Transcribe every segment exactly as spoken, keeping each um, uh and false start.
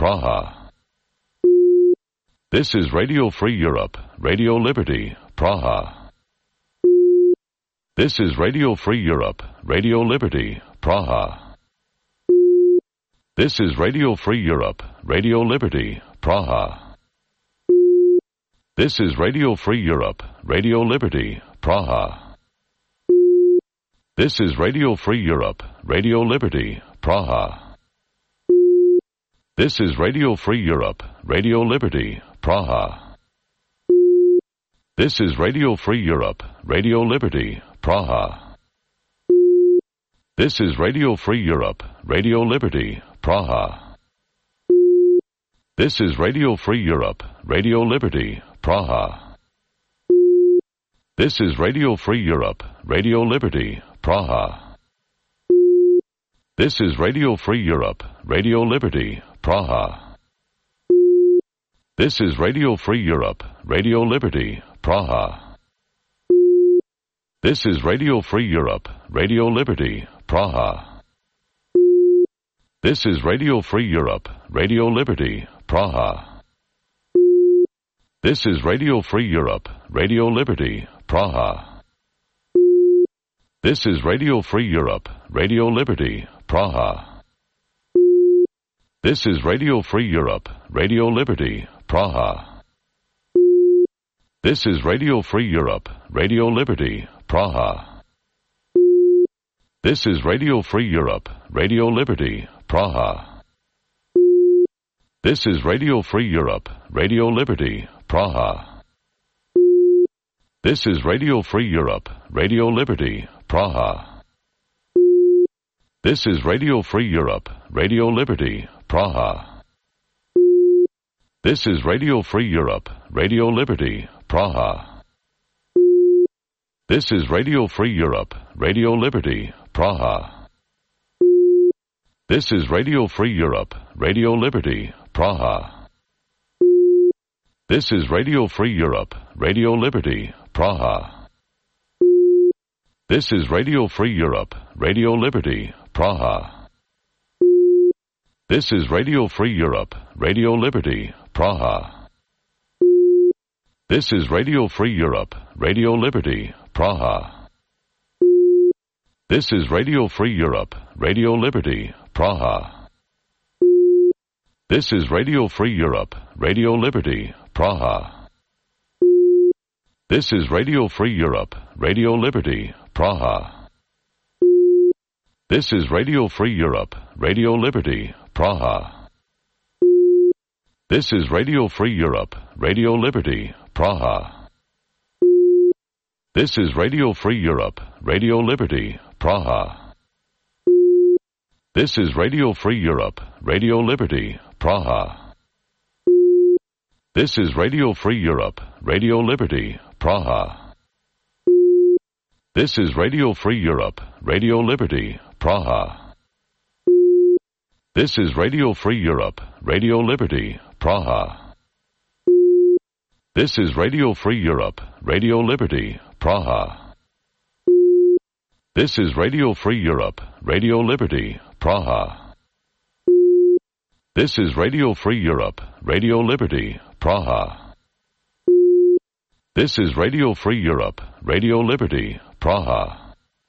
Praha. This is Radio Free Europe, Radio Liberty, Praha. This is Radio Free Europe, Radio Liberty, Praha. This is Radio Free Europe, Radio Liberty, Praha. This is Radio Free Europe, Radio Liberty, Praha. This is Radio Free Europe, Radio Liberty, Praha. This is Radio Free Europe, Radio Liberty, Praha. This is Radio Free Europe, Radio Liberty, Praha. This is Radio Free Europe, Radio Liberty, Praha. This is Radio Free Europe, Radio Liberty, Praha. This is Radio Free Europe, Radio Liberty, Praha. This is Radio Free Europe, Radio Liberty, Praha. This is Radio Free Europe, Radio Liberty, Praha. This is Radio Free Europe, Radio Liberty, Praha. This is Radio Free Europe, Radio Liberty, Praha. This is Radio Free Europe, Radio Liberty, Praha. This is Radio Free Europe, Radio Liberty, Praha. This is Radio Free Europe, Radio Liberty, Praha. This is Radio Free Europe, Radio Liberty, Praha. This is Radio Free Europe, Radio Liberty, Praha. This is Radio Free Europe, Radio Liberty, Praha. This is Radio Free Europe, Radio Liberty, Praha. This is Radio Free Europe, Radio Liberty, Praha. This is Radio Free Europe, Radio Liberty, Praha. This is Radio Free Europe, Radio Liberty, Praha. This is Radio Free Europe, Radio Liberty, Praha. This is Radio Free Europe, Radio Liberty, Praha. This is Radio Free Europe, Radio Liberty, Praha. This is Radio Free Europe, Radio Liberty, Praha. This is Radio Free Europe, Radio Liberty, Praha. This is Radio Free Europe, Radio Liberty, Praha. This is Radio Free Europe, Radio Liberty, Praha. This is Radio Free Europe, Radio Liberty, Praha. This is Radio Free Europe, Radio Liberty, Praha. This is Radio Free Europe, Radio Liberty, Praha. This is Radio Free Europe, Radio Liberty, Praha. This is Radio Free Europe, Radio Liberty, Praha. This is Radio Free Europe, Radio Liberty, Praha. This is Radio Free Europe, Radio Liberty, Praha. This is Radio Free Europe, Radio Liberty, Praha. This is Radio Free Europe, Radio Liberty, Praha. This is Radio Free Europe, Radio Liberty, Praha. This is Radio Free Europe, Radio Liberty, Praha. This is Radio Free Europe, Radio Liberty, Praha.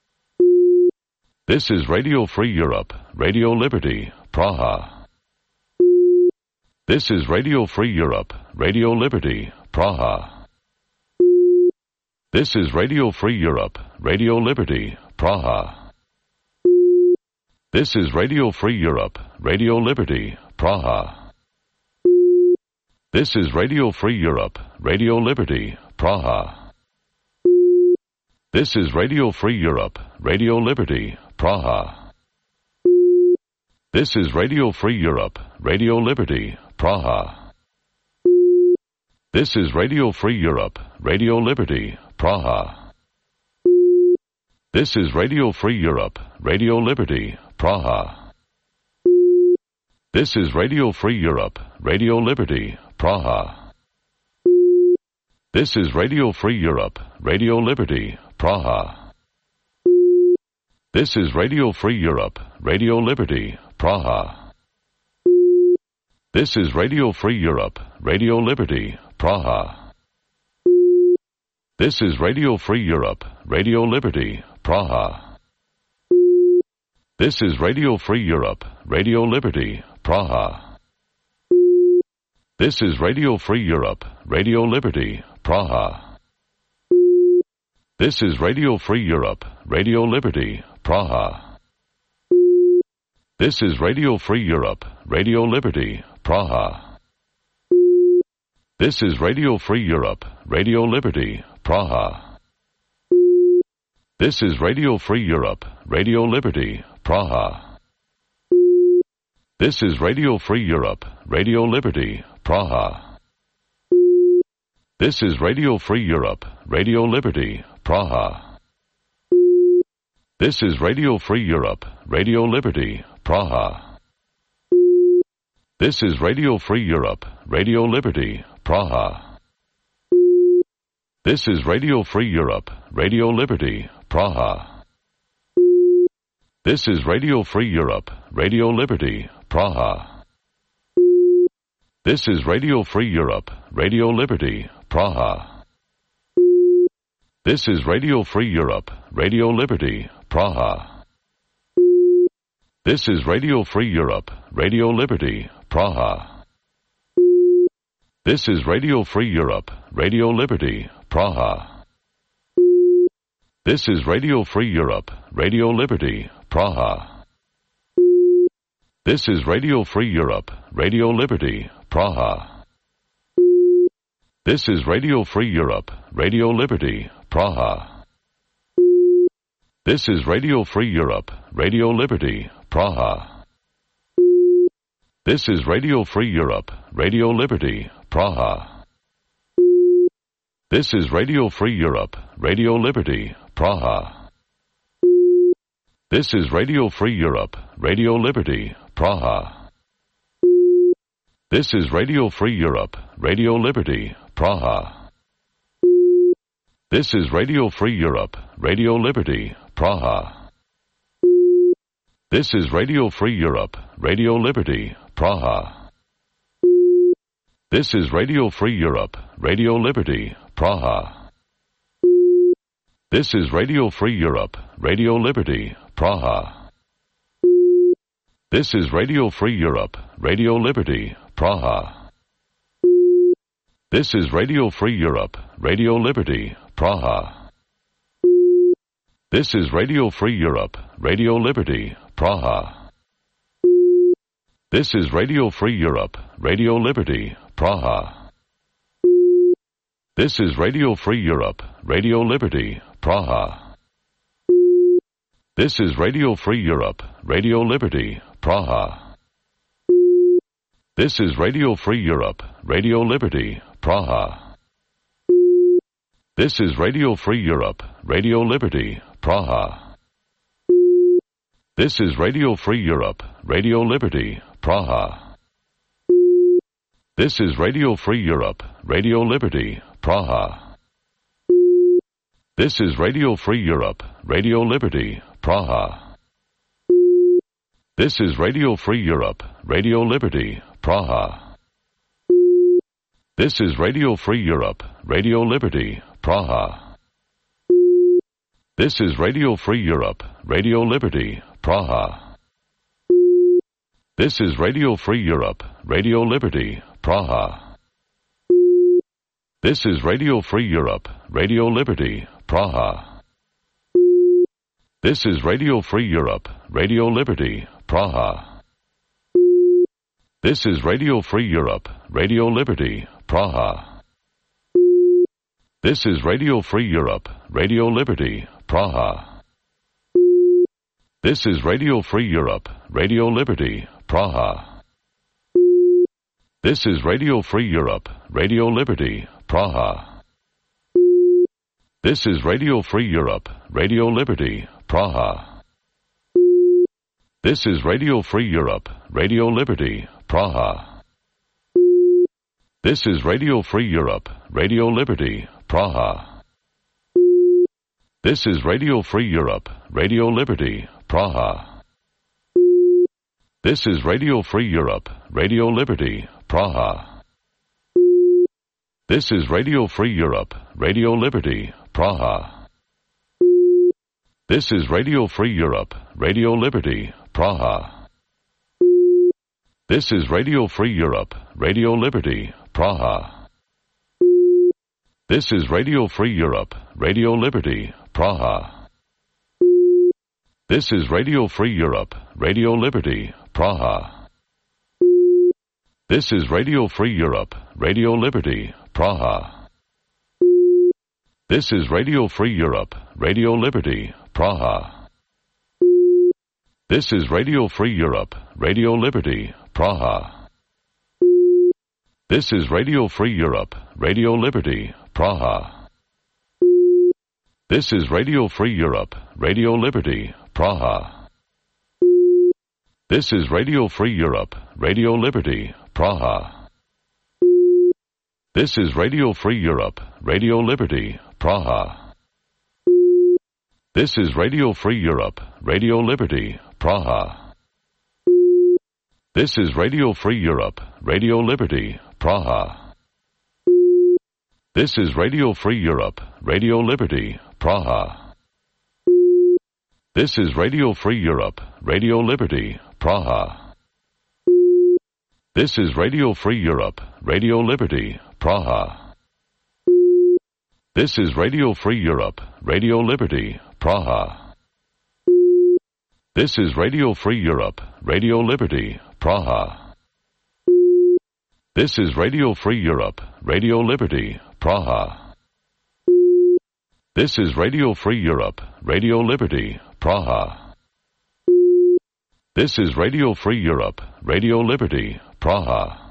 This is Radio Free Europe, Radio Liberty, Praha. This is Radio Free Europe, Radio Liberty, Praha. This is Radio Free Europe, Radio Liberty, Praha. This is Radio Free Europe, Radio Liberty, Praha. This is Radio Free Europe, Radio Liberty, Praha. This is Radio Free Europe, Radio Liberty, Praha. This is Radio Free Europe, Radio Liberty, Praha. This is Radio Free Europe, Radio Liberty, Praha. This is Radio Free Europe, Radio Liberty, Praha. This is Radio Free Europe, Radio Liberty, Praha. This is Radio Free Europe, Radio Liberty, Praha. This is Radio Free Europe, Radio Liberty, Praha. This is Radio Free Europe, Radio Liberty, Praha. This is Radio Free Europe, Radio Liberty, Praha. This is Radio Free Europe, Radio Liberty, Praha. This is Radio Free Europe, Radio Liberty, Praha. This is Radio Free Europe, Radio Liberty, Praha. This is Radio Free Europe, Radio Liberty, Praha. This is Radio Free Europe, Radio Liberty, Praha. This is Radio Free Europe, Radio Liberty, Praha. This is Radio Free Europe, Radio Liberty, Praha. This is Radio Free Europe, Radio Liberty, Praha. This is Radio Free Europe, Radio Liberty, Praha. This is Radio Free Europe, Radio Liberty, Praha. This is Radio Free Europe, Radio Liberty, Praha. This is Radio Free Europe, Radio Liberty, Praha. This is Radio Free Europe, Radio Liberty, Praha. This is Radio Free Europe, Radio Liberty, Praha. This is Radio Free Europe, Radio Liberty, Praha. This is Radio Free Europe, Radio Liberty, Praha. This is Radio Free Europe, Radio Liberty, Praha. This is Radio Free Europe, Radio Liberty, Praha. This is Radio Free Europe, Radio Liberty, Praha. This is Radio Free Europe, Radio Liberty, Praha. This is Radio Free Europe, Radio Liberty, Praha. This is Radio Free Europe, Radio Liberty, Praha. This is Radio Free Europe, Radio Liberty, Praha. This is Radio Free Europe, Radio Liberty, Praha. This is Radio Free Europe, Radio Liberty, Praha. This is Radio Free Europe, Radio Liberty, Praha. This is Radio Free Europe, Radio Liberty, Praha. This is Radio Free Europe, Radio Liberty, Praha. This is Radio Free Europe, Radio Liberty, Praha. This is Radio Free Europe, Radio Liberty, Praha. This is Radio Free Europe, Radio Liberty, Praha. This is Radio Free Europe, Radio Liberty, Praha. This is Radio Free Europe, Radio Liberty, Praha. This is Radio Free Europe, Radio Liberty, Praha. This is Radio Free Europe, Radio Liberty, Praha. This is Radio Free Europe, Radio Liberty, Praha. This is Radio Free Europe, Radio Liberty, Praha. This is Radio Free Europe, Radio Liberty, Praha. This is Radio Free Europe, Radio Liberty, Praha. This is Radio Free Europe, Radio Liberty, Praha. This is Radio Free Europe, Radio Liberty, Praha. This is Radio Free Europe, Radio Liberty, Praha. This is Radio Free Europe, Radio Liberty, Praha. This is Radio Free Europe, Radio Liberty, Praha. This is Radio Free Europe, Radio Liberty, Praha. This is Radio Free Europe, Radio Liberty, Praha. This is Radio Free Europe, Radio Liberty, Praha. This is Radio Free Europe, Radio Liberty, Praha. This is Radio Free Europe, Radio Liberty, Praha. This is Radio Free Europe, Radio Liberty, Praha. This is Radio Free Europe, Radio Liberty, Praha. This is Radio Free Europe, Radio Liberty, Praha. This is Radio Free Europe, Radio Liberty, Praha. This is Radio Free Europe, Radio Liberty, Praha. This is Radio Free Europe, Radio Liberty, Praha. This is Radio Free Europe, Radio Liberty, Praha. This is Radio Free Europe, Radio Liberty, Praha. This is Radio Free Europe, Radio Liberty, Praha. This is Radio Free Europe, Radio Liberty, Praha. This is Radio Free Europe, Radio Liberty, Praha. This is Radio Free Europe, Radio Liberty, Praha. This is Radio Free Europe, Radio Liberty, Praha. This is Radio Free Europe, Radio Liberty, Praha. This is Radio Free Europe, Radio Liberty, Praha. This is Radio Free Europe, Radio Liberty, Praha. This is Radio Free Europe, Radio Liberty, Praha. This is Radio Free Europe, Radio Liberty, Praha. This is Radio Free Europe, Radio Liberty, Praha. This is Radio Free Europe, Radio Liberty, Praha. This is Radio Free Europe, Radio Liberty, Praha. This is Radio Free Europe, Radio Liberty, Praha. This is Radio Free Europe, Radio Liberty, Praha. This is Radio Free Europe, Radio Liberty, Praha. This is Radio Free Europe, Radio Liberty, Praha. This is Radio Free Europe, Radio Liberty, Praha. This is Radio Free Europe, Radio Liberty, Praha.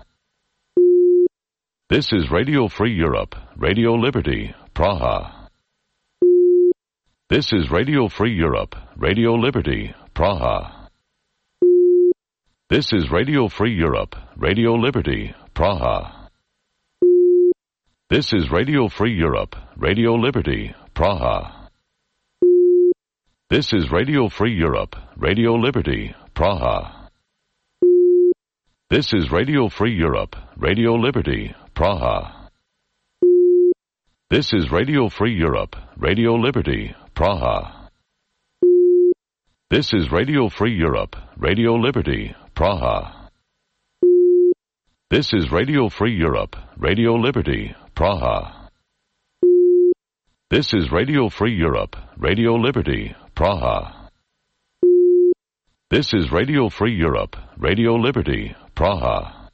This is Radio Free Europe, Radio Liberty, Praha. This is Radio Free Europe, Radio Liberty, Praha. This is Radio Free Europe, Radio Liberty, Praha. This is Radio Free Europe, Radio Liberty, Praha. This is Radio Free Europe, Radio Liberty, Praha. This is Radio Free Europe, Radio Liberty, Praha. This is Radio Free Europe, Radio Liberty, Praha. This is Radio Free Europe, Radio Liberty, Praha. This is Radio Free Europe, Radio Liberty, Praha. This is Radio Free Europe, Radio Liberty, Praha. This is Radio Free Europe, Radio Liberty, Praha.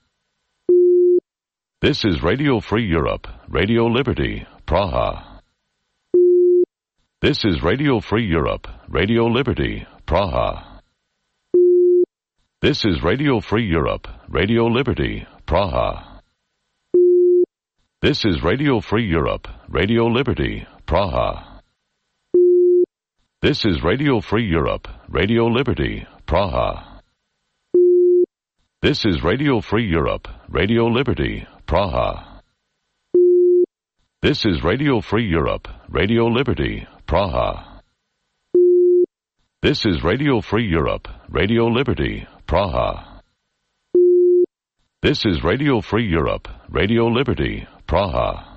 This is Radio Free Europe, Radio Liberty, Praha. This is Radio Free Europe, Radio Liberty, Praha. This is Radio Free Europe, Radio Liberty, Praha. This is Radio Free Europe, Radio Liberty, Praha. This is Radio Free Europe, Radio Liberty, Praha. This is Radio Free Europe, Radio Liberty, Praha. This is Radio Free Europe, Radio Liberty, Praha. This is Radio Free Europe, Radio Liberty, Praha. This is Radio Free Europe, Radio Liberty, Praha.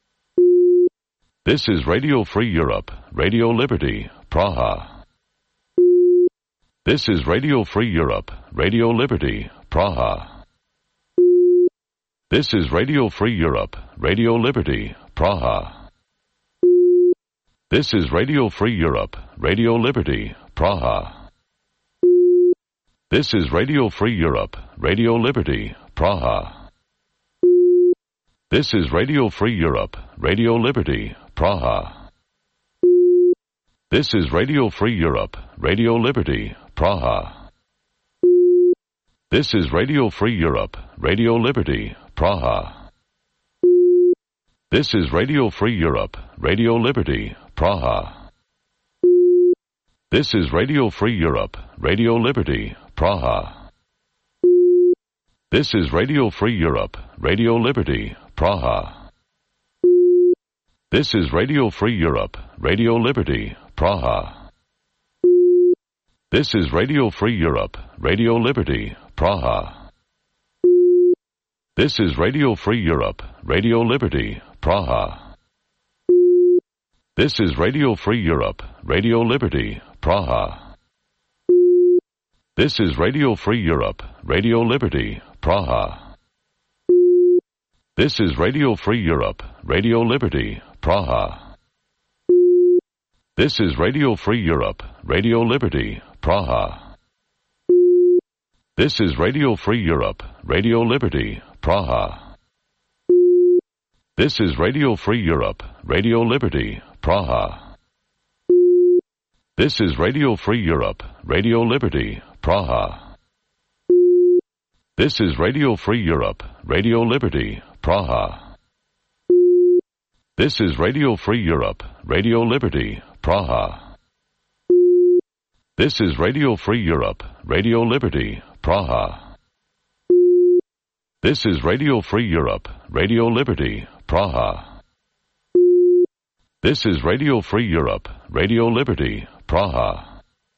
This is Radio Free Europe, Radio Liberty, Praha. This is Radio Free Europe, Radio Liberty, Praha. This is Radio Free Europe, Radio Liberty, Praha. This is Radio Free Europe, Radio Liberty, Praha. This is Radio Free Europe, Radio Liberty, Praha. This is Radio Free Europe, Radio Liberty, Praha. This is Radio Free Europe, Radio Liberty, Praha. This is Radio Free Europe, Radio Liberty, Praha. This is Radio Free Europe, Radio Liberty, Praha. This is Radio Free Europe, Radio Liberty, Praha. This is Radio Free Europe, Radio Liberty, Praha. This is Radio Free Europe, Radio Liberty, Praha. This is Radio Free Europe, Radio Liberty, Praha. This is Radio Free Europe, Radio Liberty, Praha. This is Radio Free Europe, Radio Liberty, Praha. This is Radio Free Europe, Radio Liberty, Praha. This is Radio Free Europe, Radio Liberty, Praha. This is Radio Free Europe, Radio Liberty, Praha. This is Radio Free Europe, Radio Liberty, Praha. This is Radio Free Europe, Radio Liberty, Praha. This is Radio Free Europe, Radio Liberty, Praha. This is Radio Free Europe, Radio Liberty, Praha. This is Radio Free Europe, Radio Liberty, Praha. This is Radio Free Europe, Radio Liberty, Praha. This is Radio Free Europe, Radio Liberty, Praha. This is Radio Free Europe, Radio Liberty, Praha.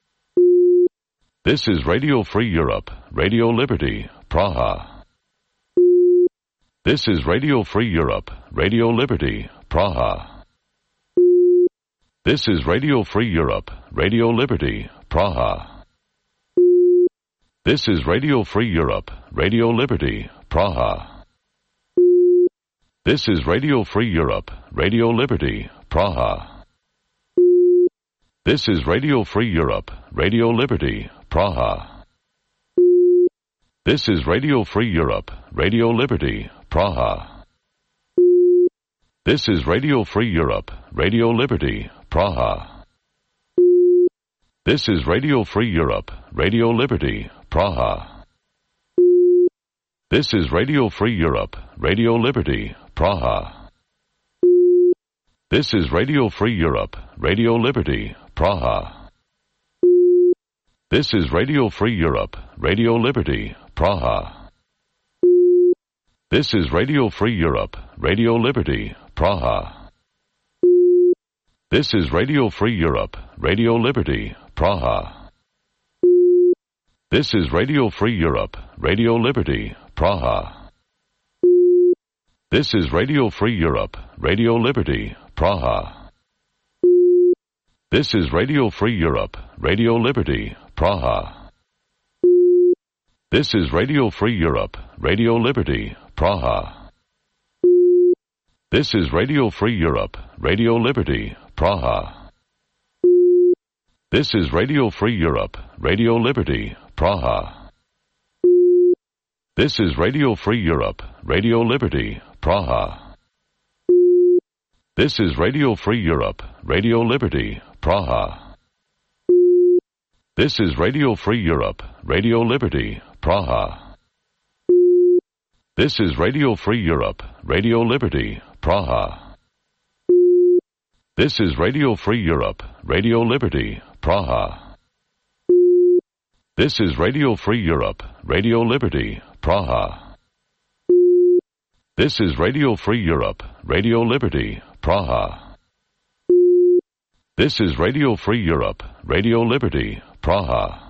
This is Radio Free Europe, Radio Liberty, Praha. This is Radio Free Europe, Radio Liberty, Praha. This is Radio Free Europe, Radio Liberty, Praha. This is Radio Free Europe, Radio Liberty, Praha. This is Radio Free Europe, Radio Liberty, Praha. This is Radio Free Europe, Radio Liberty, Praha. This is Radio Free Europe, Radio Liberty, Praha. This is Radio Free Europe, Radio Liberty, Praha. This is Radio Free Europe, Radio Liberty, Praha. This is Radio Free Europe, Radio Liberty, Praha. This is Radio Free Europe, Radio Liberty, Praha. This is Radio Free Europe, Radio Liberty, Praha. This is Radio Free Europe, Radio Liberty, Praha. This is Radio Free Europe, Radio Liberty, Praha. This is Radio Free Europe, Radio Liberty, Praha. This is Radio Free Europe, Radio Liberty, Praha. This is Radio Free Europe, Radio Liberty, Praha. This is Radio Free Europe, Radio Liberty, Praha. This is Radio Free Europe, Radio Liberty, Praha. This is Radio Free Europe, Radio Liberty, Praha. This is Radio Free Europe, Radio Liberty, Praha. This is Radio Free Europe, Radio Liberty, Praha. This is Radio Free Europe, Radio Liberty, Praha. This is Radio Free Europe, Radio Liberty, Praha. This is Radio Free Europe, Radio Liberty, Praha. This is Radio Free Europe, Radio Liberty, Praha. This is Radio Free Europe, Radio Liberty, Praha. This is Radio Free Europe, Radio Liberty, Praha.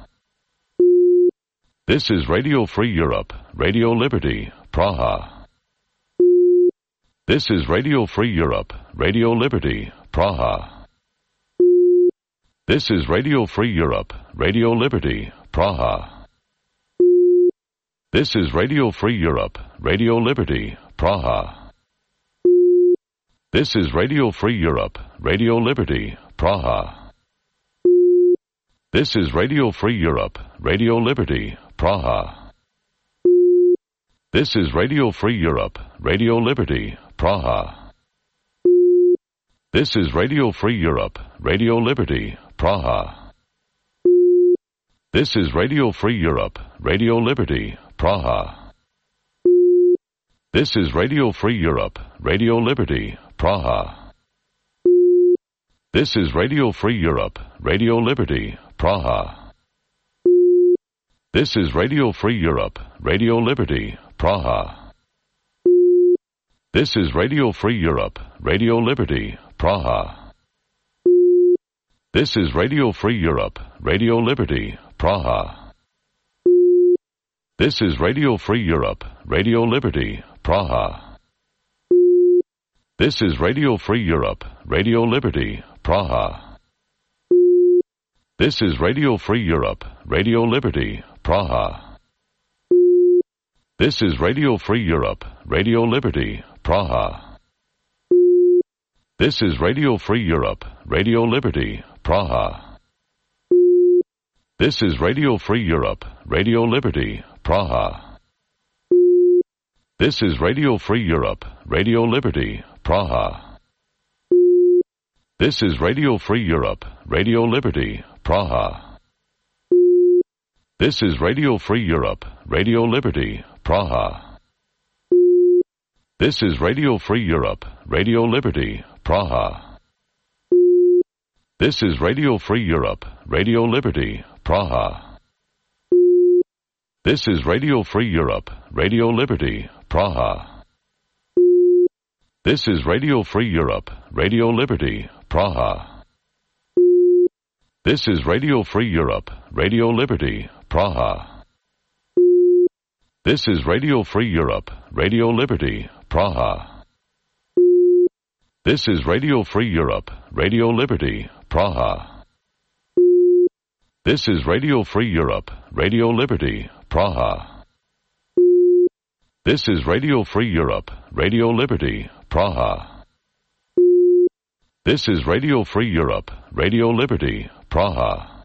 This is Radio Free Europe, Radio Liberty, Praha. This is Radio Free Europe, Radio Liberty, Praha. This is Radio Free Europe, Radio Liberty, Praha. This is Radio Free Europe, Radio Liberty, Praha. This is Radio Free Europe, Radio Liberty, Praha. This is Radio Free Europe, Radio Liberty, Praha. This is Radio Free Europe, Radio Liberty, Praha. This is Radio Free Europe, Radio Liberty, Praha. This is Radio Free Europe, Radio Liberty, Praha. This is Radio Free Europe, Radio Liberty, Praha. This is Radio Free Europe, Radio Liberty, Praha. This is Radio Free Europe, Radio Liberty, Praha. This is Radio Free Europe, Radio Liberty, Praha. This is Radio Free Europe, Radio Liberty, Praha. This is Radio Free Europe, Radio Liberty, Praha. This is Radio Free Europe, Radio Liberty, Praha. This is Radio Free Europe, Radio Liberty, Praha. This is Radio Free Europe, Radio Liberty, Praha. This is Radio Free Europe, Radio Liberty, Praha. This is Radio Free Europe, Radio Liberty, Praha. This is Radio Free Europe, Radio Liberty, Praha. This is Radio Free Europe, Radio Liberty, Praha. This is Radio Free Europe, Radio Liberty, Praha. This is Radio Free Europe, Radio Liberty, Praha. This is Radio Free Europe, Radio Liberty, Praha. This is Radio Free Europe, Radio Liberty, Praha. This is Radio Free Europe, Radio Liberty, Praha. This is Radio Free Europe, Radio Liberty, Praha. This is Radio Free Europe, Radio Liberty, Praha. This is Radio Free Europe, Radio Liberty, Praha. This is Radio Free Europe, Radio Liberty, Praha. This is Radio Free Europe, Radio Liberty, Praha. This is Radio Free Europe, Radio Liberty, Praha.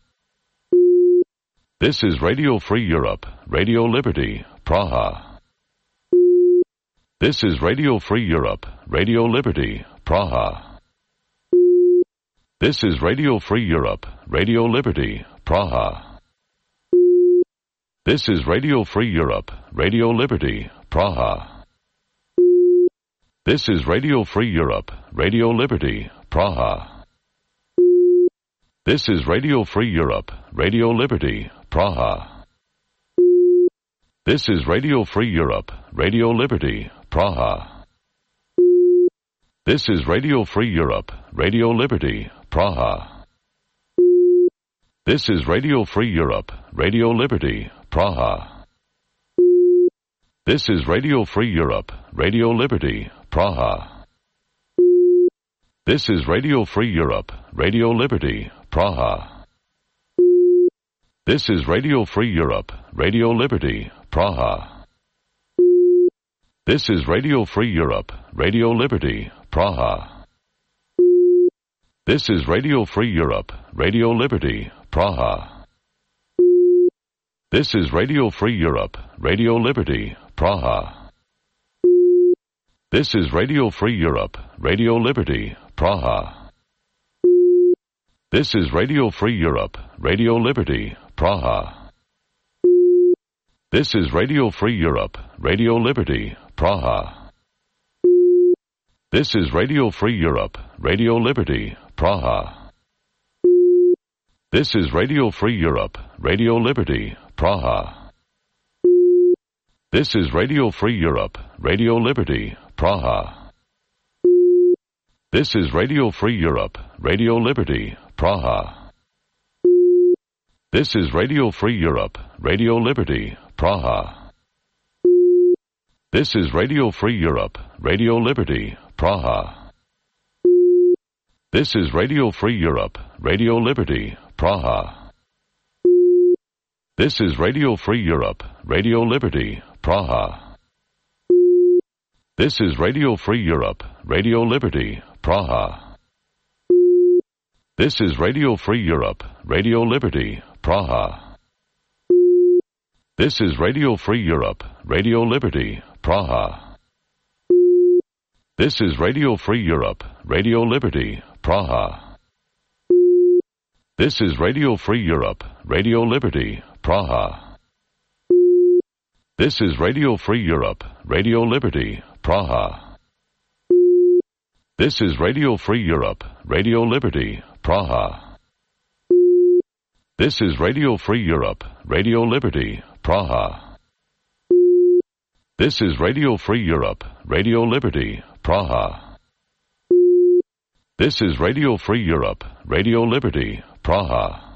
This is Radio Free Europe, Radio Liberty, Praha. This is Radio Free Europe, Radio Liberty, Praha. This is Radio Free Europe, Radio Liberty, Praha. This is Radio Free Europe, Radio Liberty, Praha. This is Radio Free Europe, Radio Liberty, Praha. This is Radio Free Europe, Radio Liberty, Praha. This is Radio Free Europe, Radio Liberty, Praha. This is Radio Free Europe, Radio Liberty, Praha. This is Radio Free Europe, Radio Liberty, Praha. This is Radio Free Europe, Radio Liberty, Praha. This is Radio Free Europe, Radio Liberty, Praha. This is Radio Free Europe, Radio Liberty, Praha. This is Radio Free Europe, Radio Liberty, Praha. This is Radio Free Europe, Radio Liberty, Praha. This is Radio Free Europe, Radio Liberty, Praha. This is Radio Free Europe, Radio Liberty, Praha. This is Radio Free Europe, Radio Liberty, Praha. This is Radio Free Europe, Radio Liberty, Praha. This is Radio Free Europe, Radio Liberty, Praha. This is Radio Free Europe, Radio Liberty, Praha. This is Radio Free Europe, Radio Liberty, Praha. This is Radio Free Europe, Radio Liberty, Praha. This is Radio Free Europe, Radio Liberty, Praha. This is Radio Free Europe, Radio Liberty, Praha. This is Radio Free Europe, Radio Liberty, Praha. This is Radio Free Europe, Radio Liberty, Praha. This is Radio Free Europe, Radio Liberty, Praha. This is Radio Free Europe, Radio Liberty, Praha. This is Radio Free Europe, Radio Liberty, Praha. This is Radio Free Europe, Radio Liberty, Praha. This is Radio Free Europe, Radio Liberty, Praha. This is Radio Free Europe, Radio Liberty, Praha. This is Radio Free Europe, Radio Liberty, Praha. This is Radio Free Europe, Radio Liberty, Praha. This is Radio Free Europe, Radio Liberty, Praha. This is Radio Free Europe, Radio Liberty, Praha.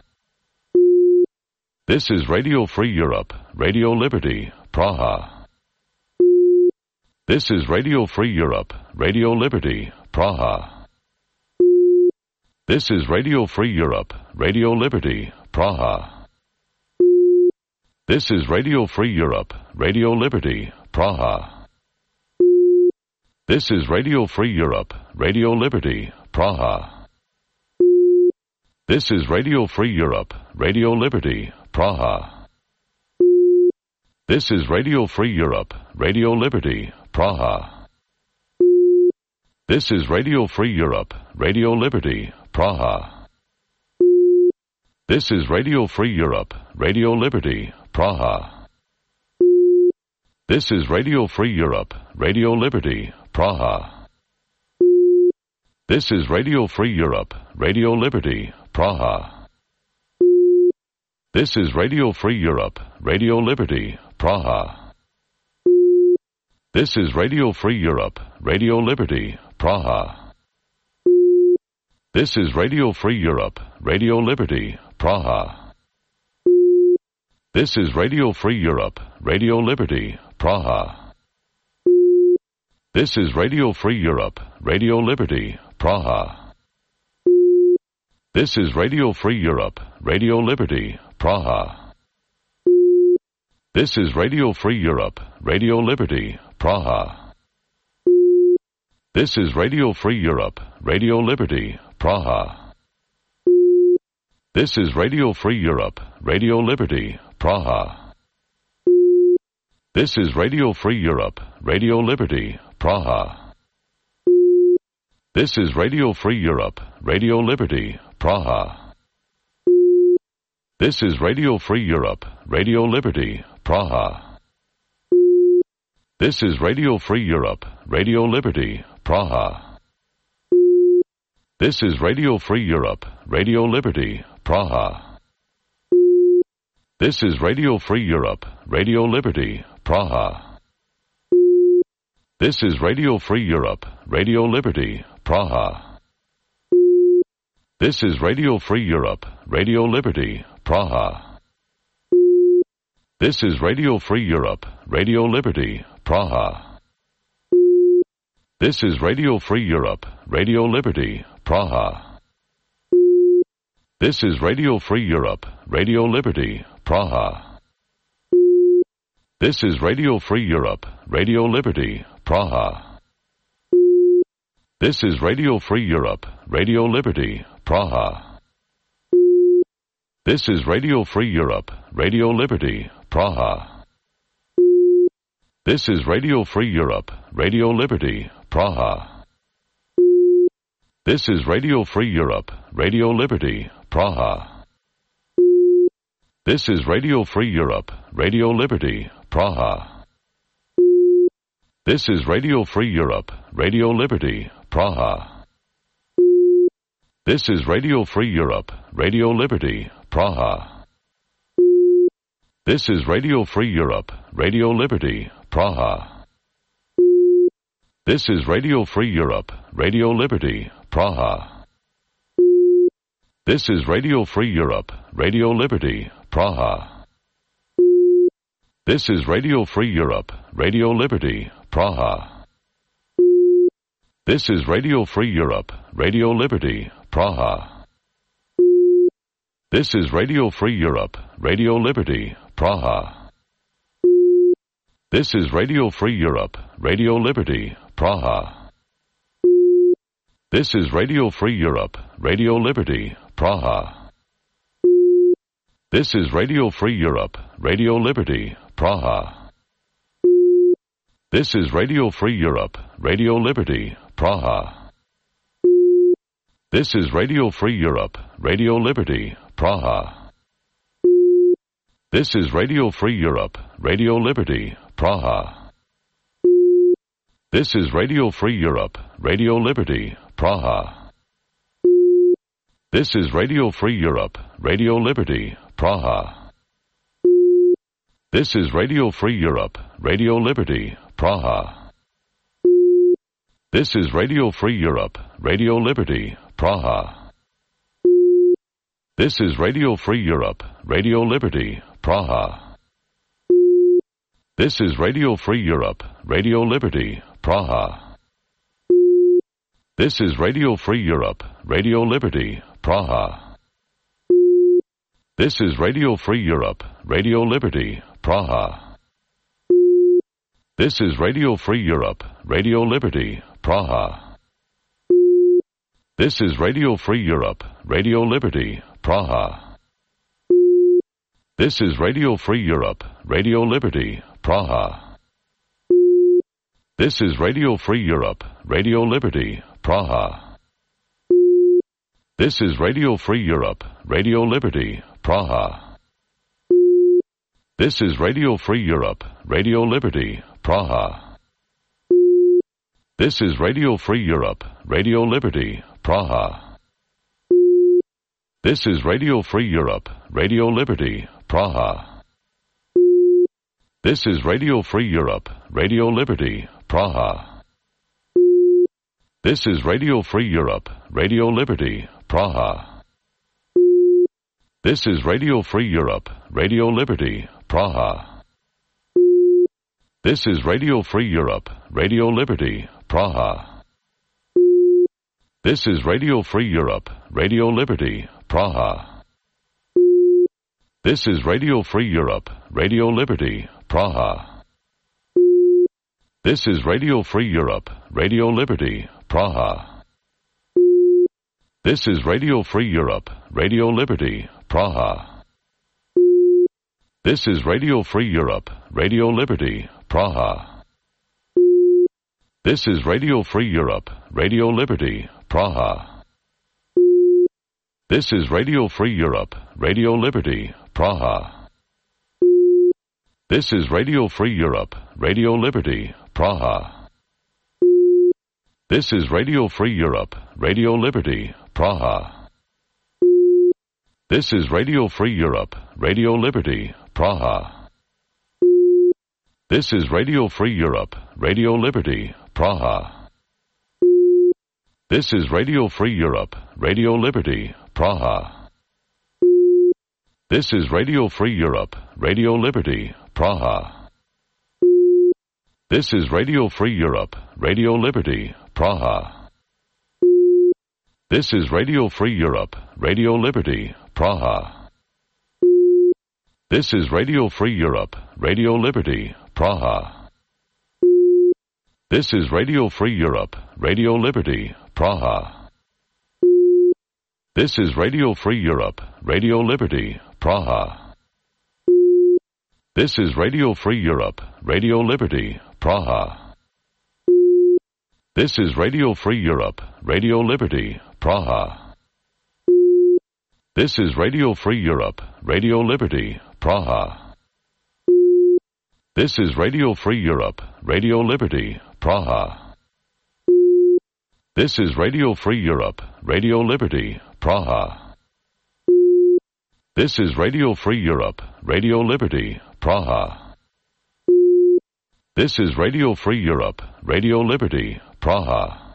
This is Radio Free Europe, Radio Liberty, Praha. This is Radio Free Europe, Radio Liberty, Praha. This is Radio Free Europe, Radio Liberty, Praha. This is Radio Free Europe, Radio Liberty, Praha. This is Radio Free Europe, Radio Liberty, Praha. This is Radio Free Europe, Radio Liberty, Praha. This is Radio Free Europe, Radio Liberty, Praha. This is Radio Free Europe, Radio Liberty, Praha. This is Radio Free Europe, Radio Liberty, Praha. This is Radio Free Europe, Radio Liberty, Praha. This is Radio Free Europe, Radio Liberty, Praha. This is Radio Free Europe, Radio Liberty, Praha. This is Radio Free Europe, Radio Liberty, Praha. This is Radio Free Europe, Radio Liberty, Praha. This is Radio Free Europe, Radio Liberty, Praha. This is Radio Free Europe, Radio Liberty, Praha. This is Radio Free Europe, Radio Liberty, Praha. This is Radio Free Europe, Radio Liberty, Praha. This is Radio Free Europe, Radio Liberty, Praha. This is Radio Free Europe, Radio Liberty, Praha. This is Radio Free Europe, Radio Liberty, Praha. This is Radio Free Europe, Radio Liberty, Praha. This is Radio Free Europe, Radio Liberty, Praha. This is Radio Free Europe, Radio Liberty, Praha. This is Radio Free Europe, Radio Liberty, Praha. This is Radio Free Europe, Radio Liberty, Praha. This is Radio Free Europe, Radio Liberty, Praha. This is Radio Free Europe, Radio Liberty, Praha. This is Radio Free Europe, Radio Liberty, Praha. This is Radio Free Europe, Radio Liberty, Praha. This is Radio Free Europe, Radio Liberty, Praha. This is Radio Free Europe, Radio Liberty, Praha. This is Radio Free Europe, Radio Liberty, Praha. This is Radio Free Europe, Radio Liberty, Praha. This is Radio Free Europe, Radio Liberty, Praha. This is Radio Free Europe, Radio Liberty, Praha. This is Radio Free Europe, Radio Liberty, Praha. This is Radio Free Europe, Radio Liberty, Praha. This is Radio Free Europe, Radio Liberty, Praha. This is Radio Free Europe, Radio Liberty, Praha. This is Radio Free Europe, Radio Liberty, Praha. This is Radio Free Europe, Radio Liberty, Praha. This is Radio Free Europe, Radio Liberty, Praha. This is Radio Free Europe, Radio Liberty, Praha. This is Radio Free Europe, Radio Liberty, Praha. This is Radio Free Europe, Radio Liberty, Praha. This is Radio Free Europe, Radio Liberty, Praha. This is Radio Free Europe, Radio Liberty, Praha. This is Radio Free Europe, Radio Liberty, Praha. This is Radio Free Europe, Radio Liberty, Praha. This is Radio Free Europe, Radio Liberty, Praha. This is Radio Free Europe, Radio Liberty, Praha. This is Radio Free Europe, Radio Liberty, Praha. This is Radio Free Europe, Radio Liberty, Praha. This is Radio Free Europe, Radio Liberty, Praha. This is Radio Free Europe, Radio Liberty, Praha. This is Radio Free Europe, Radio Liberty, Praha. This is Radio Free Europe, Radio Liberty, Praha. This is Radio Free Europe, Radio Liberty, Praha. This is Radio Free Europe, Radio Liberty, Praha. This is Radio Free Europe, Radio Liberty, Praha. This is Radio Free Europe, Radio Liberty, Praha. This is Radio Free Europe, Radio Liberty, Praha. This is Radio Free Europe, Radio Liberty, Praha. This is Radio Free Europe, Radio Liberty, Praha. This is Radio Free Europe, Radio Liberty, Praha. This is Radio Free Europe, Radio Liberty, Praha. This is Radio Free Europe, Radio Liberty, Praha. This is Radio Free Europe, Radio Liberty, Praha. This is Radio Free Europe, Radio Liberty, Praha. This is Radio Free Europe, Radio Liberty, Praha. This is Radio Free Europe, Radio Liberty, Praha. This is Radio Free Europe, Radio Liberty, Praha. This is Radio Free Europe, Radio Liberty, Praha. This is Radio Free Europe, Radio Liberty, Praha. This is Radio Free Europe, Radio Liberty, Praha. This is Radio Free Europe, Radio Liberty, Praha. This is Radio Free Europe, Radio Liberty, Praha. This is Radio Free Europe, Radio Liberty, Praha. This is Radio Free Europe, Radio Liberty, Praha. This is Radio Free Europe, Radio Liberty, Praha. This is Radio Free Europe, Radio Liberty, Praha. This is Radio Free Europe, Radio Liberty, Praha. This is Radio Free Europe, Radio Liberty, Praha. This is Radio Free Europe, Radio Liberty, Praha. This is Radio Free Europe, Radio Liberty, Praha. This is Radio Free Europe, Radio Liberty, Praha. This is Radio Free Europe, Radio Liberty, Praha. This is Radio Free Europe, Radio Liberty, Praha. This is Radio Free Europe, Radio Liberty, Praha. This is Radio Free Europe, Radio Liberty, Praha. This is Radio Free Europe, Radio Liberty, Praha. This is Radio Free Europe, Radio Liberty, Praha. This is Radio Free Europe, Radio Liberty, Praha. This is Radio Free Europe, Radio Liberty, Praha. This is Radio Free Europe, Radio Liberty, Praha.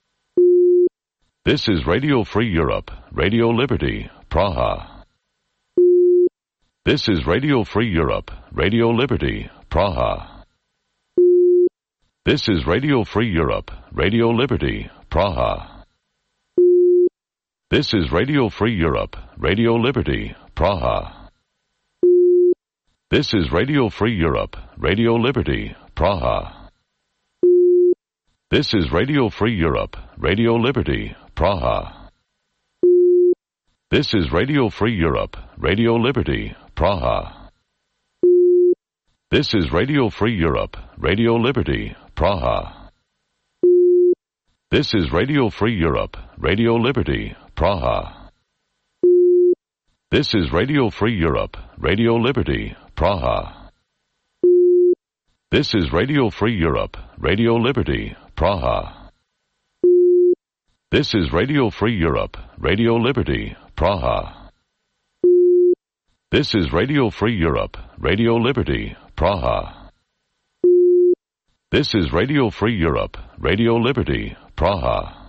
This is Radio Free Europe, Radio Liberty, Praha. This is Radio Free Europe, Radio Liberty, Praha. This is Radio Free Europe, Radio Liberty, Praha. This is Radio Free Europe, Radio Liberty, Praha. This is Radio Free Europe, Radio Liberty, Praha. This is Radio Free Europe, Radio Liberty, Praha. This is Radio Free Europe, Radio Liberty, Praha. This is Radio Free Europe, Radio Liberty, Praha. This is Radio Free Europe, Radio Liberty, Praha. This is Radio Free Europe, Radio Liberty, Praha. This is Radio Free Europe, Radio Liberty, Praha. This is Radio Free Europe, Radio Liberty, Praha. This is Radio Free Europe, Radio Liberty, Praha. This is Radio Free Europe, Radio Liberty, Praha.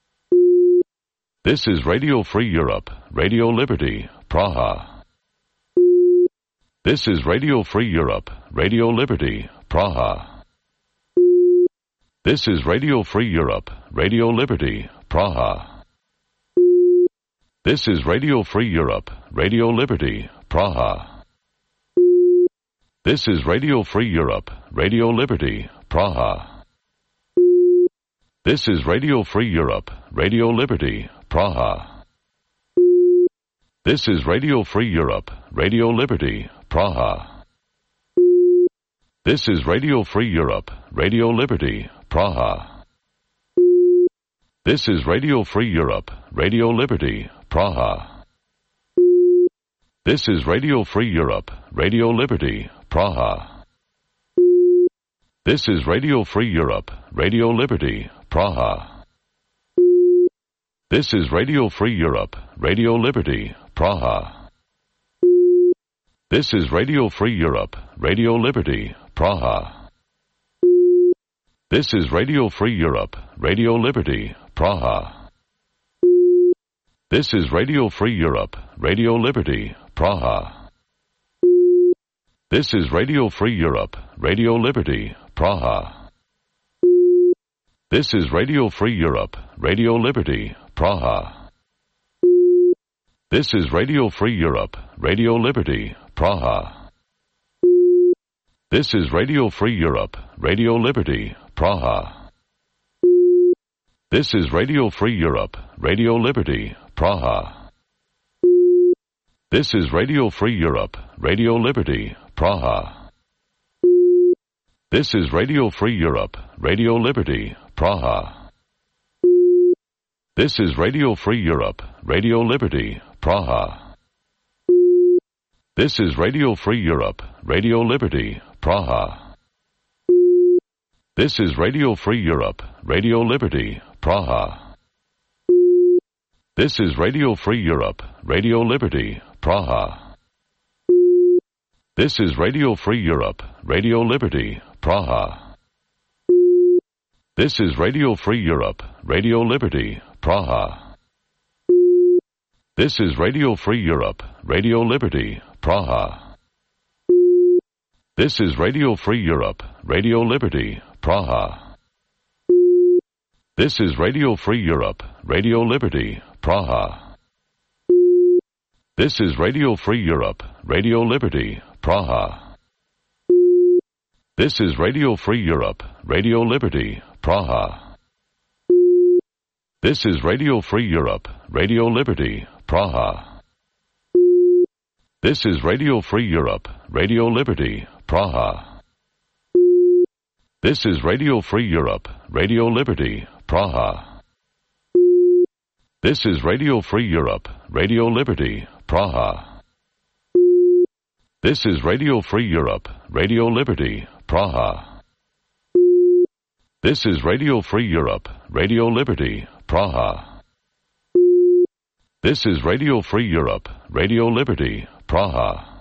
This is Radio Free Europe, Radio Liberty, Praha. This is Radio Free Europe, Radio Liberty, Praha. This is Radio Free Europe, Radio Liberty, Praha. This is Radio Free Europe, Radio Liberty, Praha. This is Radio Free Europe, Radio Liberty, Praha. This is Radio Free Europe, Radio Liberty, Praha. This is Radio Free Europe, Radio Liberty, Praha. This is Radio Free Europe, Radio Liberty, Praha. This is Radio Free Europe, Radio Liberty, Praha. This is Radio Free Europe, Radio Liberty, Praha. This is Radio Free Europe, Radio Liberty, Praha. This is Radio Free Europe, Radio Liberty, Praha. This is Radio Free Europe, Radio Liberty, Praha. This is Radio Free Europe, Radio Liberty, Praha. This is Radio Free Europe, Radio Liberty, Praha. This is Radio Free Europe, Radio Liberty, Praha. This is Radio Free Europe, Radio Liberty, Praha. This is Radio Free Europe, Radio Liberty, Praha. This is Radio Free Europe, Radio Liberty, Praha. This is Radio Free Europe, Radio Liberty, Praha. This is Radio Free Europe, Radio Liberty, Praha. This is Radio Free Europe, Radio Liberty, Praha. This is Radio Free Europe, Radio Liberty, Praha. This is Radio Free Europe, Radio Liberty, Praha. This is Radio Free Europe, Radio Liberty, Praha. This is Radio Free Europe, Radio Liberty, Praha. This is Radio Free Europe, Radio Liberty, Praha. This is Radio Free Europe, Radio Liberty, Praha. This is Radio Free Europe, Radio Liberty, Praha. This is Radio Free Europe, Radio Liberty, Praha. This is Radio Free Europe, Radio Liberty, Praha. This is Radio Free Europe, Radio Liberty, Praha. This is Radio Free Europe, Radio Liberty, Praha. This is Radio Free Europe, Radio Liberty, Praha. This is Radio Free Europe, Radio Liberty, Praha. This is Radio Free Europe, Radio Liberty, Praha. This is Radio Free Europe, Radio Liberty, Praha. This is Radio Free Europe, Radio Liberty, Praha. This is Radio Free Europe, Radio Liberty, Praha. This is Radio Free Europe, Radio Liberty, Praha.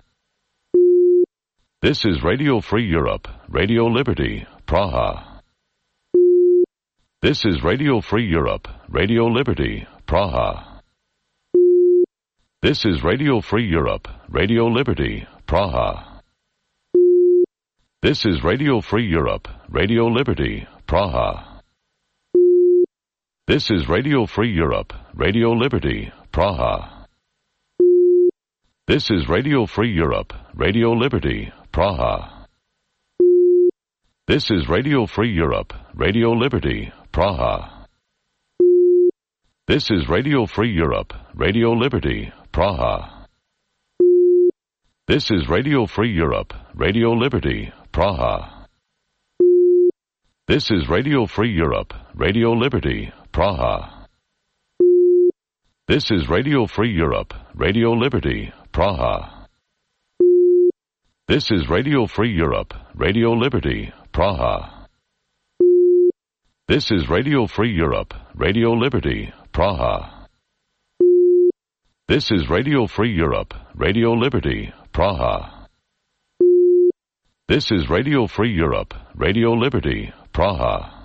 This is Radio Free Europe, Radio Liberty, Praha. This is Radio Free Europe, Radio Liberty, Praha. This is Radio Free Europe, Radio Liberty, Praha. This is Radio Free Europe, Radio Liberty, Praha. This is Radio Free Europe, Radio Liberty, Praha. This is Radio Free Europe, Radio Liberty, Praha. This is Radio Free Europe, Radio Liberty, Praha. This is Radio Free Europe, Radio Liberty, Praha. This is Radio Free Europe, Radio Liberty, Praha. This is Radio Free Europe, Radio Liberty, Praha. This is Radio Free Europe, Radio Liberty, Praha. This is Radio Free Europe, Radio Liberty, Praha. This is Radio Free Europe, Radio Liberty, Praha. This is Radio Free Europe, Radio Liberty, Praha. This is Radio Free Europe, Radio Liberty, Praha.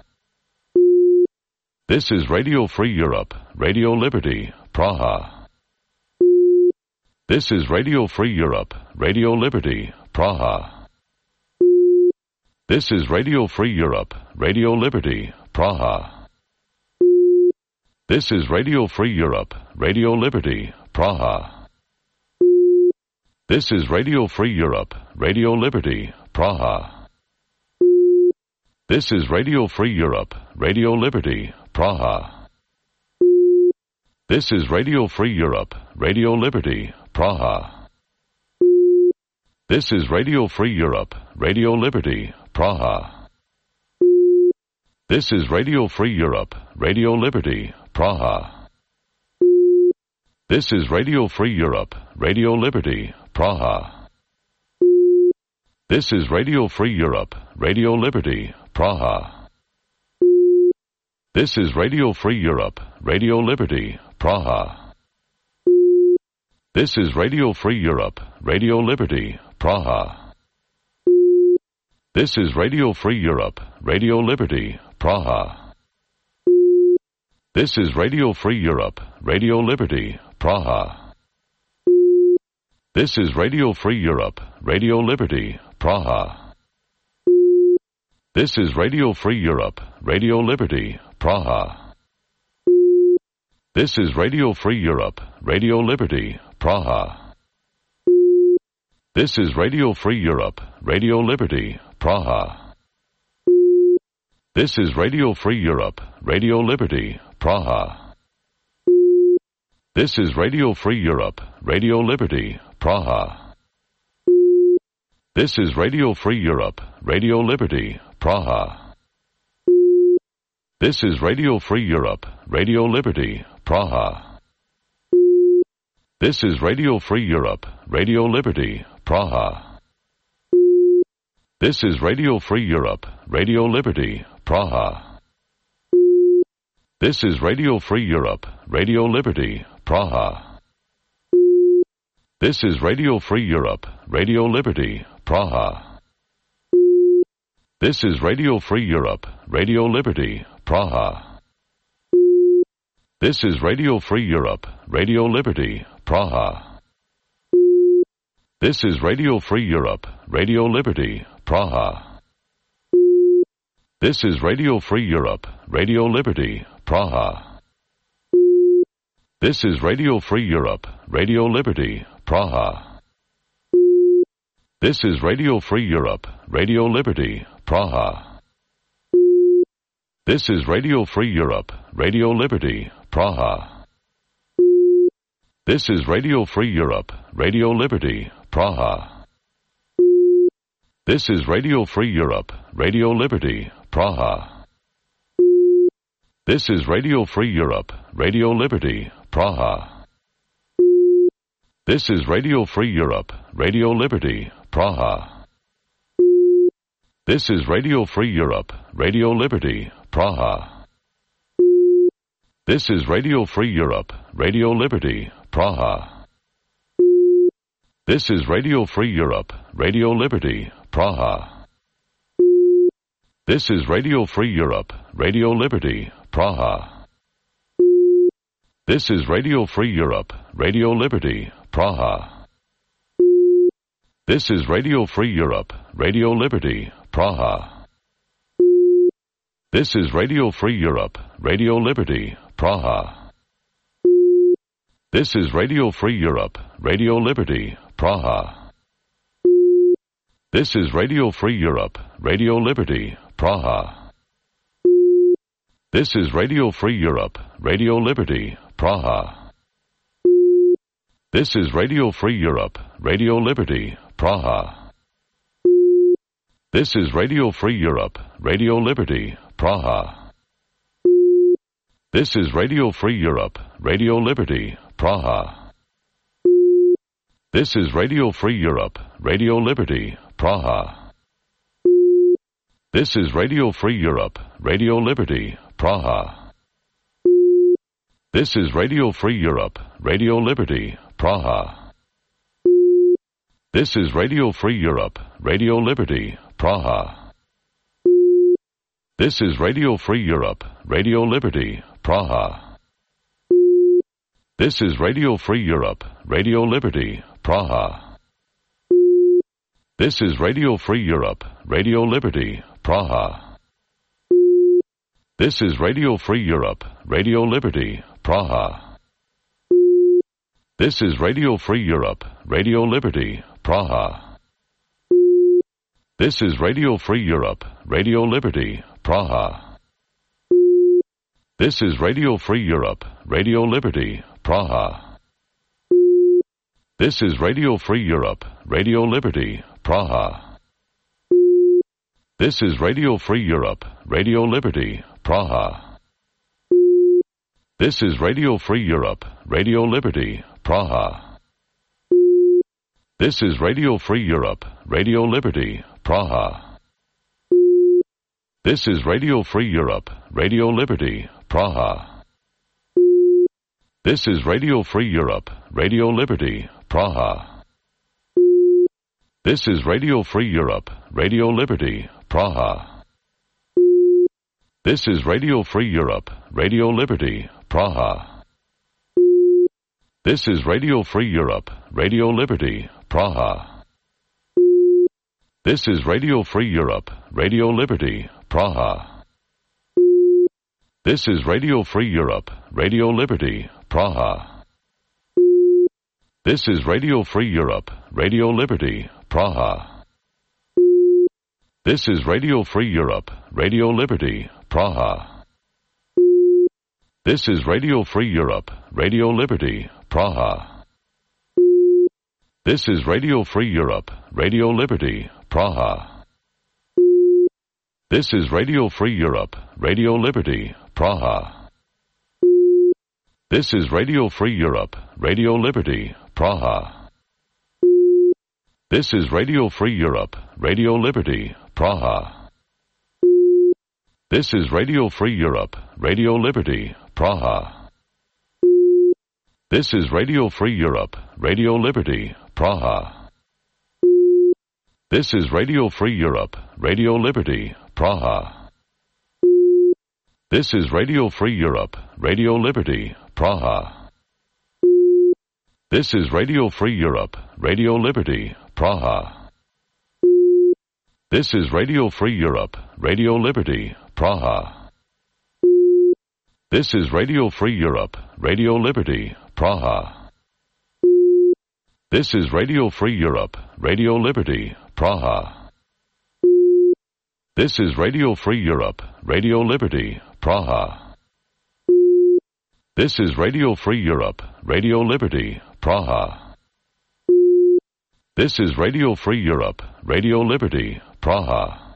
This is Radio Free Europe, Radio Liberty, Praha. This is Radio Free Europe, Radio Liberty, Praha. This is Radio Free Europe, Radio Liberty, Praha. This is Radio Free Europe, Radio Liberty, Praha. This is Radio Free Europe, Radio Liberty, Praha. This is Radio Free Europe, Radio Liberty, Praha. This is Radio Free Europe, Radio Liberty, Praha. This is Radio Free Europe, Radio Liberty, Praha. This is Radio Free Europe, Radio Liberty, Praha. This is Radio Free Europe, Radio Liberty, Praha. This is Radio Free Europe, Radio Liberty, Praha. This is Radio Free Europe, Radio Liberty, Praha. This is Radio Free Europe, Radio Liberty, Praha. This is Radio Free Europe, Radio Liberty, Praha. This is Radio Free Europe, Radio Liberty, Praha. This is Radio Free Europe, Radio Liberty, Praha. This is Radio Free Europe, Radio Liberty, Praha. This is Radio Free Europe, Radio Liberty, Praha. This is Radio Free Europe, Radio Liberty, Praha. This is Radio Free Europe, Radio Liberty, Praha. This is Radio Free Europe, Radio Liberty, Praha. This is Radio Free Europe, Radio Liberty, Praha. This is Radio Free Europe, Radio Liberty, Praha. This is Radio Free Europe, Radio Liberty, Praha. This is Radio Free Europe, Radio Liberty, Praha. This is Radio Free Europe, Radio Liberty, Praha. This is Radio Free Europe, Radio Liberty, Praha. This is Radio Free Europe, Radio Liberty, Praha. This is Radio Free Europe, Radio Liberty, Praha. This is Radio Free Europe, Radio Liberty, Praha. This is Radio Free Europe, Radio Liberty, Praha. This is Radio Free Europe, Radio Liberty, Praha. This is Radio Free Europe, Radio Liberty, Praha. This is Radio Free Europe, Radio Liberty, Praha. This is Radio Free Europe, Radio Liberty, Praha. This is Radio Free Europe, Radio Liberty, Praha. This is Radio Free Europe, Radio Liberty, Praha. This is Radio Free Europe, Radio Liberty, Praha. This is Radio Free Europe, Radio Liberty, Praha. This is Radio Free Europe, Radio Liberty, Praha. This is Radio Free Europe, Radio Liberty, Praha. This is Radio Free Europe, Radio Liberty, Praha. This is Radio Free Europe, Radio Liberty, Praha. This is Radio Free Europe, Radio Liberty, Praha. This is Radio Free Europe, Radio Liberty, Praha. This is Radio Free Europe, Radio Liberty, Praha. This is Radio Free Europe, Radio Liberty, Praha. This is Radio Free Europe, Radio Liberty, Praha. This is Radio Free Europe, Radio Liberty, Praha. This is Radio Free Europe, Radio Liberty, Praha. This is Radio Free Europe, Radio Liberty, Praha. This is Radio Free Europe, Radio Liberty, Praha. This is Radio Free Europe, Radio Liberty, Praha. This is Radio Free Europe, Radio Liberty, Praha. This is Radio Free Europe, Radio Liberty, Praha. This is Radio Free Europe, Radio Liberty, Praha. This is Radio Free Europe, Radio Liberty, Praha. This is Radio Free Europe, Radio Liberty, Praha. This is Radio Free Europe, Radio Liberty, Praha. This is Radio Free Europe, Radio Liberty, Praha. This is Radio Free Europe, Radio Liberty, Praha. This is Radio Free Europe, Radio Liberty, Praha. This is Radio Free Europe, Radio Liberty, Praha. This is Radio Free Europe, Radio Liberty, Praha. This is Radio Free Europe, Radio Liberty, Praha. This is Radio Free Europe, Radio Liberty, Praha. This is Radio Free Europe, Radio Liberty, Praha. This is Radio Free Europe, Radio Liberty, Praha. This is Radio Free Europe, Radio Liberty, Praha. This is Radio Free Europe, Radio Liberty, Praha. This is Radio Free Europe, Radio Liberty, Praha. This is Radio Free Europe, Radio Liberty, Praha. This is Radio Free Europe, Radio Liberty, Praha. This is Radio Free Europe, Radio Liberty, Praha. This is Radio Free Europe, Radio Liberty, Praha. This is Radio Free Europe, Radio Liberty, Praha. This is Radio Free Europe, Radio Liberty, Praha. This is Radio Free Europe, Radio Liberty, Praha. This is Radio Free Europe, Radio Liberty, Praha. This is Radio Free Europe, Radio Liberty, Praha. This is Radio Free Europe, Radio Liberty, Praha. This is Radio Free Europe, Radio Liberty, Praha. This is Radio Free Europe, Radio Liberty, Praha. This is Radio Free Europe, Radio Liberty, Praha. This is Radio Free Europe, Radio Liberty, Praha. This is Radio Free Europe, Radio Liberty, Praha. This is Radio Free Europe, Radio Liberty, Praha. This is Radio Free Europe, Radio Liberty, Praha. This is Radio Free Europe, Radio Liberty, Praha. This is Radio Free Europe, Radio Liberty, Praha. This is Radio Free Europe, Radio Liberty, Praha.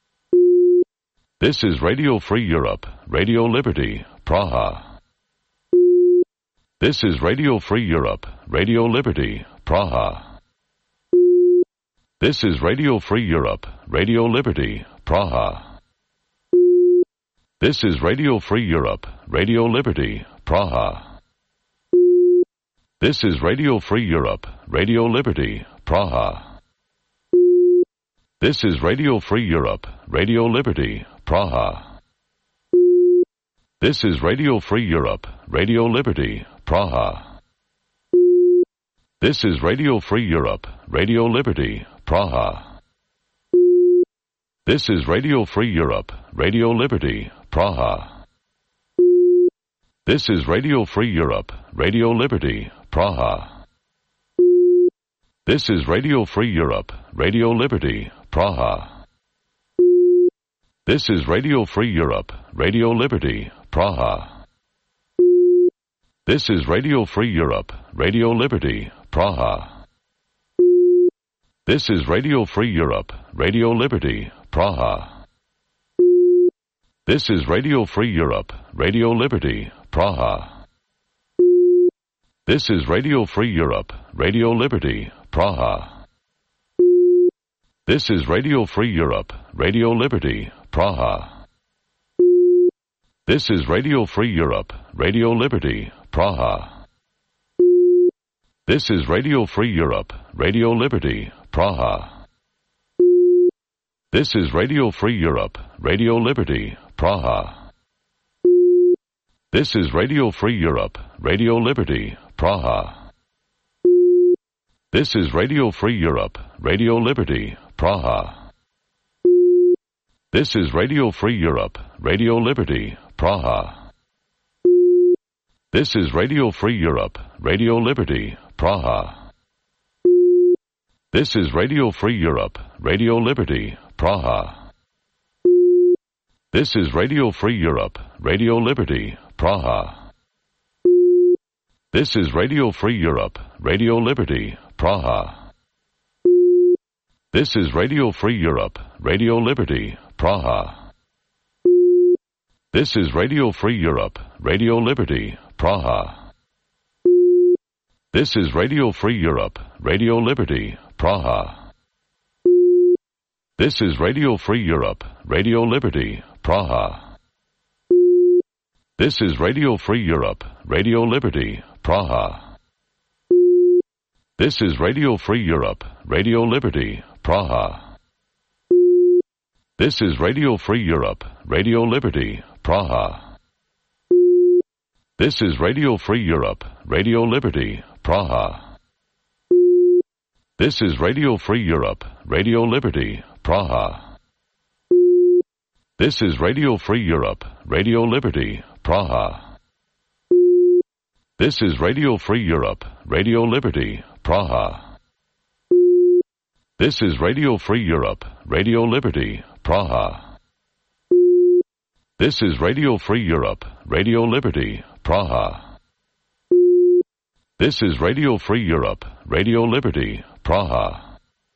This is Radio Free Europe, Radio Liberty, Praha. This is Radio Free Europe, Radio Liberty, Praha. This is Radio Free Europe, Radio Liberty, Praha. This is Radio Free Europe, Radio Liberty, Praha. This is Radio Free Europe, Radio Liberty, Praha. This is Radio Free Europe, Radio Liberty, Praha. This is Radio Free Europe, Radio Liberty, Praha. This is Radio Free Europe, Radio Liberty, Praha. This is Radio Free Europe, Radio Liberty, Praha. This is Radio Free Europe, Radio Liberty, Praha. This is Radio Free Europe, Radio Liberty, Praha. This is Radio Free Europe, Radio Liberty, Praha. This is Radio Free Europe, Radio Liberty, Praha. This is Radio Free Europe, Radio Liberty, Praha. This is Radio Free Europe, Radio Liberty, Praha. This is Radio Free Europe, Radio Liberty, Praha. This is Radio Free Europe, Radio Liberty, Praha. This is Radio Free Europe, Radio Liberty, Praha. This is Radio Free Europe, Radio Liberty, Praha. This is Radio Free Europe, Radio Liberty, Praha. This is Radio Free Europe, Radio Liberty, Praha. This is Radio Free Europe, Radio Liberty, Praha. This is Radio Free Europe, Radio Liberty, Praha. This is Radio Free Europe, Radio Liberty, Praha. This is Radio Free Europe, Radio Liberty, Praha. This is Radio Free Europe, Radio Liberty, Praha. This is Radio Free Europe, Radio Liberty, Praha. This is Radio Free Europe, Radio Liberty, Praha. This is Radio Free Europe, Radio Liberty, Praha. This is Radio Free Europe, Radio Liberty, Praha. This is Radio Free Europe, Radio Liberty, Praha. This is Radio Free Europe, Radio Liberty, Praha. This is Radio Free Europe, Radio Liberty, Praha. This is Radio Free Europe, Radio Liberty, Praha. This is Radio Free Europe, Radio Liberty, Praha. This is Radio Free Europe, Radio Liberty, Praha. This is Radio Free Europe, Radio Liberty, Praha. This is Radio Free Europe, Radio Liberty, Praha. This is Radio Free Europe, Radio Liberty, Praha. This is Radio Free Europe, Radio Liberty, Praha. This is Radio Free Europe, Radio Liberty, Praha.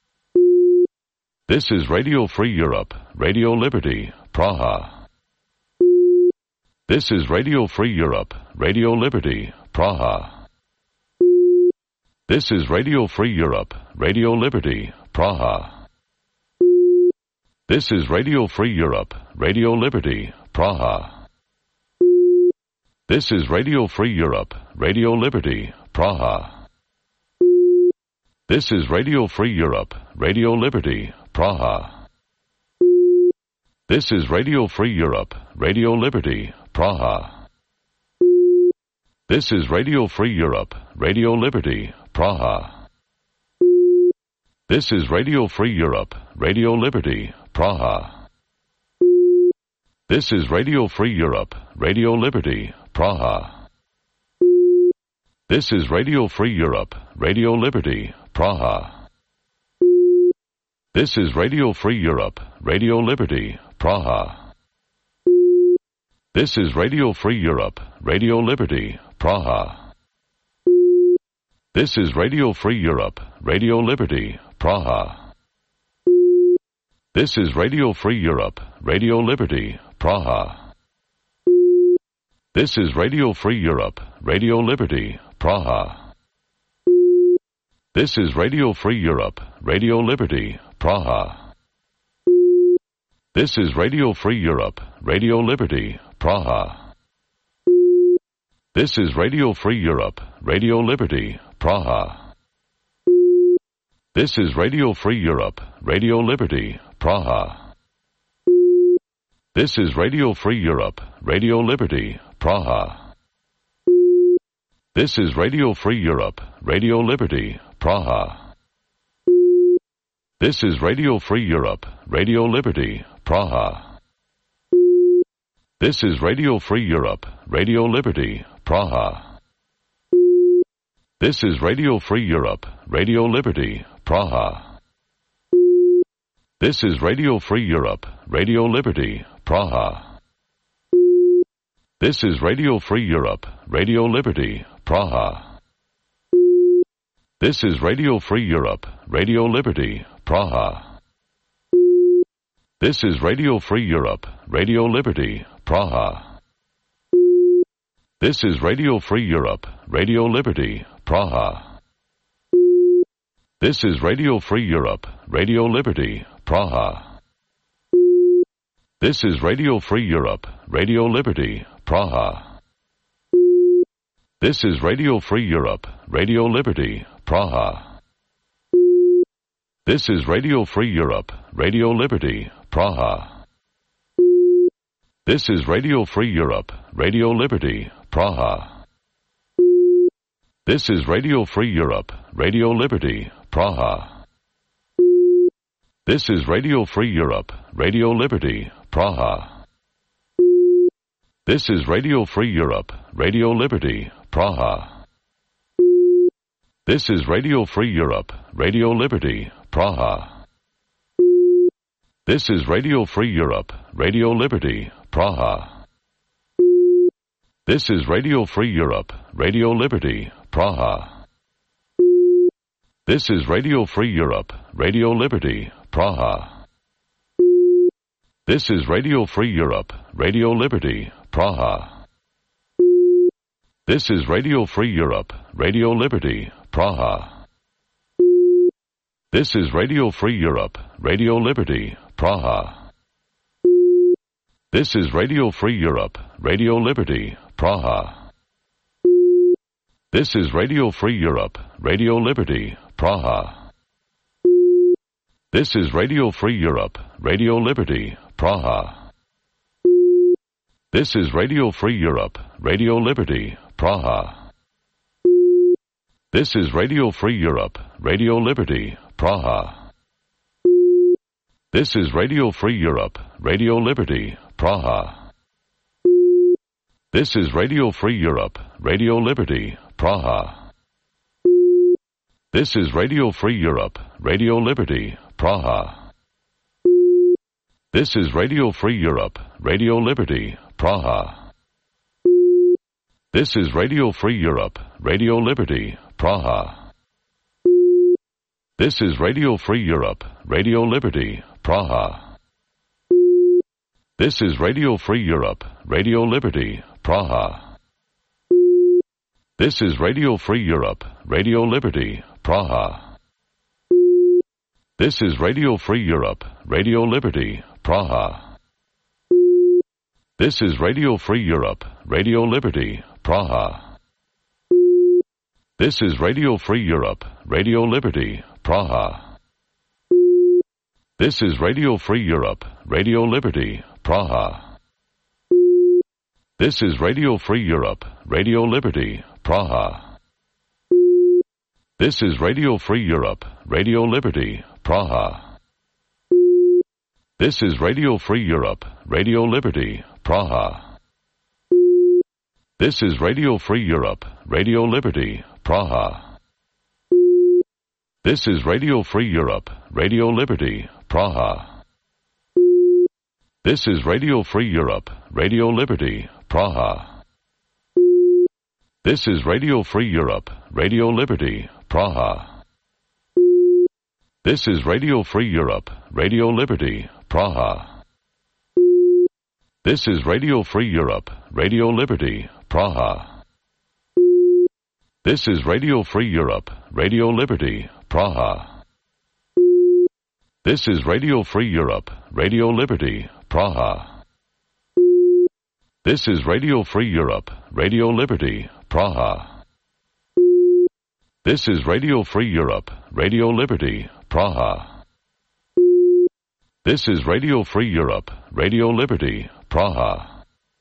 This is Radio Free Europe, Radio Liberty, Praha. This is Radio Free Europe, Radio Liberty, Praha. This is Radio Free Europe, Radio Liberty, Praha. This is Radio Free Europe, Radio Liberty, Praha. This is Radio Free Europe, Radio Liberty, Praha. This is Radio Free Europe, Radio Liberty, Praha. This is Radio Free Europe, Radio Liberty, Praha. This is Radio Free Europe, Radio Liberty, Praha. This is Radio Free Europe, Radio Liberty, Praha. This is Radio Free Europe, Radio Liberty, Praha. This is Radio Free Europe, Radio Liberty, Praha. This is Radio Free Europe, Radio Liberty, Praha. This is Radio Free Europe, Radio Liberty, Praha. This is Radio Free Europe, Radio Liberty, Praha. This is Radio Free Europe, Radio Liberty, Praha. This is Radio Free Europe, Radio Liberty, Praha. This is Radio Free Europe, Radio Liberty, Praha. This is Radio Free Europe, Radio Liberty, Praha. This is Radio Free Europe, Radio Liberty, Praha. This is Radio Free Europe, Radio Liberty, Praha. This is Radio Free Europe, Radio Liberty, Praha. This is Radio Free Europe, Radio Liberty, Praha. This is Radio Free Europe, Radio Liberty, Praha. This is Radio Free Europe, Radio Liberty, Praha. This is Radio Free Europe, Radio Liberty, Praha. This is Radio Free Europe, Radio Liberty, Praha. This is Radio Free Europe, Radio Liberty, Praha. This is Radio Free Europe, Radio Liberty, Praha. This is Radio Free Europe, Radio Liberty, Praha. This is Radio Free Europe, Radio Liberty, Praha. This is Radio Free Europe, Radio Liberty, Praha. This is Radio Free Europe, Radio Liberty, Praha. This is Radio Free Europe, Radio Liberty, Praha. This is Radio Free Europe, Radio Liberty, Praha. This is Radio Free Europe, Radio Liberty, Praha. This is Radio Free Europe, Radio Liberty, Praha. This is Radio Free Europe, Radio Liberty, Praha. This is Radio Free Europe, Radio Liberty, Praha. This is Radio Free Europe, Radio Liberty, Praha. This is Radio Free Europe, Radio Liberty, Praha. This is Radio Free Europe, Radio Liberty, Praha. This is Radio Free Europe, Radio Liberty, Praha. This is Radio Free Europe, Radio Liberty, Praha. This is Radio Free Europe, Radio Liberty, Praha. This is Radio Free Europe, Radio Liberty, Praha. This is Radio Free Europe, Radio Liberty, Praha. This is Radio Free Europe, Radio Liberty, Praha. This is Radio Free Europe, Radio Liberty, Praha. This is Radio Free Europe, Radio Liberty, Praha. This is Radio Free Europe, Radio Liberty, Praha. This is Radio Free Europe, Radio Liberty, Praha. This is Radio Free Europe, Radio Liberty, Praha. This is Radio Free Europe, Radio Liberty, Praha. This is Radio Free Europe, Radio Liberty, Praha. This is Radio Free Europe, Radio Liberty, Praha. This is Radio Free Europe, Radio Liberty, Praha. This is Radio Free Europe, Radio Liberty, Praha. This is Radio Free Europe, Radio Liberty, Praha. This is Radio Free Europe, Radio Liberty, Praha. This is Radio Free Europe, Radio Liberty, Praha. This is Radio Free Europe, Radio Liberty, Praha. This is Radio Free Europe, Radio Liberty, Praha. This is Radio Free Europe, Radio Liberty, Praha. This is Radio Free Europe, Radio Liberty, Praha. This is Radio Free Europe, Radio Liberty, Praha. This is Radio Free Europe, Radio Liberty, Praha. This is Radio Free Europe, Radio Liberty, Praha. This is Radio Free Europe, Radio Liberty, Praha. This is Radio Free Europe, Radio Liberty, Praha. This is Radio Free Europe, Radio Liberty, Praha. This is Radio Free Europe, Radio Liberty, Praha. This is Radio Free Europe, Radio Liberty, Praha. This is Radio Free Europe, Radio Liberty, Praha. This is Radio Free Europe, Radio Liberty, Praha. This is Radio Free Europe, Radio Liberty, Praha. This is Radio Free Europe, Radio Liberty, Praha.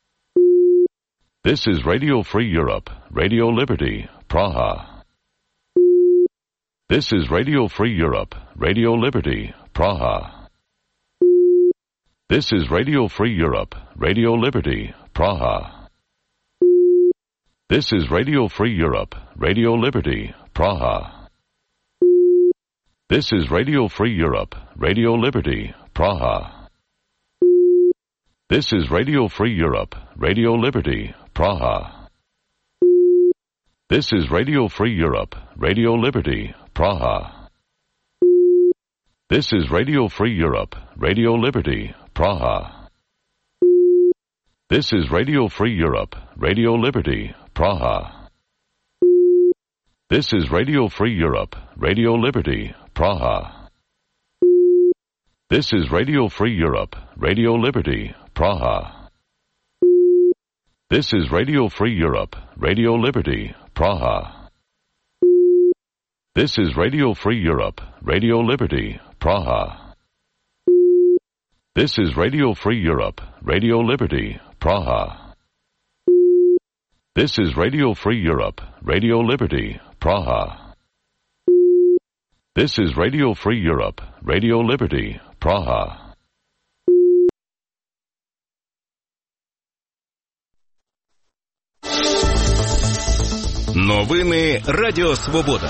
This is Radio Free Europe, Radio Liberty, Praha. This is Radio Free Europe, Radio Liberty, Praha. This is Radio Free Europe, Radio Liberty, Praha. This is Radio Free Europe, Radio Liberty, Praha. This is Radio Free Europe, Radio Liberty, Praha. This is Radio Free Europe, Radio Liberty, Praha. This is Radio Free Europe, Radio Liberty, Praha. This is Radio Free Europe, Radio Liberty, Praha. This is Radio Free Europe, Radio Liberty, Praha. This is Radio Free Europe, Radio Liberty, Praha. This is Radio Free Europe, Radio Liberty, Praha. This is Radio Free Europe, Radio Liberty, Praha. This is Radio Free Europe, Radio Liberty, Praha. This is Radio Free Europe, Radio Liberty, Praha. This is Radio Free Europe, Radio Liberty, Praha. This is Radio Free Europe, Radio Liberty, Praha. Новини Радіо Свобода.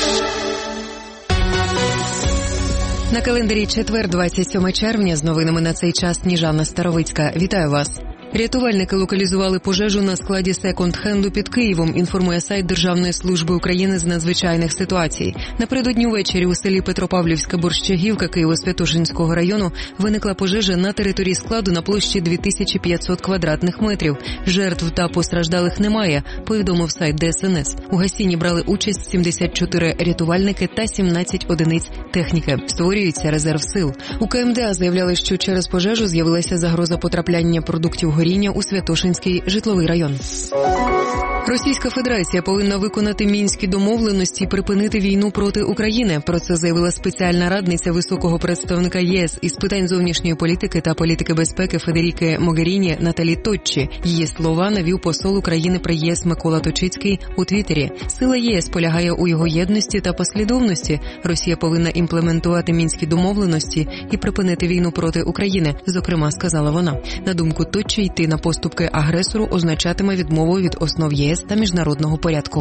На календарі четвер, двадцять сьоме червня, з новинами на цей час Сніжана Старовицька. Вітаю вас. Рятувальники локалізували пожежу на складі секонд-хенду під Києвом, інформує сайт Державної служби України з надзвичайних ситуацій. Напередодні ввечері у селі Петропавлівська Борщагівка Києво-Святошинського району виникла пожежа на території складу на площі дві тисячі п'ятсот квадратних метрів. Жертв та постраждалих немає, повідомив сайт Де Ес Ен Ес. У гасінні брали участь сімдесят чотири рятувальники та сімнадцять одиниць техніки. Створюється резерв сил. У Ка Ем Де А заявляли, що через пожежу з'явилася загроза потрапляння продуктів горіння у Святошинський житловий район. Російська Федерація повинна виконати Мінські домовленості і припинити війну проти України. Про це заявила спеціальна радниця високого представника Є Ес із питань зовнішньої політики та політики безпеки Федеріки Могеріні Наталі Точчі. Її слова навів посол України при Є Ес Микола Точицький у Твіттері. Сила Є Ес полягає у його єдності та послідовності. Росія повинна імплементувати Мінські домовленості і припинити війну проти України, зокрема, сказала вона. На думку Точчі, йти на поступки агресору означатиме відмову від основ Є Ес та міжнародного порядку.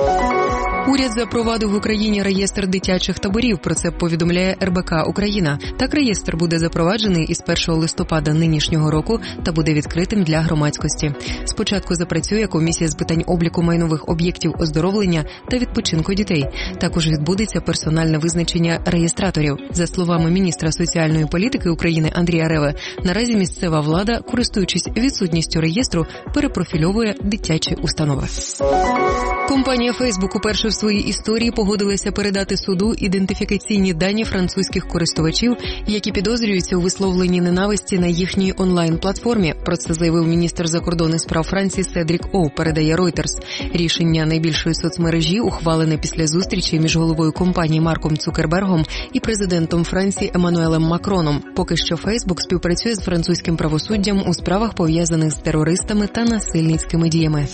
Уряд запровадив в Україні реєстр дитячих таборів. Про це повідомляє Ер Бе Ка Україна. Так, реєстр буде запроваджений із першого листопада нинішнього року та буде відкритим для громадськості. Спочатку запрацює комісія з питань обліку майнових об'єктів оздоровлення та відпочинку дітей. Також відбудеться персональне визначення реєстраторів. За словами міністра соціальної політики України Андрія Реви, наразі місцева влада, користуючись відсутністю реєстру, перепрофільовує дитячі установи. Компанія Facebook уперше в своїй історії погодилася передати суду ідентифікаційні дані французьких користувачів, які підозрюються у висловленні ненависті на їхній онлайн-платформі. Про це заявив міністр закордонних справ Франції Седрік Оу, передає Reuters. Рішення найбільшої соцмережі ухвалене після зустрічі між головою компанії Марком Цукербергом і президентом Франції Еммануелем Макроном. Поки що Facebook співпрацює з французьким правосуддям у справах, пов'язаних з терористами та насильницькими діями.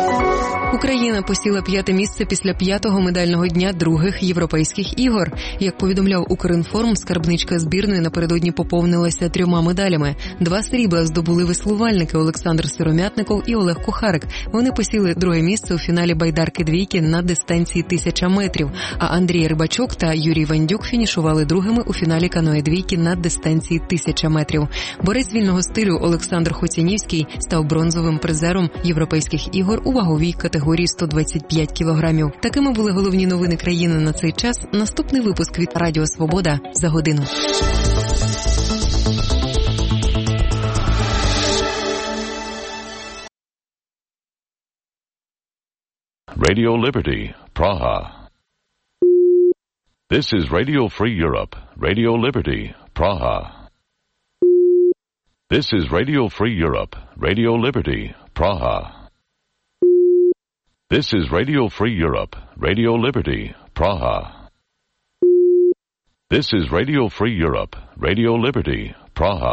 Україна посіла п'яте місце після п'ятого медального дня других європейських ігор. Як повідомляв Укрінформ, скарбничка збірної напередодні поповнилася трьома медалями. Два срібла здобули веслувальники Олександр Сиромятников і Олег Кухарик. Вони посіли друге місце у фіналі байдарки двійки на дистанції тисяча метрів, а Андрій Рибачок та Юрій Вандюк фінішували другими у фіналі каное двійки на дистанції тисяча метрів. Борець вільного стилю Олександр Хоцянівський став бронзовим призером європейських ігор у ваговій категорії сто двадцять п'ять кілограмів. Такими були головні новини країни на цей час. Наступний випуск від Радіо Свобода за годину. Radio Liberty, Praha. This is Radio Free Europe, Radio Liberty, Praha. This is Radio Free Europe, Radio Liberty, Praha. This is Radio Free Europe, Radio Liberty, Praha. This is Radio Free Europe, Radio Liberty, Praha.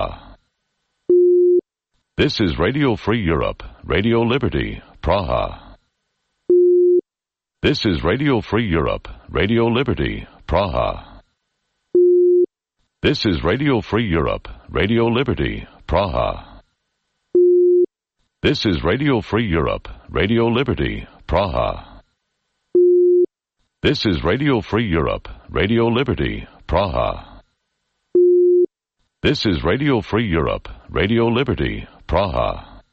This is Radio Free Europe, Radio Liberty, Praha. This is Radio Free Europe, Radio Liberty, Praha. This is Radio Free Europe, Radio Liberty, Praha. This is Radio Free Europe, Radio Liberty, Praha. This is Radio Free Europe, Radio Liberty, Praha. This is Radio Free Europe, Radio Liberty, Praha.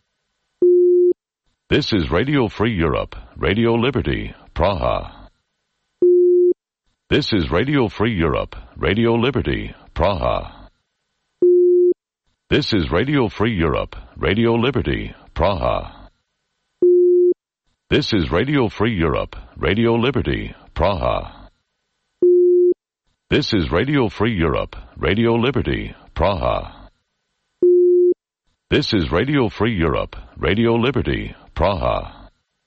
This is Radio Free Europe, Radio Liberty, Praha. This is Radio Free Europe, Radio Liberty, Praha. This is Radio Free Europe, Radio Liberty, Praha. This is Radio Free Europe, Radio Liberty, Praha. This is Radio Free Europe, Radio Liberty, Praha. This is Radio Free Europe, Radio Liberty, Praha.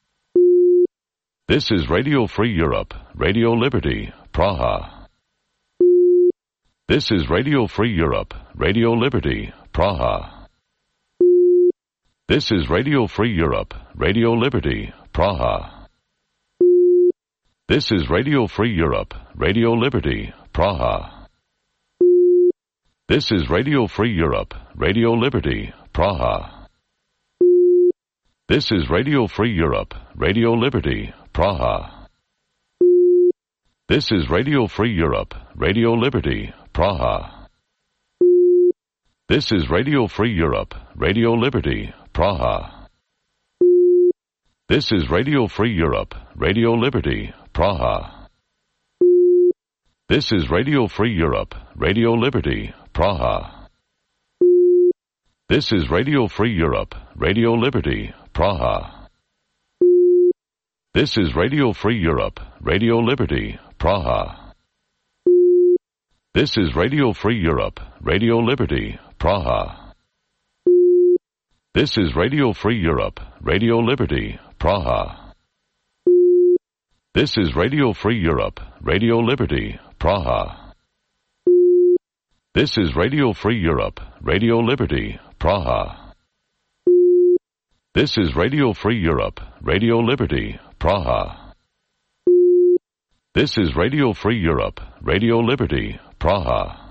This is Radio Free Europe, Radio Liberty, Praha. This is Radio Free Europe, Radio Liberty, Praha. This is Radio Free Europe, Radio Liberty, Praha. This is Radio Free Europe, Radio Liberty, Praha. This is Radio Free Europe, Radio Liberty, Praha. This is Radio Free Europe, Radio Liberty, Praha. This is Radio Free Europe, Radio Liberty, Praha. This is Radio Free Europe, Radio Liberty, Praha. This is Radio Free Europe, Radio Liberty, Praha. This is Radio Free Europe, Radio Liberty, Praha. This is Radio Free Europe, Radio Liberty, Praha. This is Radio Free Europe, Radio Liberty, Praha. This is Radio Free Europe, Radio Liberty, Praha. This is Radio Free Europe, Radio Liberty, Praha. This is Radio Free Europe, Radio Liberty, Praha. This is Radio Free Europe, Radio Liberty, Praha. This is Radio Free Europe, Radio Liberty, Praha. This is Radio Free Europe, Radio Liberty, Praha.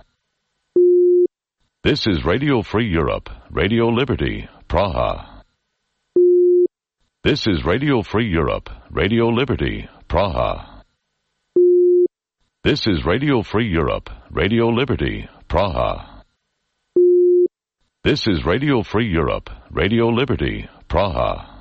This is Radio Free Europe, Radio Liberty, Praha. This is Radio Free Europe, Radio Liberty, Praha. This is Radio Free Europe, Radio Liberty, Praha. This is Radio Free Europe, Radio Liberty, Praha.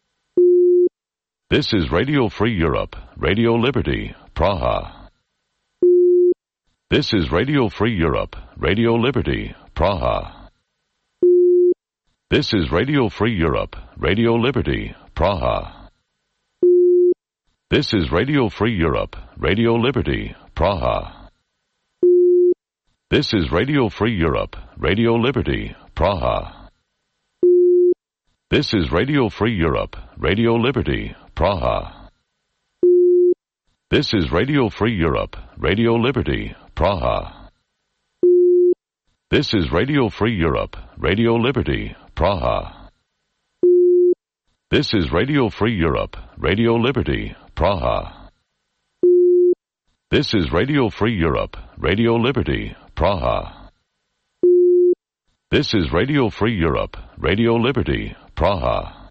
This is Radio Free Europe, Radio Liberty, Praha. This is Radio Free Europe, Radio Liberty, Praha. This is Radio Free Europe, Radio Liberty, Praha. This is Radio Free Europe, Radio Liberty, Praha. This is Radio Free Europe, Radio Liberty, Praha. This is Radio Free Europe, Radio Liberty, Praha. This is Radio Free Europe, Radio Liberty, Praha. This is Radio Free Europe, Radio Liberty, Praha. This is Radio Free Europe, Radio Liberty, Praha. This is Radio Free Europe, Radio Liberty, Praha. This is Radio Free Europe, Radio Liberty, Praha.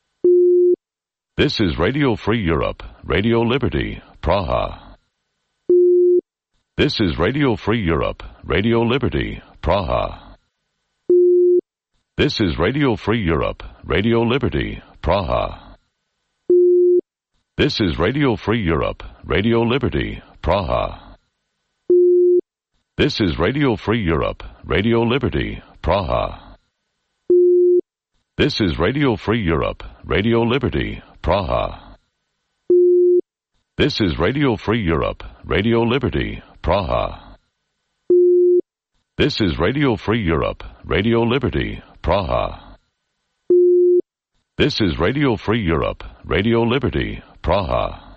This is Radio Free Europe, Radio Liberty, Praha. This is Radio Free Europe, Radio Liberty, Praha. This is Radio Free Europe, Radio Liberty, Praha. This is Radio Free Europe, Radio Liberty, Praha. This is Radio Free Europe, Radio Liberty, Praha. This is Radio Free Europe, Radio Liberty, Praha. This is Radio Free Europe, Radio Liberty, Praha. This is Radio Free Europe, Radio Liberty, Praha. This is Radio Free Europe, Radio Liberty, Praha.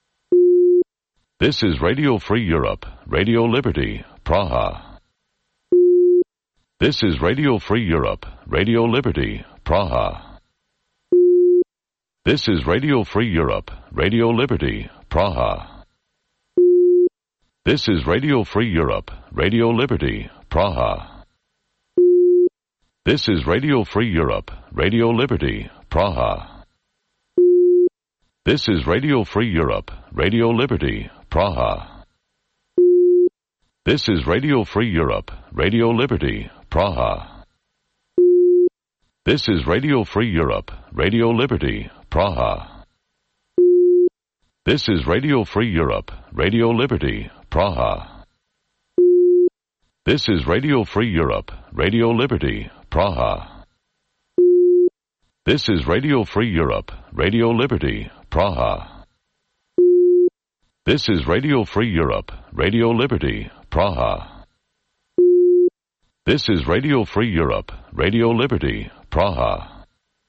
This is Radio Free Europe, Radio Liberty, Praha. This is Radio Free Europe, Radio Liberty, Praha. This is Radio Free Europe, Radio Liberty, Praha. This is Radio Free Europe, Radio Liberty, Praha. This is Radio Free Europe, Radio Liberty, Praha. This is Radio Free Europe, Radio Liberty, Praha. This is Radio Free Europe, Radio Liberty, Praha. This is Radio Free Europe, Radio Liberty, Praha. This is Radio Free Europe, Radio Liberty, Praha. This is Radio Free Europe, Radio Liberty, Praha. This is Radio Free Europe, Radio Liberty, Praha. This is Radio Free Europe, Radio Liberty, Praha. This is Radio Free Europe, Radio Liberty, Praha.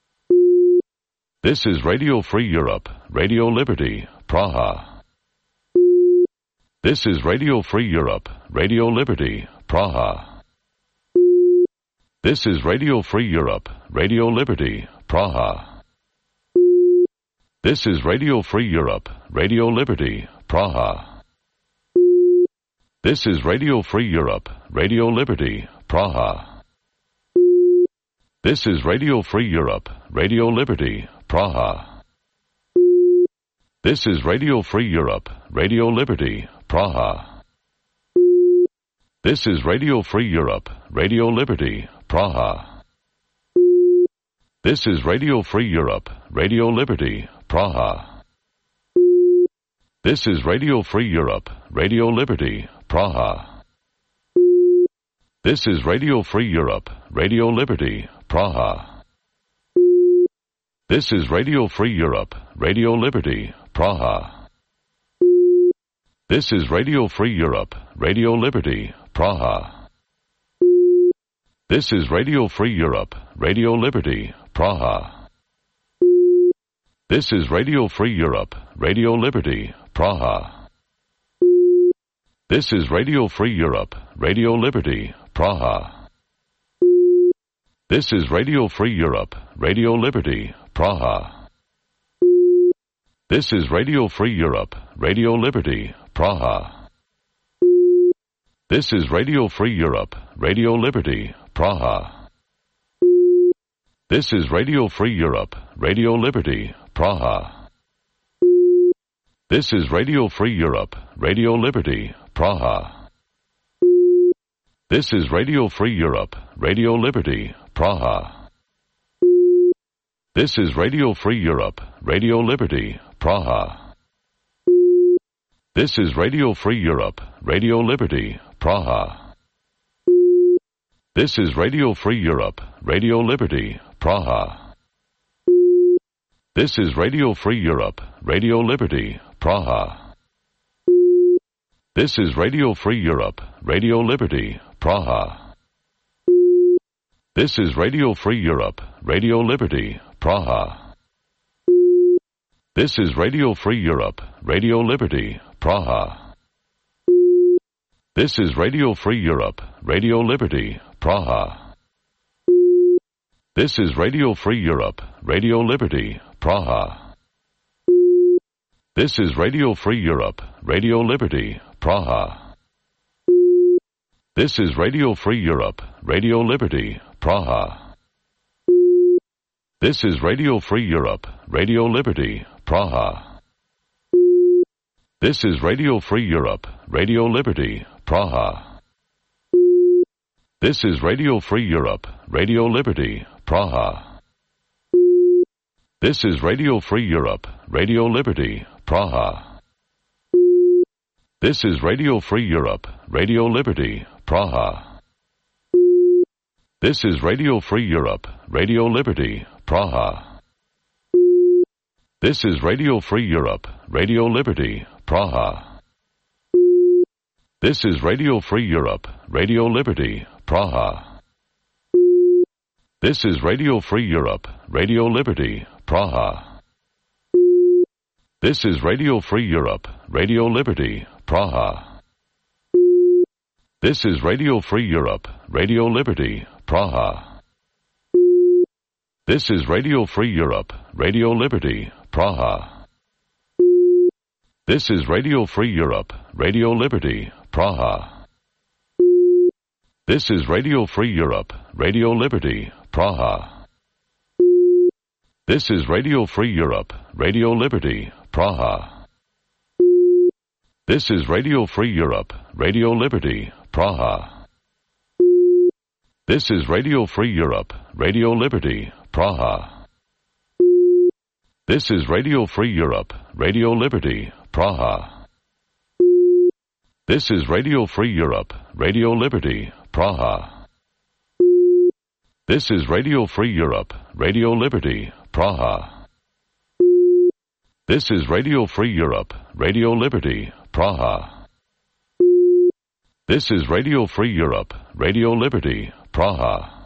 This is Radio Free Europe, Radio Liberty, Praha. This is Radio Free Europe, Radio Liberty, Praha. This is Radio Free Europe, Radio Liberty, Praha. This is Radio Free Europe, Radio Liberty, Praha. This is Radio Free Europe, Radio Liberty, Praha. This is Radio Free Europe, Radio Liberty, Praha. This is Radio Free Europe, Radio Liberty, Praha. This is Radio Free Europe, Radio Liberty, Praha. This is Radio Free Europe, Radio Liberty, Praha. This is Radio Free Europe, Radio Liberty, Praha. This is Radio Free Europe, Radio Liberty, Praha. This is Radio Free Europe, Radio Liberty, Praha. This is Radio Free Europe, Radio Liberty, Praha. This is Radio Free Europe, Radio Liberty, Praha. This is Radio Free Europe, Radio Liberty, Praha. This is Radio Free Europe, Radio Liberty, Praha. This is Radio Free Europe, Radio Liberty, Praha. This is Radio Free Europe, Radio Liberty, Praha. This is Radio Free Europe, Radio Liberty, Praha. This is Radio Free Europe, Radio Liberty, Praha. This is Radio Free Europe, Radio Liberty, Praha. This is Radio Free Europe, Radio Liberty, Praha. This is Radio Free Europe, Radio Liberty, Praha. This is Radio Free Europe, Radio Liberty, Praha. This is Radio Free Europe, Radio Liberty, Praha. This is Radio Free Europe, Radio Liberty, Praha. This is Radio Free Europe, Radio Liberty, Praha. This is Radio Free Europe, Radio Liberty, Praha. This is Radio Free Europe, Radio Liberty, Praha. This is Radio Free Europe, Radio Liberty, Praha. This is Radio Free Europe, Radio Liberty, Praha. This is Radio Free Europe, Radio Liberty, Praha. This is Radio Free Europe, Radio Liberty, Praha. This is Radio Free Europe, Radio Liberty, Praha. This is Radio Free Europe, Radio Liberty, Praha. This is Radio Free Europe, Radio Liberty, Praha. This is Radio Free Europe, Radio Liberty, Praha. This is Radio Free Europe, Radio Liberty, Praha. This is Radio Free Europe, Radio Liberty, Praha. This is Radio Free Europe, Radio Liberty, Praha. This is Radio Free Europe, Radio Liberty, Praha. This is Radio Free Europe, Radio Liberty, Praha. This is Radio Free Europe, Radio Liberty, Praha. This is Radio Free Europe, Radio Liberty, Praha. This is Radio Free Europe, Radio Liberty, Praha. This is Radio Free Europe, Radio Liberty, Praha. This is Radio Free Europe, Radio Liberty, Praha. This is Radio Free Europe, Radio Liberty, Praha. This is Radio Free Europe, Radio Liberty, Praha. This is Radio Free Europe, Radio Liberty, Praha. This is Radio Free Europe, Radio Liberty, Praha. This is Radio Free Europe, Radio Liberty, Praha. This is Radio Free Europe, Radio Liberty, Praha. This is Radio Free Europe, Radio Liberty, Praha. This is Radio Free Europe, Radio Liberty, Praha.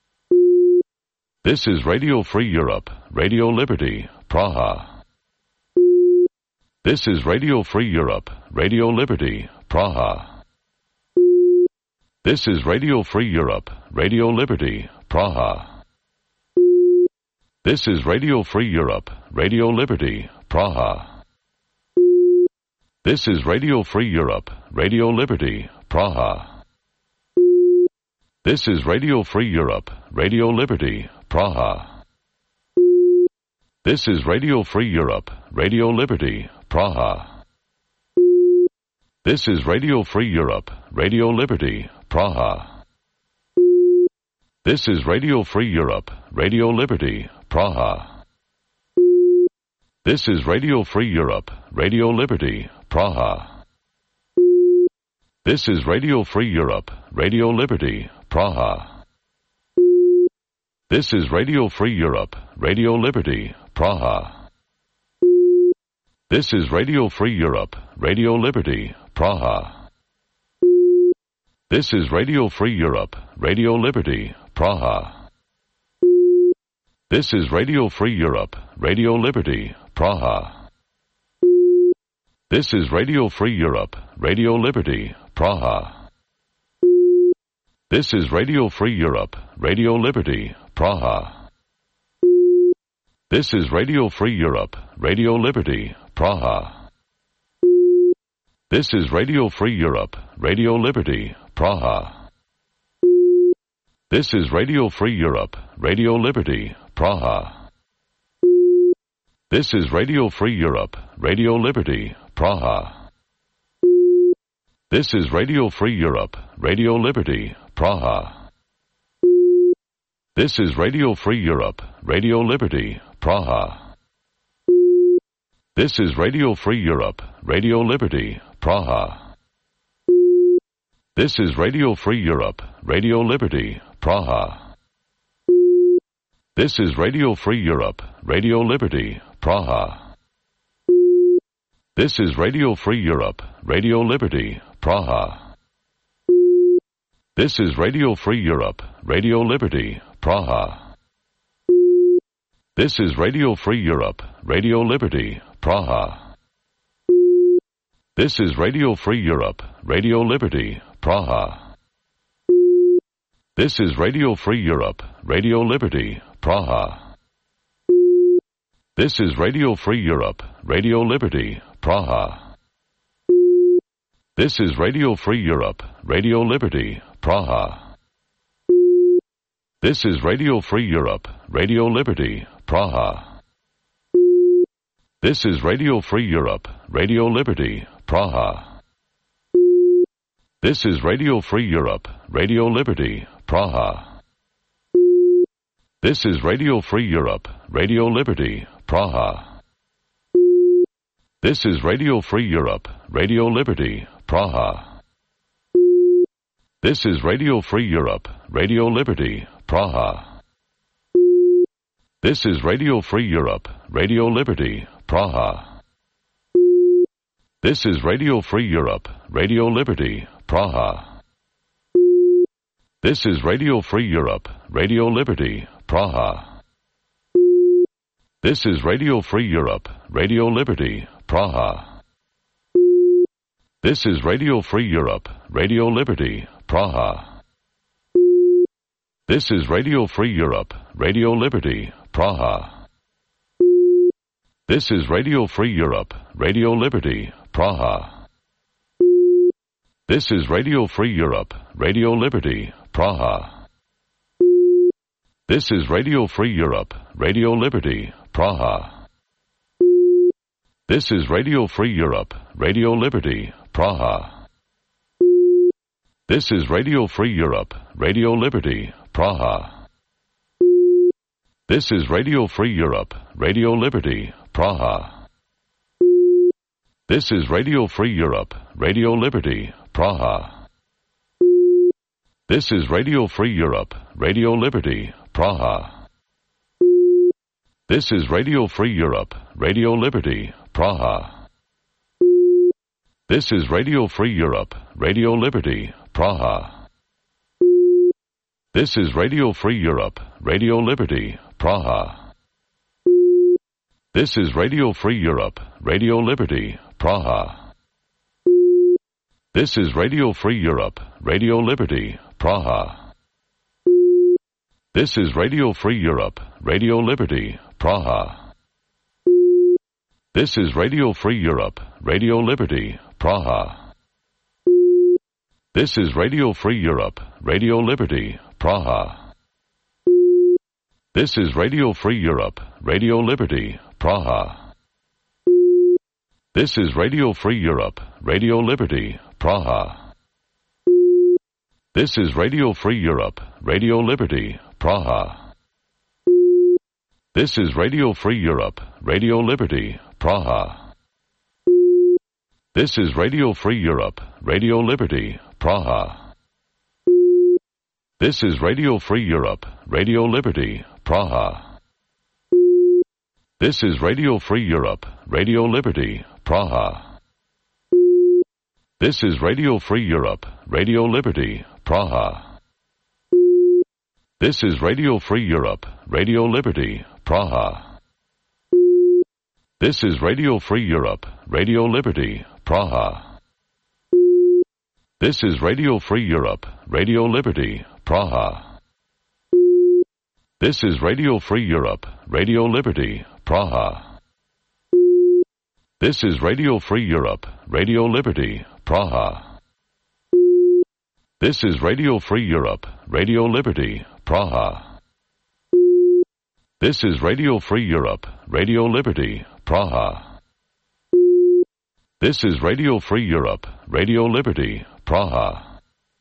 This is Radio Free Europe, Radio Liberty, Praha. This is Radio Free Europe, Radio Liberty, Praha. This is Radio Free Europe, Radio Liberty, Praha. This is Radio Free Europe, Radio Liberty, Praha. This is Radio Free Europe, Radio Liberty, Praha. This is Radio Free Europe, Radio Liberty, Praha. This is Radio Free Europe, Radio Liberty, Praha. This is Radio Free Europe, Radio Liberty, Praha. This is Radio Free Europe, Radio Liberty, Praha. This is Radio Free Europe, Radio Liberty, Praha. This is Radio Free Europe, Radio Liberty, Praha. This is Radio Free Europe, Radio Liberty, Praha. This is Radio Free Europe, Radio Liberty, Praha. This is Radio Free Europe, Radio Liberty, Praha. This is Radio Free Europe, Radio Liberty, Praha. This is Radio Free Europe, Radio Liberty, Praha. This is Radio Free Europe, Radio Liberty, Praha. This is Radio Free Europe, Radio Liberty, Praha. This is Radio Free Europe, Radio Liberty, Praha. This is Radio Free Europe, Radio Liberty, Praha. This is Radio Free Europe, Radio Liberty, Praha. This is Radio Free Europe, Radio Liberty, Praha. This is Radio Free Europe, Radio Liberty, Praha. This is Radio Free Europe, Radio Liberty, Praha. This is Radio Free Europe, Radio Liberty, Praha. This is Radio Free Europe, Radio Liberty, Praha. This is Radio Free Europe, Radio Liberty, Praha. This is Radio Free Europe, Radio Liberty, Praha. This is Radio Free Europe, Radio Liberty, Praha. This is Radio Free Europe, Radio Liberty, Praha. This is Radio Free Europe, Radio Liberty, Praha. This is Radio Free Europe, Radio Liberty, Praha. This is Radio Free Europe, Radio Liberty, Praha. This is Radio Free Europe, Radio Liberty, Praha. This is Radio Free Europe, Radio Liberty, Praha. This is Radio Free Europe, Radio Liberty, Praha. This is Radio Free Europe, Radio Liberty, Praha. This is Radio Free Europe, Radio Liberty, Praha. This is Radio Free Europe, Radio Liberty, Praha. This is Radio Free Europe, Radio Liberty, Praha. This is Radio Free Europe, Radio Liberty, Praha. This is Radio Free Europe, Radio Liberty, Praha. This is Radio Free Europe, Radio Liberty, Praha. This is Radio Free Europe, Radio Liberty, Praha. This is Radio Free Europe, Radio Liberty, Praha. This is Radio Free Europe, Radio Liberty, Praha. This is Radio Free Europe, Radio Liberty, Praha. This is Radio Free Europe, Radio Liberty, Praha. This is Radio Free Europe, Radio Liberty, Praha. This is Radio Free Europe, Radio Liberty, Praha. This is Radio Free Europe, Radio Liberty, Praha. This is Radio Free Europe, Radio Liberty, Praha. This is Radio Free Europe, Radio Liberty, Praha. This is Radio Free Europe, Radio Liberty, Praha. This is Radio Free Europe, Radio Liberty, Praha. This is Radio Free Europe, Radio Liberty, Praha. This is Radio Free Europe, Radio Liberty, Praha. This is Radio Free Europe, Radio Liberty, Praha. This is Radio Free Europe, Radio Liberty, Praha. This is Radio Free Europe, Radio Liberty, Praha. This is Radio Free Europe, Radio Liberty, Praha. This is Radio Free Europe, Radio Liberty, Praha. This is Radio Free Europe, Radio Liberty, Praha. This is Radio Free Europe, Radio Liberty, Praha. This is Radio Free Europe, Radio Liberty, Praha. This is Radio Free Europe, Radio Liberty, Praha. This is Radio Free Europe, Radio Liberty, Praha. This is Radio Free Europe, Radio Liberty, Praha. This is Radio Free Europe, Radio Liberty, Praha. This is Radio Free Europe, Radio Liberty, Praha. This is Radio Free Europe, Radio Liberty, Praha. This is Radio Free Europe, Radio Liberty, Praha. This is Radio Free Europe, Radio Liberty, Praha. This is Radio Free Europe, Radio Liberty, Praha. This is Radio Free Europe, Radio Liberty, Praha. This is Radio Free Europe, Radio Liberty, Praha. This is Radio Free Europe, Radio Liberty, Praha.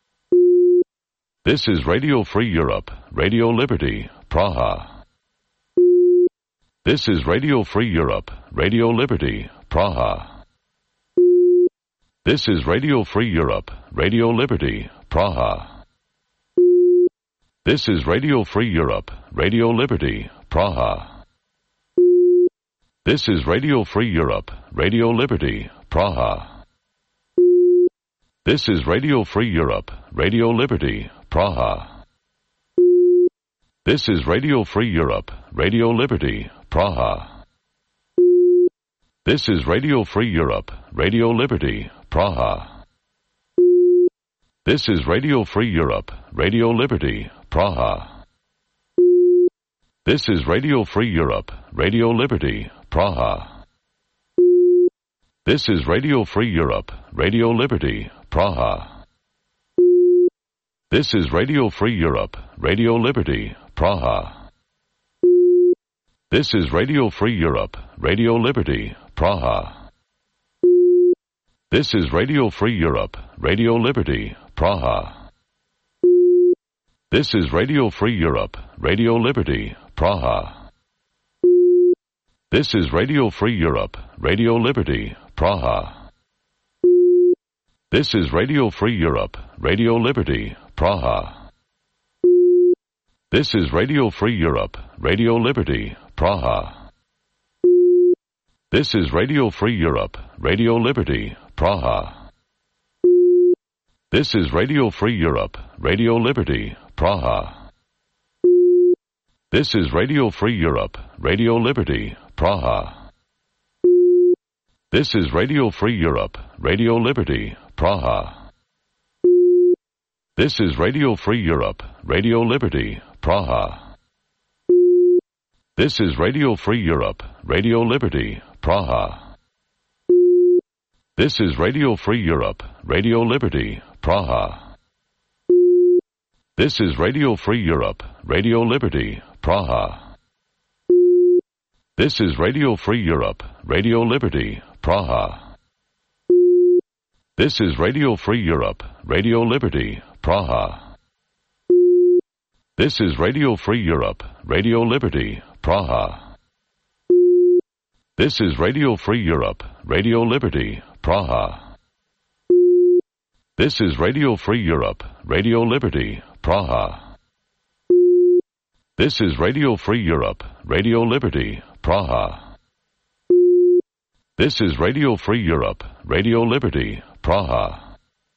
This is Radio Free Europe, Radio Liberty, Praha. This is Radio Free Europe, Radio Liberty, Praha. This is Radio Free Europe, Radio Liberty, Praha. This is Radio Free Europe, Radio Liberty, Praha. This is Radio Free Europe, Radio Liberty, Praha. This is Radio Free Europe, Radio Liberty, Praha. This is Radio Free Europe, Radio Liberty, Praha. This is Radio Free Europe, Radio Liberty, Praha. This is Radio Free Europe, Radio Liberty, Praha. This is Radio Free Europe, Radio Liberty, Praha. This is Radio Free Europe, Radio Liberty, Praha. This is Radio Free Europe, Radio Liberty, Praha. This is Radio Free Europe, Radio Liberty, Praha. This is Radio Free Europe, Radio Liberty, Praha. This is Radio Free Europe, Radio Liberty, Praha. This is Radio Free Europe, Radio Liberty, Praha. This is Radio Free Europe, Radio Liberty, Praha. This is Radio Free Europe, Radio Liberty, Praha. This is Radio Free Europe, Radio Liberty, Praha. This is Radio Free Europe, Radio Liberty, Praha. This is Radio Free Europe, Radio Liberty, Praha. This is Radio Free Europe, Radio Liberty, Praha. This is Radio Free Europe, Radio Liberty, Praha. This is Radio Free Europe, Radio Liberty, Praha. This is Radio Free Europe, Radio Liberty, Praha. This is Radio Free Europe, Radio Liberty, Praha. This is Radio Free Europe, Radio Liberty, Praha. This is Radio Free Europe, Radio Liberty, Praha. This is Radio Free Europe, Radio Liberty, Praha. This is Radio Free Europe, Radio Liberty, Praha. This is Radio Free Europe, Radio Liberty, Praha. This is Radio Free Europe, Radio Liberty, Praha. This is Radio Free Europe, Radio Liberty, Praha.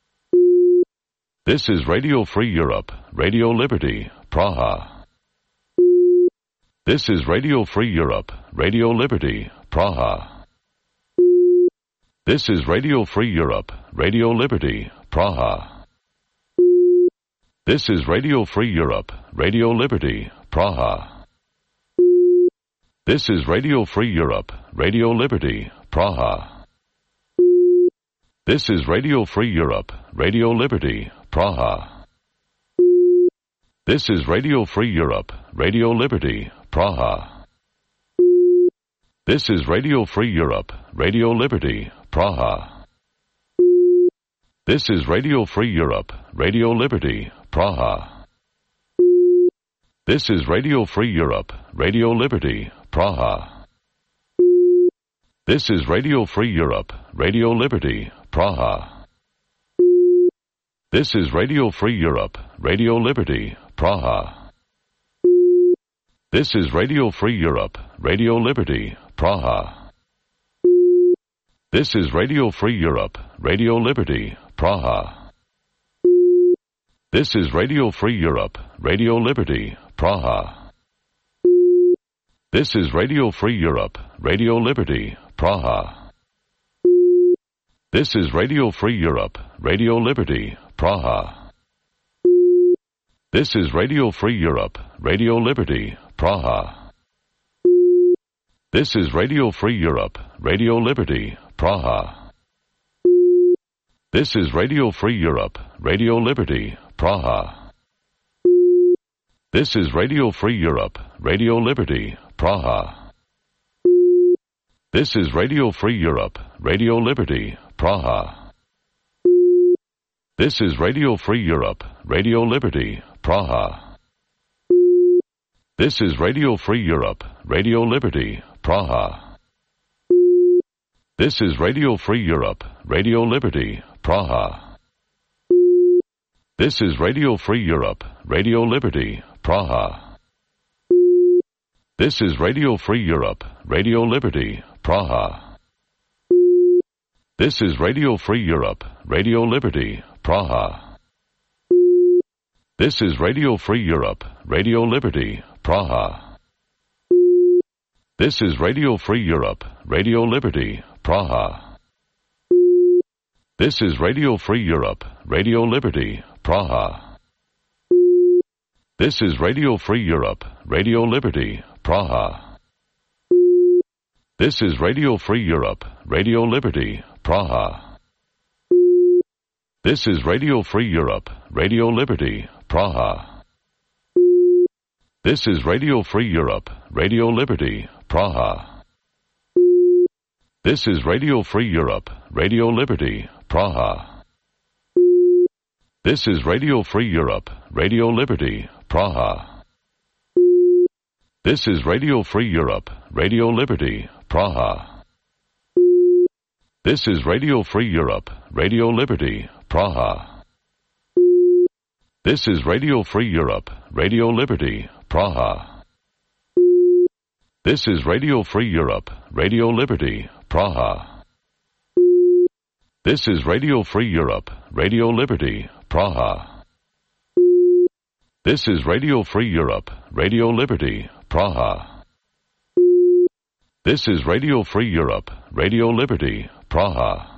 This is Radio Free Europe, Radio Liberty, Praha. This is Radio Free Europe, Radio Liberty, Praha. This is Radio Free Europe, Radio Liberty, Praha. This is Radio Free Europe, Radio Liberty, Praha. This is Radio Free Europe, Radio Liberty, Praha. This is Radio Free Europe, Radio Liberty, Praha. This is Radio Free Europe, Radio Liberty, Praha. This is Radio Free Europe, Radio Liberty, Praha. This is Radio Free Europe, Radio Liberty, Praha. This is Radio Free Europe, Radio Liberty, Praha. This is Radio Free Europe, Radio Liberty, Praha. This is Radio Free Europe, Radio Liberty, Praha. This is Radio Free Europe, Radio Liberty, Praha. This is Radio Free Europe, Radio Liberty, Praha. This is Radio Free Europe, Radio Liberty, Praha. This is Radio Free Europe, Radio Liberty, Praha. This is Radio Free Europe, Radio Liberty, Praha. This is Radio Free Europe, Radio Liberty, Praha. This is Radio Free Europe, Radio Liberty, Praha. This is Radio Free Europe, Radio Liberty, Praha. This is Radio Free Europe, Radio Liberty, Praha. This is Radio Free Europe, Radio Liberty, Praha. This is Radio Free Europe, Radio Liberty, Praha. This is Radio Free Europe, Radio Liberty, Praha. This is Radio Free Europe, Radio Liberty, Praha. This is Radio Free Europe, Radio Liberty, Praha. This is Radio Free Europe, Radio Liberty, Praha. This is Radio Free Europe, Radio Liberty, Praha. This is Radio Free Europe, Radio Liberty, Praha. This is Radio Free Europe, Radio Liberty, Praha. This is Radio Free Europe, Radio Liberty, Praha. This is Radio Free Europe, Radio Liberty, Praha. This is Radio Free Europe, Radio Liberty, Praha. This is Radio Free Europe, Radio Liberty, Praha. This is Radio Free Europe, Radio Liberty, Praha. This is Radio Free Europe, Radio Liberty, Praha. This is Radio Free Europe, Radio Liberty, Praha. This is Radio Free Europe, Radio Liberty, Praha. This is Radio Free Europe, Radio Liberty, Praha. This is Radio Free Europe, Radio Liberty, Praha. This is Radio Free Europe, Radio Liberty, Praha. This is Radio Free Europe, Radio Liberty, Praha. This is Radio Free Europe, Radio Liberty, Praha. This is Radio Free Europe, Radio Liberty, Praha.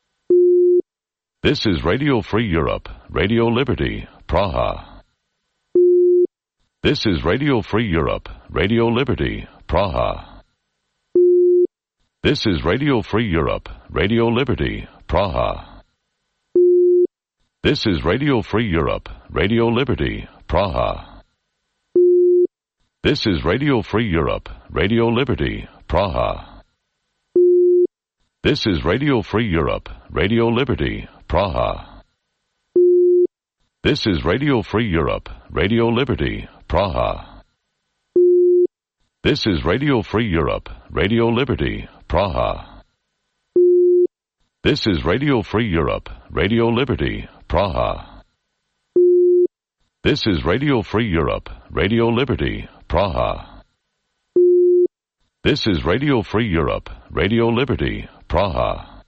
This is Radio Free Europe, Radio Liberty, Praha. This is Radio Free Europe, Radio Liberty, Praha. This is Radio Free Europe, Radio Liberty, Praha. This is Radio Free Europe, Radio Liberty, Praha. This is Radio Free Europe, Radio Liberty, Praha. This is Radio Free Europe, Radio Liberty, Praha. This is Radio Free Europe, Radio Liberty, Praha. This is Radio Free Europe, Radio Liberty, Praha. This is Radio Free Europe, Radio Liberty, Praha. This is Radio Free Europe, Radio Liberty, Praha. This is Radio Free Europe, Radio Liberty, Praha.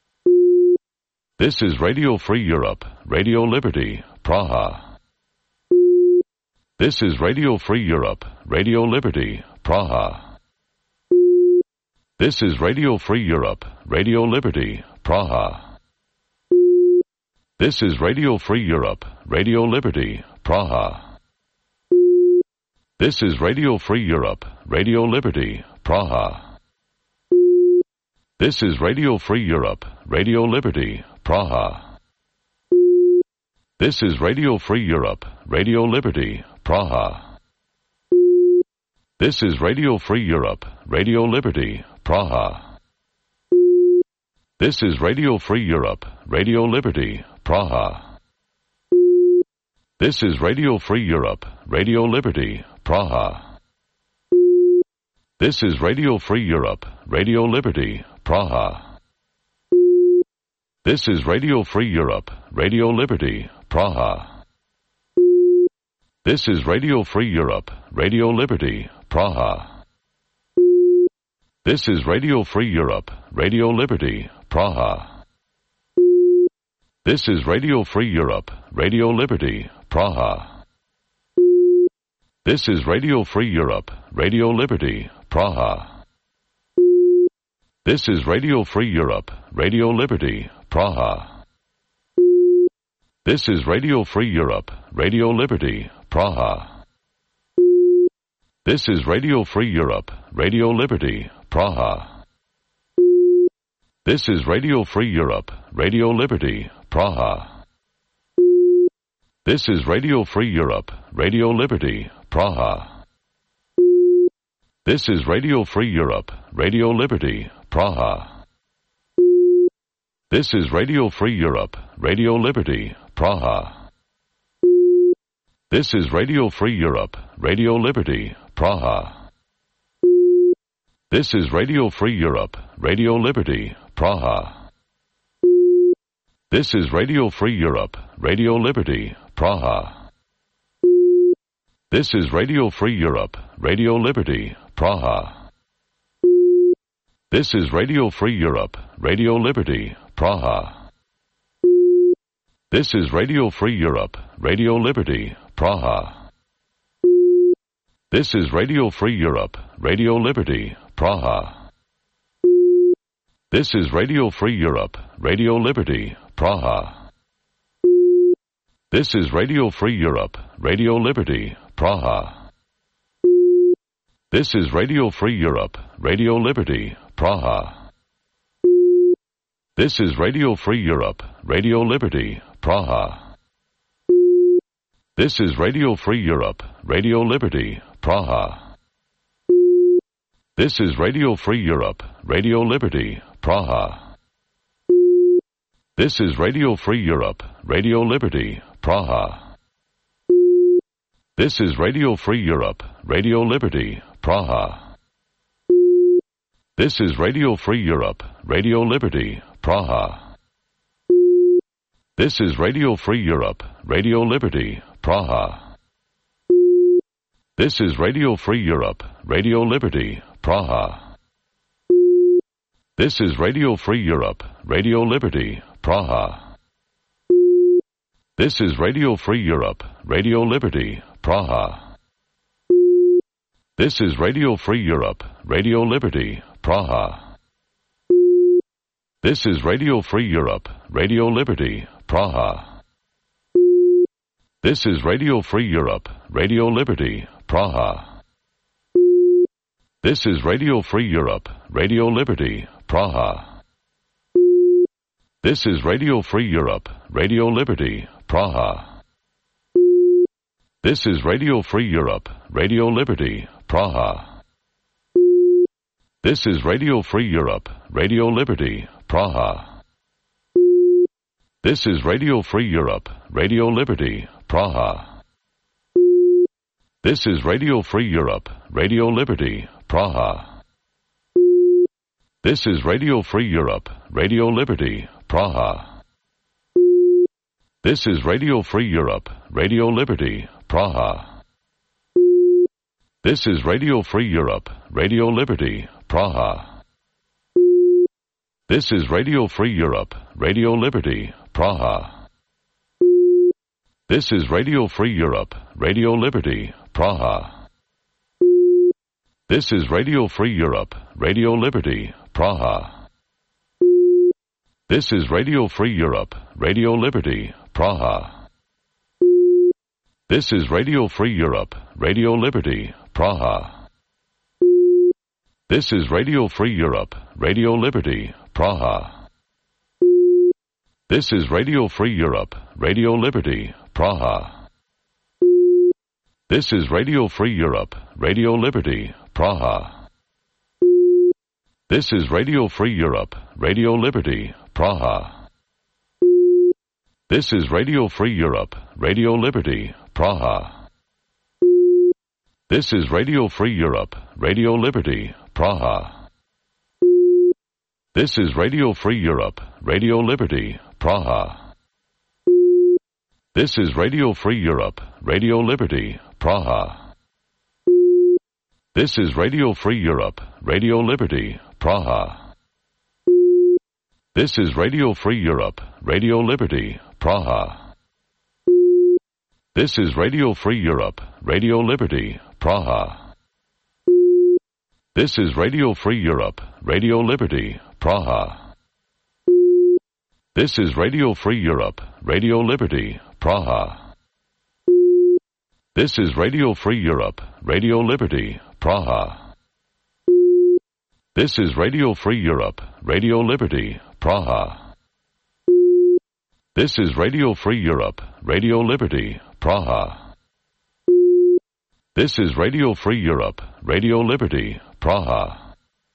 This is Radio Free Europe, Radio Liberty, Praha. This is Radio Free Europe, Radio Liberty, Praha. This is Radio Free Europe, Radio Liberty, Praha. This is Radio Free Europe, Radio Liberty, Praha. This is Radio Free Europe, Radio Liberty, Praha. This is Radio Free Europe, Radio Liberty, Praha. This is Radio Free Europe, Radio Liberty, Praha. This is Radio Free Europe, Radio Liberty, Praha. This is Radio Free Europe, Radio Liberty, Praha. This is Radio Free Europe, Radio Liberty, Praha. This is Radio Free Europe, Radio Liberty, Praha. This is Radio Free Europe, Radio Liberty, Praha. This is Radio Free Europe, Radio Liberty, Praha. This is Radio Free Europe, Radio Liberty, Praha. This is Radio Free Europe, Radio Liberty, Praha. This is Radio Free Europe, Radio Liberty, Praha. This is Radio Free Europe, Radio Liberty, Praha. This is Radio Free Europe, Radio Liberty, Praha. This is Radio Free Europe, Radio Liberty, Praha. This is Radio Free Europe, Radio Liberty, Praha. This is Radio Free Europe, Radio Liberty, Praha. This is Radio Free Europe, Radio Liberty, Praha. This is Radio Free Europe, Radio Liberty, Praha. This is Radio Free Europe, Radio Liberty, Praha. This is Radio Free Europe, Radio Liberty, Praha. This is Radio Free Europe, Radio Liberty, Praha. This is Radio Free Europe, Radio Liberty, Praha. This is Radio Free Europe, Radio Liberty, Praha. This is Radio Free Europe, Radio Liberty, Praha. This is Radio Free Europe, Radio Liberty, Praha. This is Radio Free Europe, Radio Liberty, Praha. This is Radio Free Europe, Radio Liberty, Praha. This is Radio Free Europe, Radio Liberty, Praha. This is Radio Free Europe, Radio Liberty, Praha. This is Radio Free Europe, Radio Liberty, Praha. This is Radio Free Europe, Radio Liberty, Praha. This is Radio Free Europe, Radio Liberty, Praha. This is Radio Free Europe, Radio Liberty, Praha. This is Radio Free Europe, Radio Liberty, Praha. This is Radio Free Europe, Radio Liberty, Praha. This is Radio Free Europe, Radio Liberty, Praha. This is Radio Free Europe, Radio Liberty, Praha. This is Radio Free Europe, Radio Liberty, Praha. This is Radio Free Europe, Radio Liberty, Praha. This is Radio Free Europe, Radio Liberty, Praha. This is Radio Free Europe, Radio Liberty, Praha. This is Radio Free Europe, Radio Liberty, Praha. This is Radio Free Europe, Radio Liberty, Praha. This is Radio Free Europe, Radio Liberty, Praha. This is Radio Free Europe, Radio Liberty, Praha. This is Radio Free Europe, Radio Liberty, Praha. This is Radio Free Europe, Radio Liberty, Praha. This is Radio Free Europe, Radio Liberty, Praha. This is Radio Free Europe, Radio Liberty, Praha. This is Radio Free Europe, Radio Liberty, Praha. This is Radio Free Europe, Radio Liberty, Praha. This is Radio Free Europe, Radio Liberty, Praha. This is Radio Free Europe, Radio Liberty, Praha. This is Radio Free Europe, Radio Liberty, Praha. This is Radio Free Europe, Radio Liberty, Praha. This is Radio Free Europe, Radio Liberty, Praha. This is Radio Free Europe, Radio Liberty, Praha. This is Radio Free Europe, Radio Liberty, Praha. This is Radio Free Europe, Radio Liberty, Praha. This is Radio Free Europe, Radio Liberty, Praha. This is Radio Free Europe, Radio Liberty, Praha. This is Radio Free Europe, Radio Liberty, Praha. This is Radio Free Europe, Radio Liberty, Praha. This is Radio Free Europe, Radio Liberty, Praha. This is Radio Free Europe, Radio Liberty, Praha. This is Radio Free Europe, Radio Liberty, Praha. This is Radio Free Europe, Radio Liberty, Praha. This is Radio Free Europe, Radio Liberty, Praha. This is Radio Free Europe, Radio Liberty, Praha. This is Radio Free Europe, Radio Liberty, Praha. This is Radio Free Europe, Radio Liberty, Praha. This is Radio Free Europe, Radio Liberty, Praha.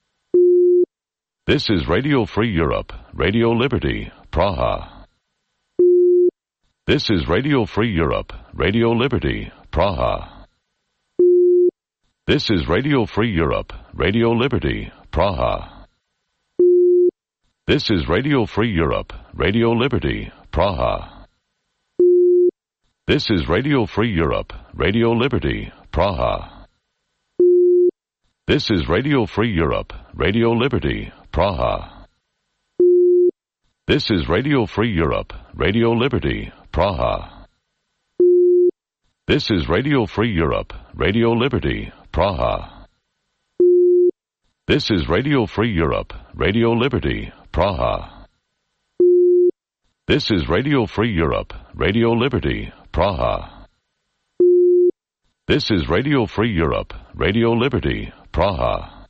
This is Radio Free Europe, Radio Liberty, Praha. This is Radio Free Europe, Radio Liberty, Praha. This is Radio Free Europe, Radio Liberty, Praha. This is Radio Free Europe, Radio Liberty, Praha. This is Radio Free Europe, Radio Liberty, Praha. This is Radio Free Europe, Radio Liberty, Praha. This is Radio Free Europe, Radio Liberty, Praha. This is Radio Free Europe, Radio Liberty, Praha. This is Radio Free Europe, Radio Liberty, Praha. This is Radio Free Europe, Radio Liberty, Praha. This is Radio Free Europe, Radio Liberty, Praha.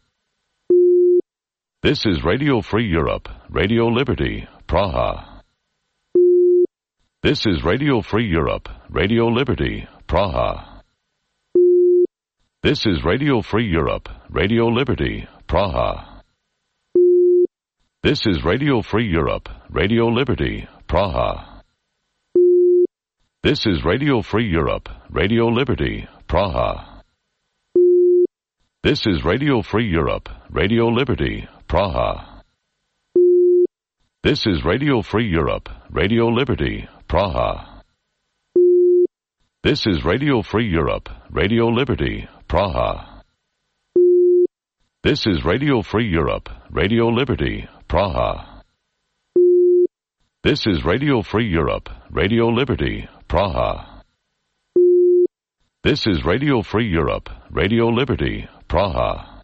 This is Radio Free Europe, Radio Liberty, Praha. This is Radio Free Europe, Radio Liberty, Praha. This is Radio Free Europe, Radio Liberty, Praha. This is Radio Free Europe, Radio Liberty, Praha. This is Radio Free Europe, Radio Liberty, Praha. This is Radio Free Europe, Radio Liberty, Praha. This is Radio Free Europe, Radio Liberty, Praha. This is Radio Free Europe, Radio Liberty, Praha. This is Radio Free Europe, Radio Liberty, Praha. This is Radio Free Europe, Radio Liberty, Praha. This is Radio Free Europe, Radio Liberty, Praha.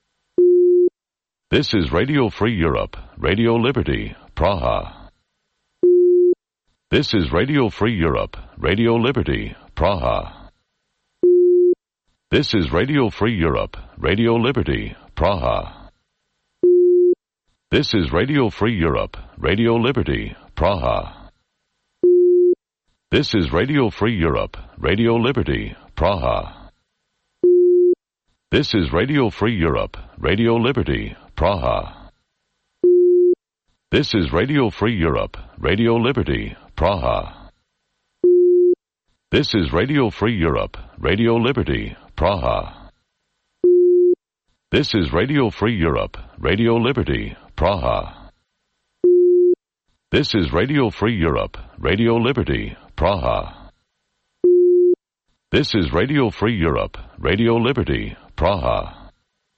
This is Radio Free Europe, Radio Liberty, Praha. This is Radio Free Europe, Radio Liberty, Praha. This is Radio Free Europe, Radio Liberty, Praha. This is Radio Free Europe, Radio Liberty, Praha. This is Radio Free Europe, Radio Liberty, Praha. This is Radio Free Europe, Radio Liberty, Praha. This is Radio Free Europe, Radio Liberty, Praha. This is Radio Free Europe, Radio Liberty, Praha. This is Radio Free Europe, Radio Liberty, Praha. This is Radio Free Europe, Radio Liberty, Praha. This is Radio Free Europe, Radio Liberty, Praha.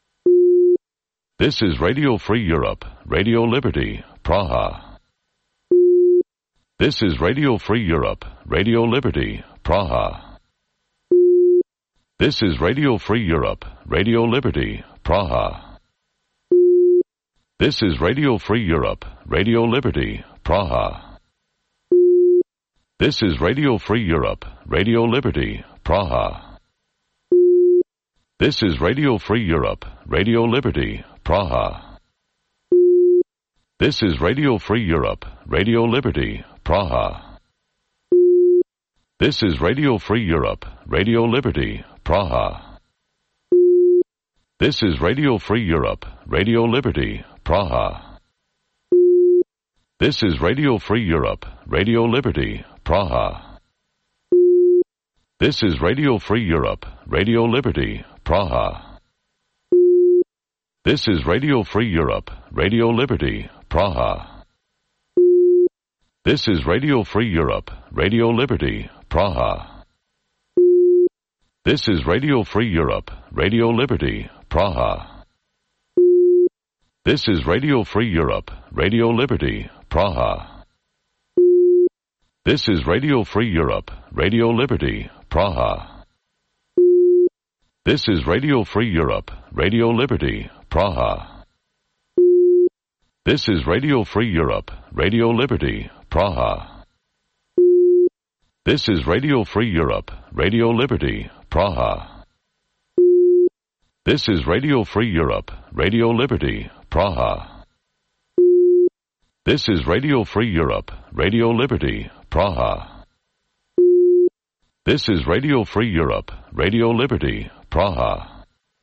This is Radio Free Europe, Radio Liberty, Praha. This is Radio Free Europe, Radio Liberty, Praha. This is Radio Free Europe, Radio Liberty, Praha. This is Radio Free Europe, Radio Liberty, Praha. This is Radio Free Europe, Radio Liberty, Praha. This is Radio Free Europe, Radio Liberty, Praha. This is Radio Free Europe, Radio Liberty, Praha. This is Radio Free Europe, Radio Liberty, Praha. This is Radio Free Europe, Radio Liberty, Praha. This is Radio Free Europe, Radio Liberty, Praha. This is Radio Free Europe, Radio Liberty, Praha. This is Radio Free Europe, Radio Liberty, Praha. This is Radio Free Europe, Radio Liberty, Praha. This is Radio Free Europe, Radio Liberty, Praha. This is Radio Free Europe, Radio Liberty, Praha. This is Radio Free Europe, Radio Liberty, Praha. This is Radio Free Europe, Radio Liberty, Praha. This is Radio Free Europe, Radio Liberty, Praha. This is Radio Free Europe, Radio Liberty, Praha. This is Radio Free Europe, Radio Liberty, Praha. This is Radio Free Europe, Radio Liberty, Praha. This is Radio Free Europe, Radio Liberty, Praha.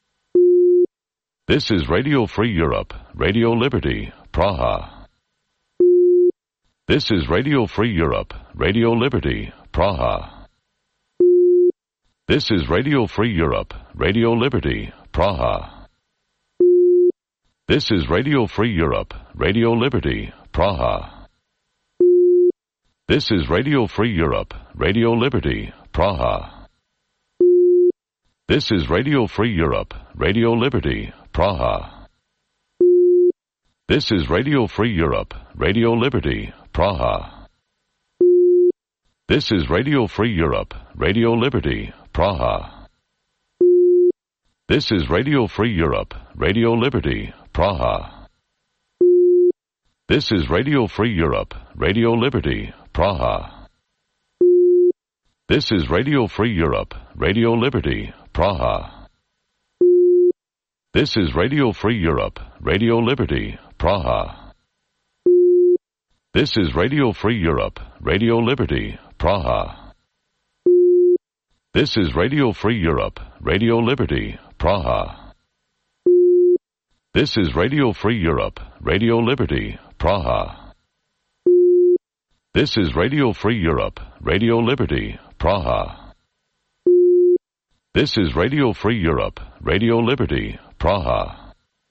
This is Radio Free Europe, Radio Liberty, Praha. This is Radio Free Europe, Radio Liberty, Praha. This is Radio Free Europe, Radio Liberty, Praha. This is Radio Free Europe, Radio Liberty, Praha. This is Radio Free Europe, Radio Liberty, Praha. This is Radio Free Europe, Radio Liberty, Praha. This is Radio Free Europe, Radio Liberty, Praha. This is Radio Free Europe, Radio Liberty, Praha. This is Radio Free Europe, Radio Liberty, Praha. This is Radio Free Europe, Radio Liberty, Praha. This is Radio Free Europe, Radio Liberty, Praha. This is Radio Free Europe, Radio Liberty, Praha. This is Radio Free Europe, Radio Liberty, Praha. This is Radio Free Europe, Radio Liberty, Praha. This is Radio Free Europe, Radio Liberty, Praha. This is Radio Free Europe, Radio Liberty, Praha. This is Radio Free Europe, Radio Liberty, Praha.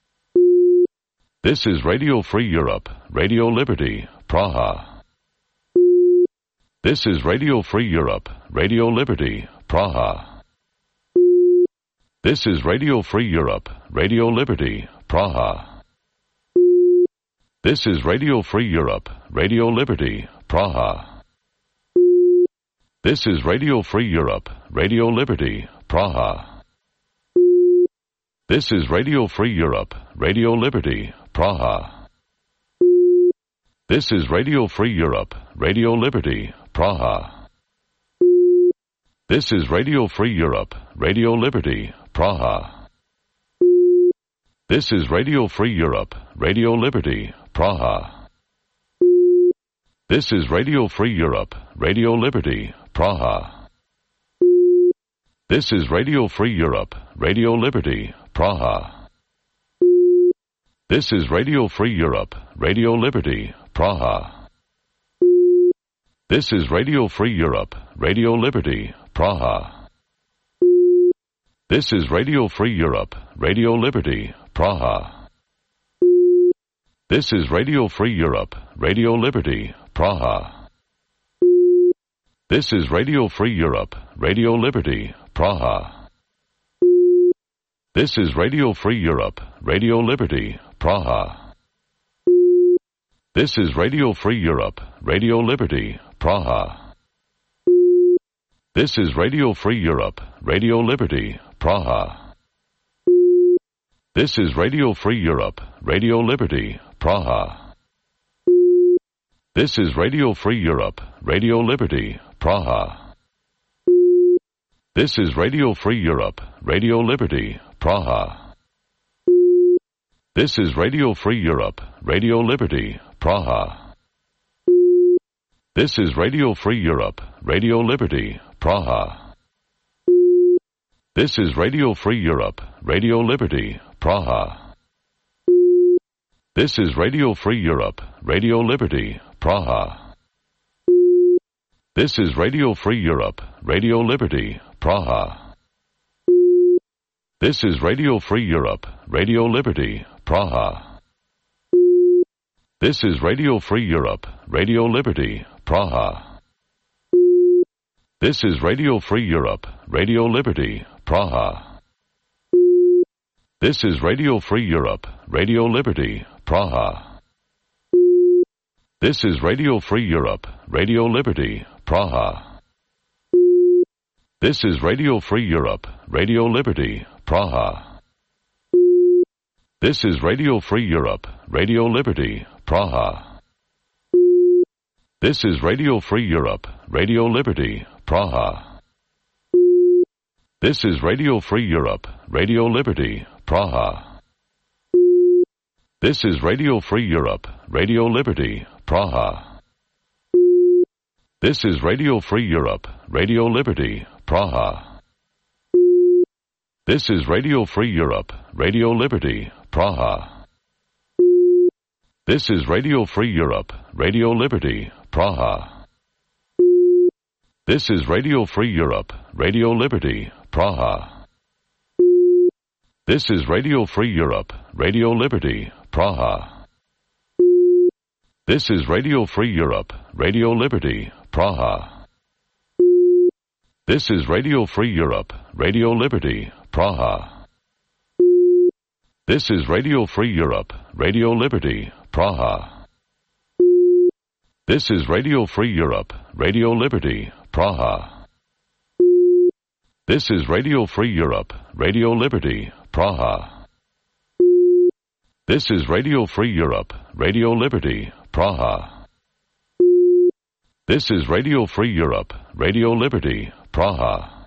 This is Radio Free Europe, Radio Liberty, Praha. This is Radio Free Europe, Radio Liberty, Praha. This is Radio Free Europe, Radio Liberty, Praha. This is Radio Free Europe, Radio Liberty, Praha. This is Radio Free Europe, Radio Liberty, Praha. This is Radio Free Europe, Radio Liberty, Praha. This is Radio Free Europe, Radio Liberty, Praha. This is Radio Free Europe, Radio Liberty, Praha. This is Radio Free Europe, Radio Liberty, Praha. This is Radio Free Europe, Radio Liberty, Praha. This is Radio Free Europe, Radio Liberty, Praha. This is Radio Free Europe, Radio Liberty, Praha. This is Radio Free Europe, Radio Liberty, Praha. This is Radio Free Europe, Radio Liberty, Praha. This is Radio Free Europe, Radio Liberty, Praha. This is Radio Free Europe, Radio Liberty, Praha. This is Radio Free Europe, Radio Liberty, Praha. This is Radio Free Europe, Radio Liberty, Praha. This is Radio Free Europe, Radio Liberty, Praha. This is Radio Free Europe, Radio Liberty, Praha. This is Radio Free Europe, Radio Liberty, Praha. This is Radio Free Europe, Radio Liberty, Praha. This is Radio Free Europe, Radio Liberty, Praha. This is Radio Free Europe, Radio Liberty, Praha. This is Radio Free Europe, Radio Liberty, Praha. This is Radio Free Europe, Radio Liberty, Praha. This is Radio Free Europe, Radio Liberty, Praha. This is Radio Free Europe, Radio Liberty, Praha. This is Radio Free Europe, Radio Liberty, Praha. This is Radio Free Europe, Radio Liberty, Praha. This is Radio Free Europe, Radio Liberty, Praha. This is Radio Free Europe, Radio Liberty, Praha. This is Radio Free Europe, Radio Liberty, Praha. This is Radio Free Europe, Radio Liberty, Praha. This is Radio Free Europe, Radio Liberty, Praha. This is Radio Free Europe, Radio Liberty, Praha. This is Radio Free Europe, Radio Liberty, Praha. This is Radio Free Europe, Radio Liberty, Praha. This is Radio Free Europe, Radio Liberty, Praha. This is Radio Free Europe, Radio Liberty, Praha. This is Radio Free Europe, Radio Liberty, Praha. This is Radio Free Europe, Radio Liberty, Praha. This is Radio Free Europe, Radio Liberty, Praha. This is Radio Free Europe, Radio Liberty, Praha. This is Radio Free Europe, Radio Liberty, Praha. This is Radio Free Europe, Radio Liberty, Praha. This is Radio Free Europe, Radio Liberty, Praha. This is Radio Free Europe, Radio Liberty, Praha. This is Radio Free Europe, Radio Liberty, Praha.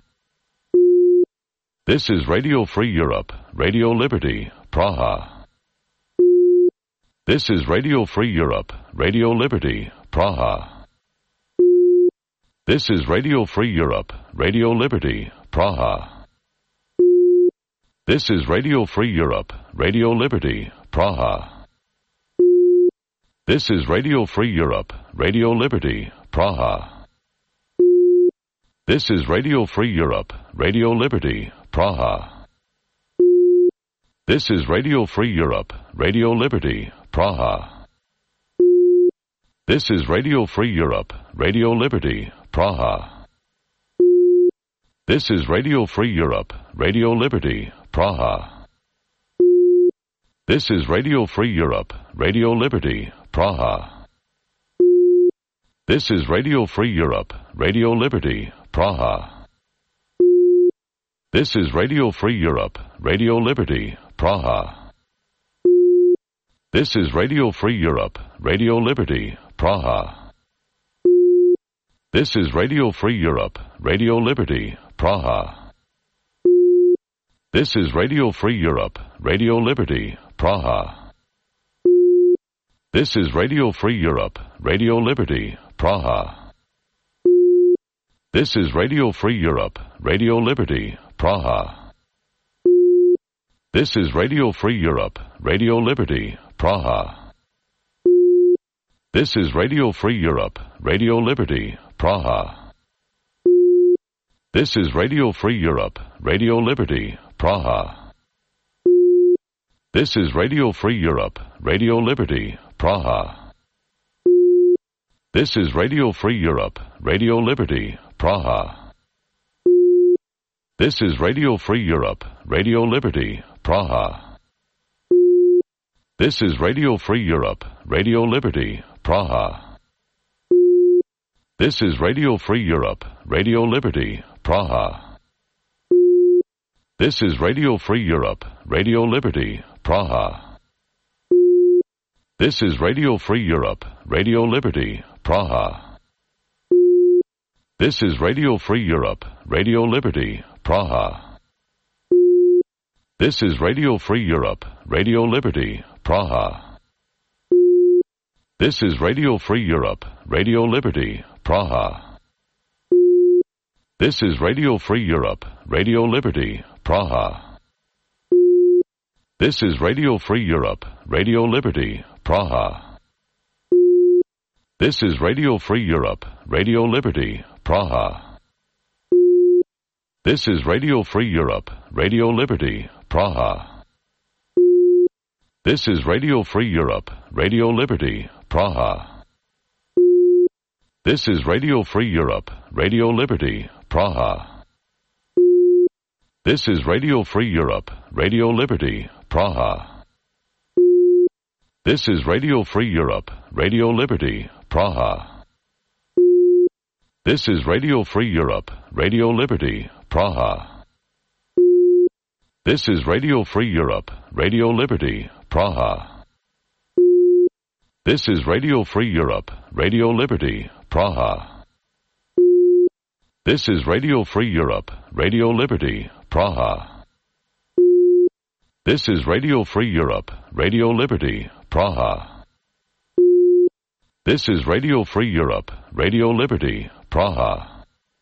This is Radio Free Europe, Radio Liberty, Praha. This is Radio Free Europe, Radio Liberty, Praha. This is Radio Free Europe, Radio Liberty, Praha. This is Radio Free Europe, Radio Liberty, Praha. This is Radio Free Europe, Radio Liberty, Praha. This is Radio Free Europe, Radio Liberty, Praha. This is Radio Free Europe, Radio Liberty, Praha. This is Radio Free Europe, Radio Liberty, Praha. This is Radio Free Europe, Radio Liberty, Praha. This is Radio Free Europe, Radio Liberty, Praha. This is Radio Free Europe, Radio Liberty, Praha. This is Radio Free Europe, Radio Liberty, Praha. This is Radio Free Europe, Radio Liberty, Praha. This is Radio Free Europe, Radio Liberty, Praha. This is Radio Free Europe, Radio Liberty, Praha. This is Radio Free Europe, Radio Liberty, Praha. This is Radio Free Europe, Radio Liberty, Praha. This is Radio Free Europe, Radio Liberty, Praha. This is Radio Free Europe, Radio Liberty, Praha. This is Radio Free Europe, Radio Liberty, Praha. This is Radio Free Europe, Radio Liberty, Praha. This is Radio Free Europe, Radio Liberty, Praha. This is Radio Free Europe, Radio Liberty, Praha. This is Radio Free Europe, Radio Liberty, Praha. This is Radio Free Europe, Radio Liberty, Praha. This is Radio Free Europe, Radio Liberty, Praha. This is Radio Free Europe, Radio Liberty, Praha. This is Radio Free Europe, Radio Liberty, Praha. This is Radio Free Europe, Radio Liberty, Praha. This is Radio Free Europe, Radio Liberty, Praha. This is Radio Free Europe, Radio Liberty, Praha. This is Radio Free Europe, Radio Liberty, Praha. This is Radio Free Europe, Radio Liberty, Praha. This is Radio Free Europe, Radio Liberty, Praha. This is Radio Free Europe, Radio Liberty, Praha. This is Radio Free Europe, Radio Liberty, Praha. This is Radio Free Europe, Radio Liberty, Praha. This is Radio Free Europe, Radio Liberty, Praha. This is Radio Free Europe, Radio Liberty, Praha. This is Radio Free Europe, Radio Liberty, Praha. This is Radio Free Europe, Radio Liberty, Praha. This is Radio Free Europe, Radio Liberty, Praha. This is Radio Free Europe, Radio Liberty, Praha. This is Radio Free Europe, Radio Liberty, Praha.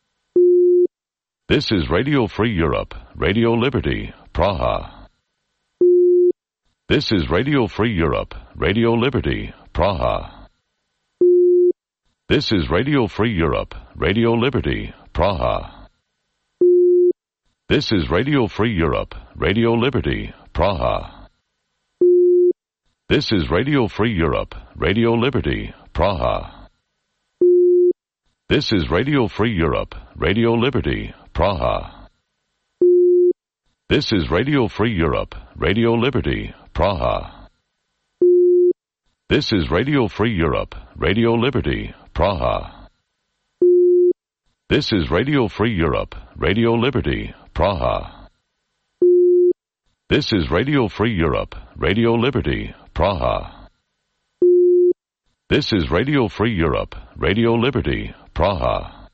This is Radio Free Europe, Radio Liberty, Praha. This is Radio Free Europe, Radio Liberty, Praha. This is Radio Free Europe, Radio Liberty, Praha. This is Radio Free Europe, Radio Liberty, Praha. This is Radio Free Europe, Radio Liberty, Praha. This is Radio Free Europe, Radio Liberty, Praha. This is Radio Free Europe, Radio Liberty, Praha. This is Radio Free Europe, Radio Liberty, Praha. This is Radio Free Europe, Radio Liberty, Praha. This is Radio Free Europe, Radio Liberty, Praha. This is Radio Free Europe, Radio Liberty, Praha.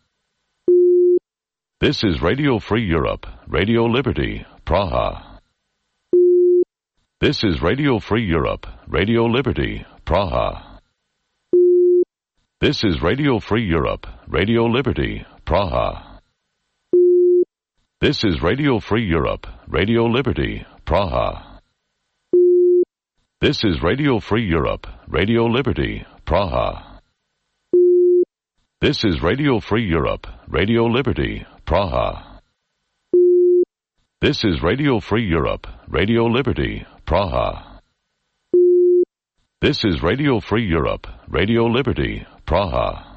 This is Radio Free Europe, Radio Liberty, Praha. This is Radio Free Europe, Radio Liberty, Praha. This is Radio Free Europe, Radio Liberty, Praha. This is Radio Free Europe, Radio Liberty, Praha. This is Radio Free Europe, Radio Liberty, Praha. This is Radio Free Europe, Radio Liberty, Praha. This is Radio Free Europe, Radio Liberty, Praha. This is Radio Free Europe, Radio Liberty, Praha.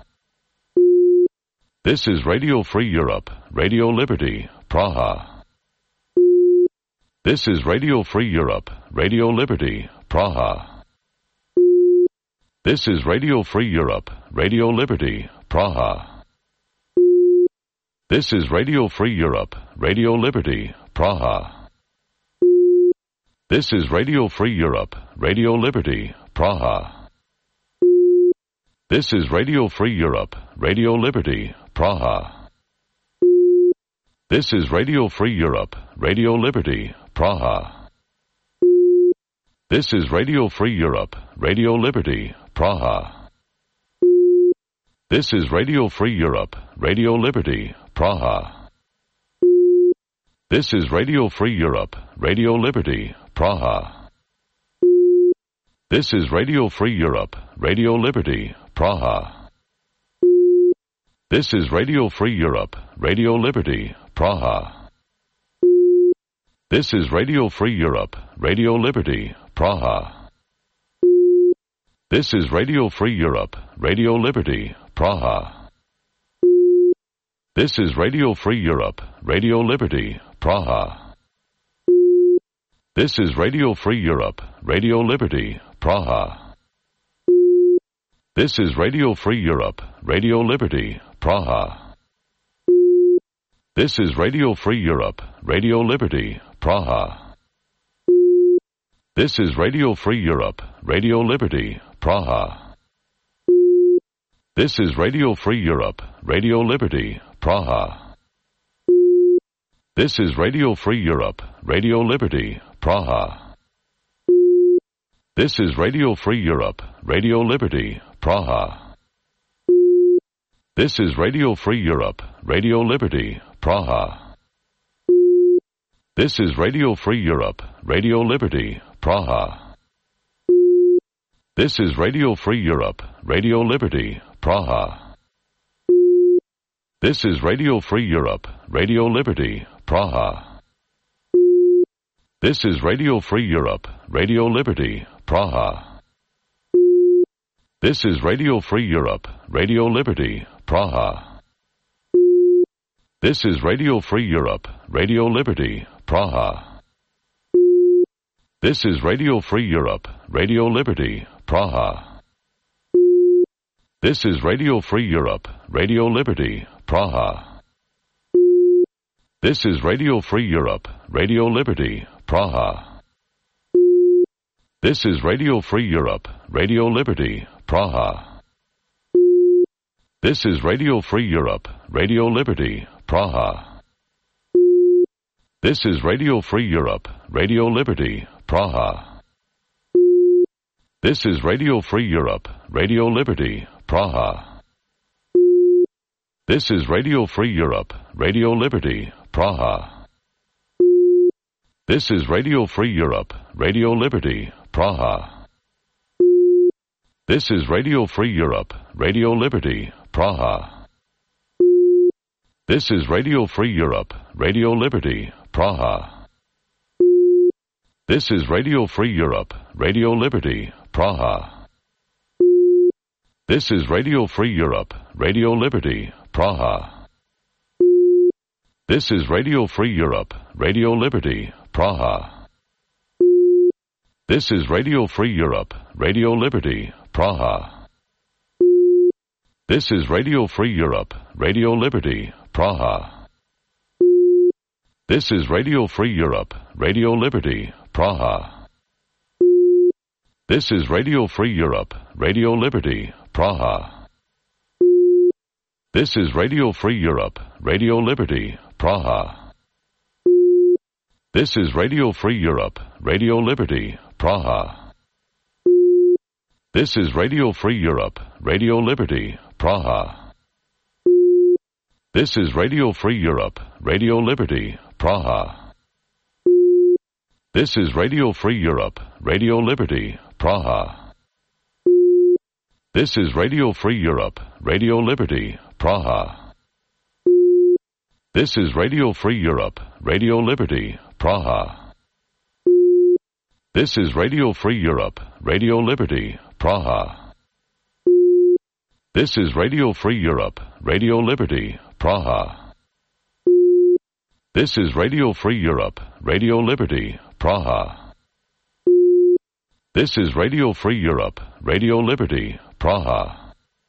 This is Radio Free Europe, Radio Liberty, Praha. This is Radio Free Europe, Radio Liberty, Praha. This is Radio Free Europe, Radio Liberty, Praha. This is Radio Free Europe, Radio Liberty, Praha. This is Radio Free Europe, Radio Liberty, Praha. This is Radio Free Europe, Radio Liberty, Praha. This is Radio Free Europe, Radio Liberty, Praha. This is Radio Free Europe, Radio Liberty, Praha. This is Radio Free Europe, Radio Liberty, Praha. This is Radio Free Europe, Radio Liberty, Praha. This is Radio Free Europe, Radio Liberty, Praha. This is Radio Free Europe, Radio Liberty, Praha. This is Radio Free Europe, Radio Liberty, Praha. This is Radio Free Europe, Radio Liberty, Praha. This is Radio Free Europe, Radio Liberty, Praha. This is Radio Free Europe, Radio Liberty, Praha. This is Radio Free Europe, Radio Liberty, Praha. This is Radio Free Europe, Radio Liberty, Praha. This is Radio Free Europe, Radio Liberty, Praha. This is Radio Free Europe, Radio Liberty, Praha. This is Radio Free Europe, Radio Liberty, Praha. This is Radio Free Europe, Radio Liberty, Praha. This is Radio Free Europe, Radio Liberty, Praha. This is Radio Free Europe, Radio Liberty, Praha. This is Radio Free Europe, Radio Liberty, Praha. This is Radio Free Europe, Radio Liberty, Praha. This is Radio Free Europe, Radio Liberty, Praha. This is Radio Free Europe, Radio Liberty, Praha. This is Radio Free Europe, Radio Liberty, Praha. This is Radio Free Europe, Radio Liberty, Praha. This is Radio Free Europe, Radio Liberty, Praha. This is Radio Free Europe, Radio Liberty, Praha. This is Radio Free Europe, Radio Liberty, Praha. This is Radio Free Europe, Radio Liberty, Praha. This is Radio Free Europe, Radio Liberty, Praha. This is Radio Free Europe, Radio Liberty, Praha. This is Radio Free Europe, Radio Liberty, Praha. This is Radio Free Europe, Radio Liberty, Praha. This is Radio Free Europe, Radio Liberty, Praha. This is Radio Free Europe, Radio Liberty, Praha. This is Radio Free Europe, Radio Liberty, Praha. This is Radio Free Europe, Radio Liberty, Praha. This is Radio Free Europe, Radio Liberty, Praha. This is Radio Free Europe, Radio Liberty, Praha. This is Radio Free Europe, Radio Liberty, Praha. This is Radio Free Europe, Radio Liberty, Praha. This is Radio Free Europe, Radio Liberty, Praha. This is Radio Free Europe, Radio Liberty, Praha. This is Radio Free Europe, Radio Liberty, Praha. This is Radio Free Europe, Radio Liberty, Praha. This is Radio Free Europe, Radio Liberty, Praha. This is Radio Free Europe, Radio Liberty, Praha. This is Radio Free Europe, Radio Liberty, Praha. This is Radio Free Europe, Radio Liberty, Praha. This is Radio Free Europe, Radio Liberty, Praha. This is Radio Free Europe, Radio Liberty, Praha. This is Radio Free Europe, Radio Liberty, Praha. This is Radio Free Europe, Radio Liberty, Praha.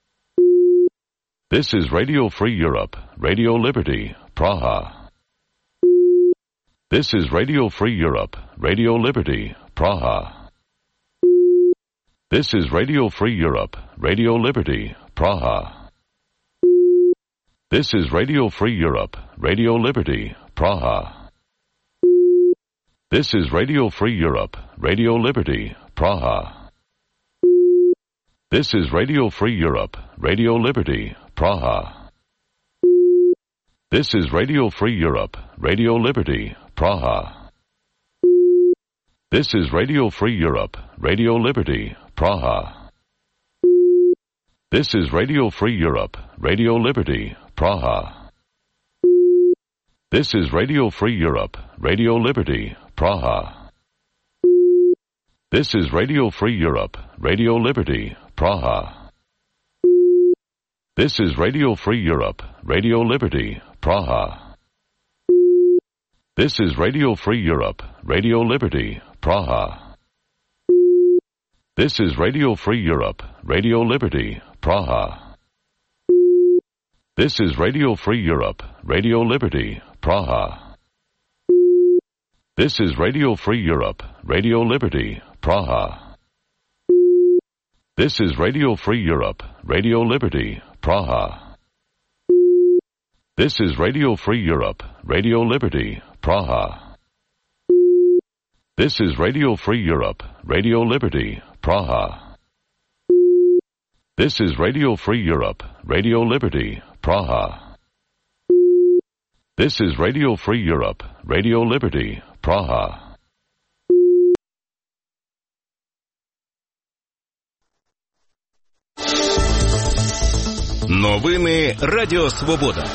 This is Radio Free Europe, Radio Liberty, Praha. This is Radio Free Europe, Radio Liberty, Praha. This is Radio Free Europe, Radio Liberty, Praha. This is Radio Free Europe, Radio Liberty, Praha. This is Radio Free Europe, Radio Liberty, Praha. This is Radio Free Europe, Radio Liberty, Praha. This is Radio Free Europe, Radio Liberty, Praha. This is Radio Free Europe, Radio Liberty, Praha. This is Radio Free Europe, Radio Liberty, Praha. This is Radio Free Europe, Radio Liberty, Praha. This is Radio Free Europe, Radio Liberty, Praha. This is Radio Free Europe, Radio Liberty, Praha. This is Radio Free Europe, Radio Liberty, Praha. This is Radio Free Europe, Radio Liberty, Praha. This is Radio Free Europe, Radio Liberty, Praha. This is Radio Free Europe, Radio Liberty, Praha. This is Radio Free Europe, Radio Liberty, Praha. This is Radio Free Europe, Radio Liberty, Praha. This is Radio Free Europe, Radio Liberty, Praha. This is Radio Free Europe, Radio Liberty, Praha. This is Radio Free Europe, Radio Liberty, Praha. Новини Радіо Свобода.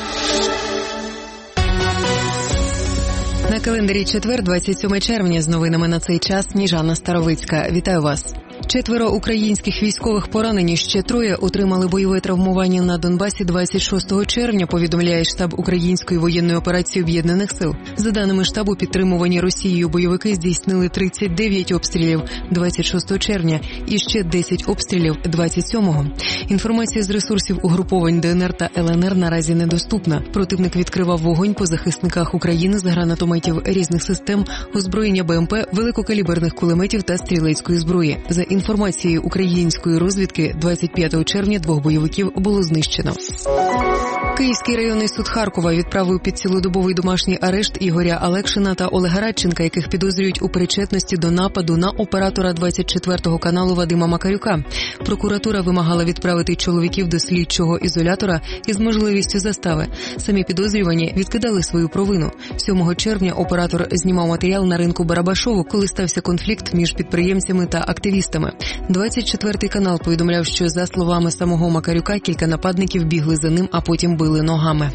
На календарі четвер, двадцять сьоме червня, з новинами на цей час Сніжана Старовицька. Вітаю вас. Четверо українських військових поранені, ще троє отримали бойове травмування на Донбасі двадцять шостого червня, повідомляє штаб Української воєнної операції Об'єднаних сил. За даними штабу, підтримувані Росією бойовики здійснили тридцять дев'ять обстрілів двадцять шостого червня і ще десять обстрілів двадцять сьомого. Інформація з ресурсів угруповань ДНР та ЛНР наразі недоступна. Противник відкривав вогонь по захисниках України з гранатометів різних систем, озброєння БМП, великокаліберних кулеметів та стрілецької зброї. За інформацією української розвідки, двадцять п'ятого червня двох бойовиків було знищено. Київський районний суд Харкова відправив під цілодобовий домашній арешт Ігоря Алекшина та Олега Радченка, яких підозрюють у причетності до нападу на оператора двадцять четвертого каналу Вадима Макарюка. Прокуратура вимагала відправити чоловіків до слідчого ізолятора із можливістю застави. Самі підозрювані відкидали свою провину. сьомого червня оператор знімав матеріал на ринку Барабашову, коли стався конфлікт між підприємцями та активістами. двадцять четвертий канал повідомляв, що, за словами самого Макарюка, кілька нападників бігли за ним, а потім били ногами.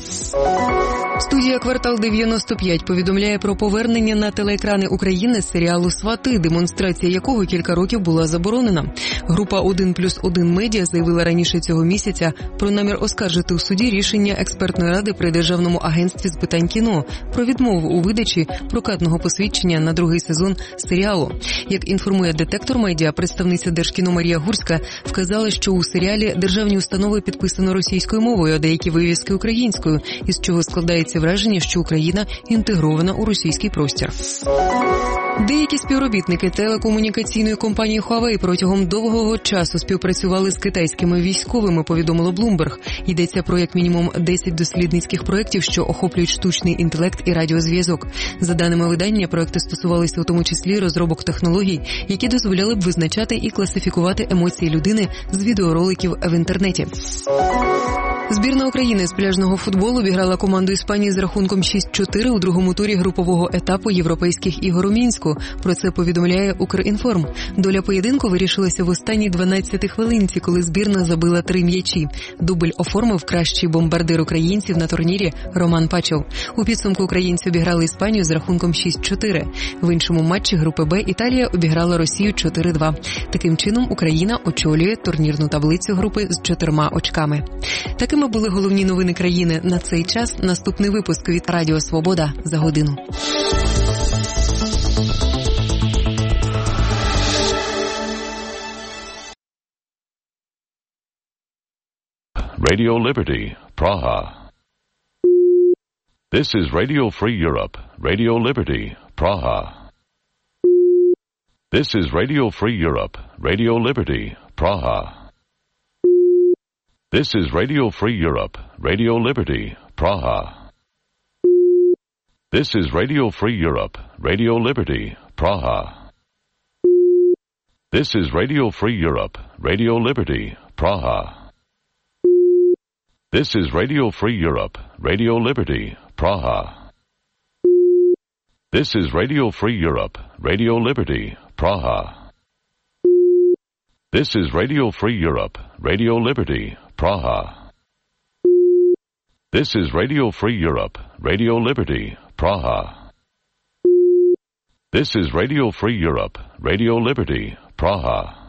Студія «Квартал дев'яносто п'ять» повідомляє про повернення на телеекрани України серіалу «Свати», демонстрація якого кілька років була заборонена. Група один плюс один медіа заявила раніше цього місяця про намір оскаржити у суді рішення експертної ради при Державному агентстві з питань кіно про відмову у видачі прокатного посвідчення на другий сезон серіалу. Як інформує «Детектор медіа», представниця Держкіно Марія Гурська вказала, що у серіалі державні установи підписано російською мовою, а деякі вивіски українською, із чого складається враження, що Україна інтегрована у російський простір. Деякі співробітники телекомунікаційної компанії Huawei протягом довгого часу співпрацювали з китайськими військовими, повідомило Bloomberg. Йдеться про як мінімум десять дослідницьких проєктів, що охоплюють штучний інтелект і радіозв'язок. За даними видання, проєкти стосувалися у тому числі розробок технологій, які дозволяли б визначати і класифікувати емоції людини з відеороликів в інтернеті. Збірна України з пляжного футболу обіграла команду Іспанії з рахунком шість чотири у другому турі групового етапу європейських ігор у Мінську. Про це повідомляє Укрінформ. Доля поєдинку вирішилася в останній дванадцятій хвилинці, коли збірна забила три м'ячі. Дубль оформив кращий бомбардир українців на турнірі Роман Пачов. У підсумку українці обіграли Іспанію з рахунком шість чотири. В іншому матчі групи Б Італія обіграла Росію чотири два. Таким чином Україна очолює турнірну таблицю групи з чотирма очками. Такими були головні новини країни на цей час. Наступний випуск від Радіо Свобода за годину. Radio Liberty, Praha. This is Radio Free Europe, Radio Liberty, Praha. This is Radio Free Europe, Radio Liberty, Praha. This is Radio Free Europe, Radio Liberty, Praha. This is Radio Free Europe, Radio Liberty, Praha. This is Radio Free Europe, Radio Liberty, Praha. This is Radio Free Europe, Radio Liberty, Praha. This is Radio Free Europe, Radio Liberty, Praha. This is Radio Free Europe, Radio Liberty, Praha. This is Radio Free Europe, Radio Liberty, Praha. This is Radio Free Europe, Radio Liberty, Praha.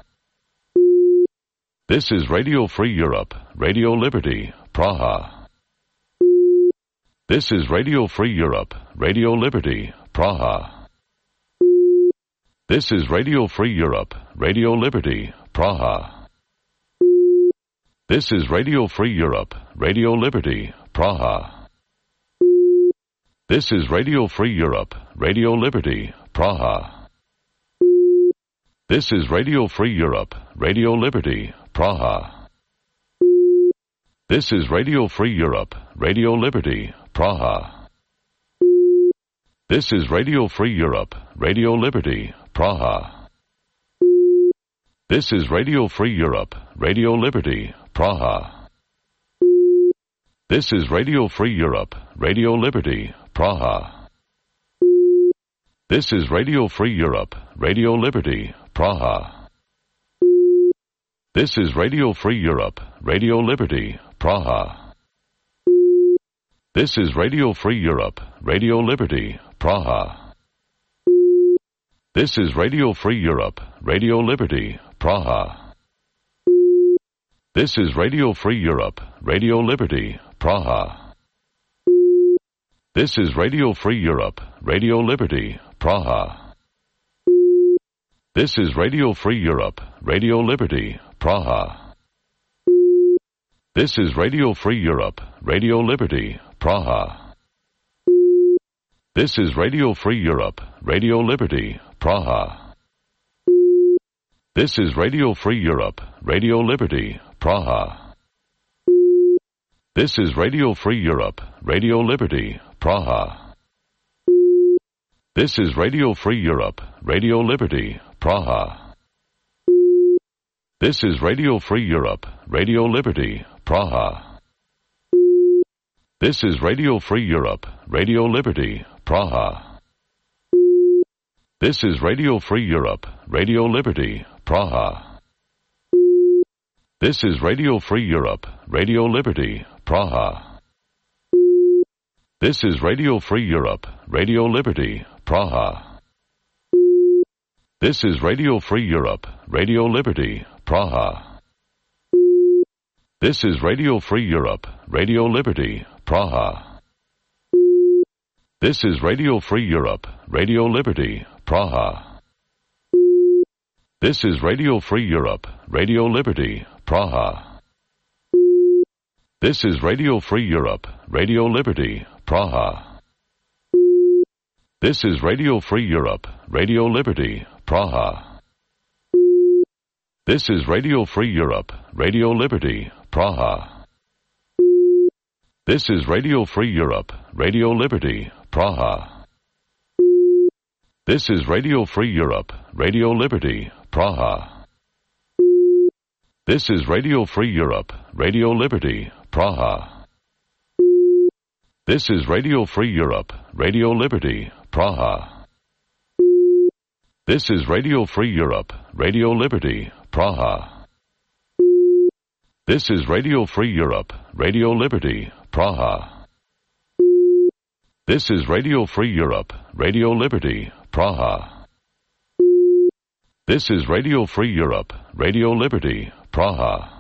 This is Radio Free Europe, Radio Liberty, Praha. This is Radio Free Europe, Radio Liberty, Praha. This is Radio Free Europe, Radio Liberty, Praha. This is Radio Free Europe, Radio Liberty, Praha. This is Radio Free Europe, Radio Liberty, Praha. This is Radio Free Europe, Radio Liberty, Praha. This is Radio Free Europe, Radio Liberty, Praha. This is Radio Free Europe, Radio Liberty, Praha. This is Radio Free Europe, Radio Liberty, Praha. This is Radio Free Europe, Radio Liberty, Praha. This is Radio Free Europe, Radio Liberty, Praha. This is Radio Free Europe, Radio Liberty, Praha. This is Radio Free Europe, Radio Liberty, Praha. This is Radio Free Europe, Radio Liberty, Praha. This is Radio Free Europe, Radio Liberty, Praha. This is Radio Free Europe, Radio Liberty, Praha. This is Radio Free Europe, Radio Liberty, Praha. This is Radio Free Europe, Radio Liberty, Praha. This is Radio Free Europe, Radio Liberty, Praha. This is Radio Free Europe, Radio Liberty, Praha. This is Radio Free Europe, Radio Liberty, Praha. This is Radio Free Europe, Radio Liberty, Praha. This is Radio Free Europe, Radio Liberty, Praha. This is Radio Free Europe, Radio Liberty, Praha. This is Radio Free Europe, Radio Liberty, Praha. This is Radio Free Europe, Radio Liberty, Praha. This is Radio Free Europe, Radio Liberty, Praha. This is Radio Free Europe, Radio Liberty, Praha. This is Radio Free Europe, Radio Liberty, Praha. This is Radio Free Europe, Radio Liberty, Praha. This is Radio Free Europe, Radio Liberty, Praha. This is Radio Free Europe, Radio Liberty, Praha. This is Radio Free Europe, Radio Liberty, Praha. This is Radio Free Europe, Radio Liberty, Praha. This is Radio Free Europe, Radio Liberty, Praha. This is Radio Free Europe, Radio Liberty, Praha. This is Radio Free Europe, Radio Liberty, Praha. This is Radio Free Europe, Radio Liberty, Praha. This is Radio Free Europe, Radio Liberty, Praha. This is Radio Free Europe, Radio Liberty, Praha. This is Radio Free Europe, Radio Liberty, Praha. This is Radio Free Europe, Radio Liberty, Praha.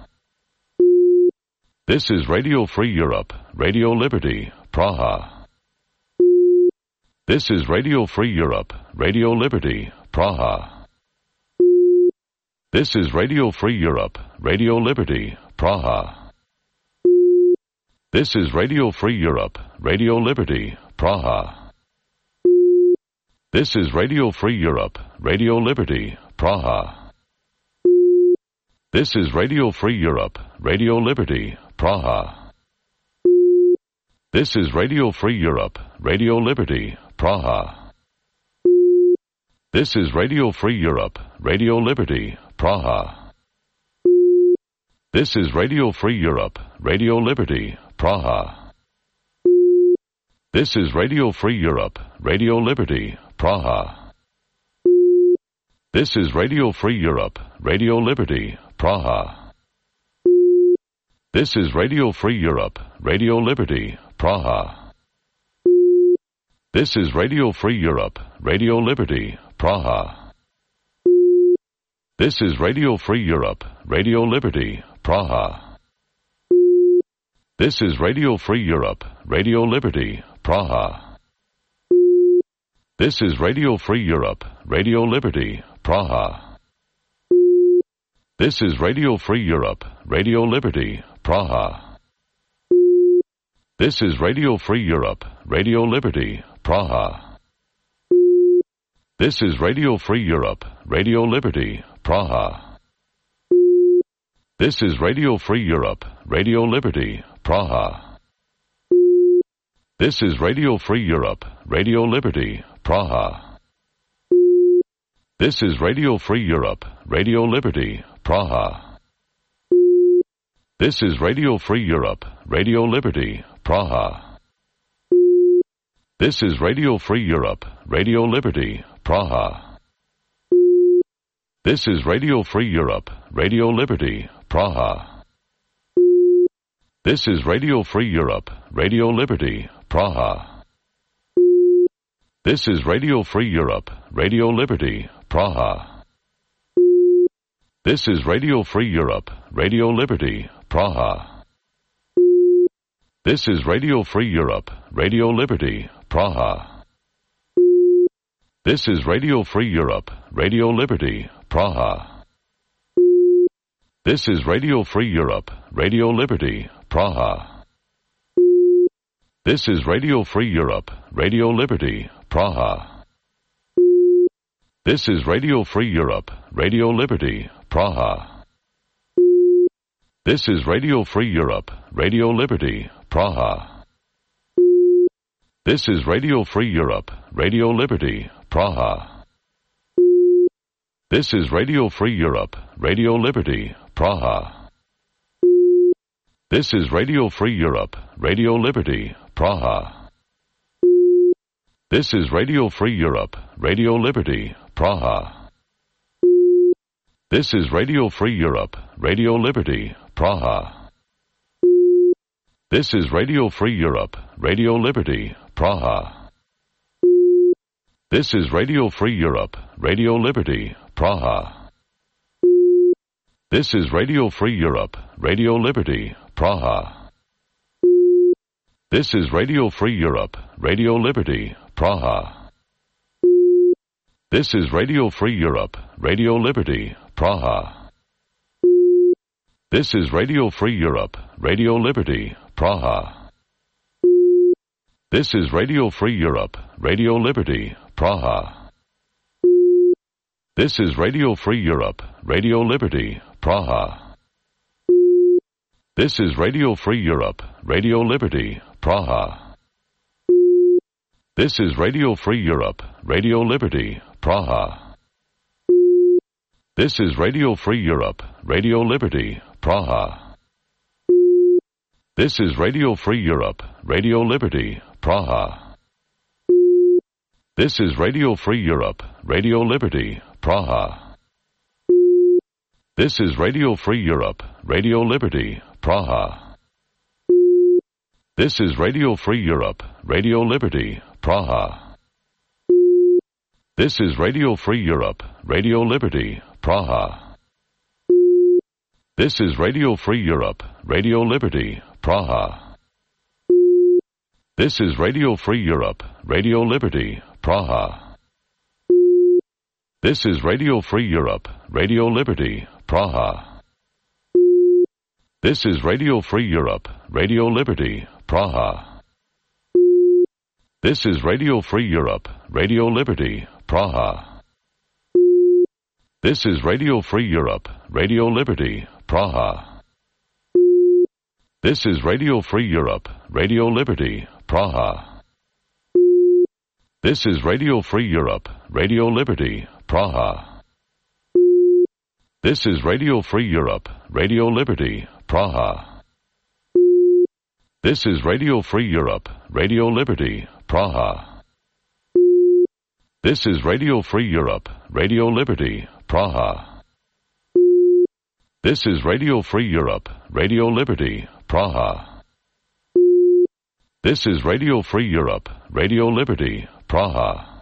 This is Radio Free Europe, Radio Liberty, Praha. This is Radio Free Europe, Radio Liberty, Praha. This is Radio Free Europe, Radio Liberty, Praha. This is Radio Free Europe, Radio Liberty, Praha. This is Radio Free Europe, Radio Liberty, Praha. This is Radio Free Europe, Radio Liberty, Praha. This is Radio Free Europe, Radio Liberty, Praha. This is Radio Free Europe, Radio Liberty, Praha. This is Radio Free Europe, Radio Liberty, Praha. This is Radio Free Europe, Radio Liberty, Praha. This is Radio Free Europe, Radio Liberty, Praha. This is Radio Free Europe, Radio Liberty, Praha. This is Radio Free Europe, Radio Liberty, Praha. This is Radio Free Europe, Radio Liberty, Praha. This is Radio Free Europe, Radio Liberty, Praha. This is Radio Free Europe, Radio Liberty, Praha. This is Radio Free Europe, Radio Liberty, Praha. This is Radio Free Europe, Radio Liberty, Praha. This is Radio Free Europe, Radio Liberty, Praha. This is Radio Free Europe, Radio Liberty, Praha. This is Radio Free Europe, Radio Liberty, Praha. This is Radio Free Europe, Radio Liberty, Praha. This is Radio Free Europe, Radio Liberty, Praha. This is Radio Free Europe, Radio Liberty, Praha. This is Radio Free Europe, Radio Liberty, Praha. This is Radio Free Europe, Radio Liberty, Praha. This is Radio Free Europe, Radio Liberty, Praha. This is Radio Free Europe, Radio Liberty, Praha. This is Radio Free Europe, Radio Liberty, Praha. This is Radio Free Europe, Radio Liberty, Praha. This is Radio Free Europe, Radio Liberty, Praha. This is Radio Free Europe, Radio Liberty, Praha. This is Radio Free Europe, Radio Liberty, Praha. This is Radio Free Europe, Radio Liberty, Praha. This is Radio Free Europe, Radio Liberty, Praha. This is Radio Free Europe, Radio Liberty, Praha. This is Radio Free Europe, Radio Liberty, Praha. This is Radio Free Europe, Radio Liberty, Praha. This is Radio Free Europe, Radio Liberty, Praha. This is Radio Free Europe, Radio Liberty, Praha. This is Radio Free Europe, Radio Liberty, Praha. This is Radio Free Europe, Radio Liberty, Praha. This is Radio Free Europe, Radio Liberty, Praha. This is Radio Free Europe, Radio Liberty, Praha. This is Radio Free Europe, Radio Liberty, Praha. This is Radio Free Europe, Radio Liberty, Praha. This is Radio Free Europe, Radio Liberty, Praha. This is Radio Free Europe, Radio Liberty, Praha. This is Radio Free Europe, Radio Liberty, Praha. This is Radio Free Europe, Radio Liberty, Praha. This is Radio Free Europe, Radio Liberty, Praha. This is Radio Free Europe, Radio Liberty, Praha. This is Radio Free Europe, Radio Liberty, Praha. This is Radio Free Europe, Radio Liberty, Praha. This is Radio Free Europe, Radio Liberty, Praha. This is Radio Free Europe, Radio Liberty, Praha. This is Radio Free Europe, Radio Liberty, Praha. This is Radio Free Europe, Radio Liberty, Praha. This is Radio Free Europe, Radio Liberty, Praha. This is Radio Free Europe, Radio Liberty, Praha. This is Radio Free Europe, Radio Liberty, Praha. This is Radio Free Europe, Radio Liberty, Praha. This is Radio Free Europe, Radio Liberty, Praha. This is Radio Free Europe, Radio Liberty, Praha. This is Radio Free Europe, Radio Liberty, Praha. This is Radio Free Europe, Radio Liberty, Praha. This is Radio Free Europe, Radio Liberty, Praha. This is Radio Free Europe, Radio Liberty, Praha.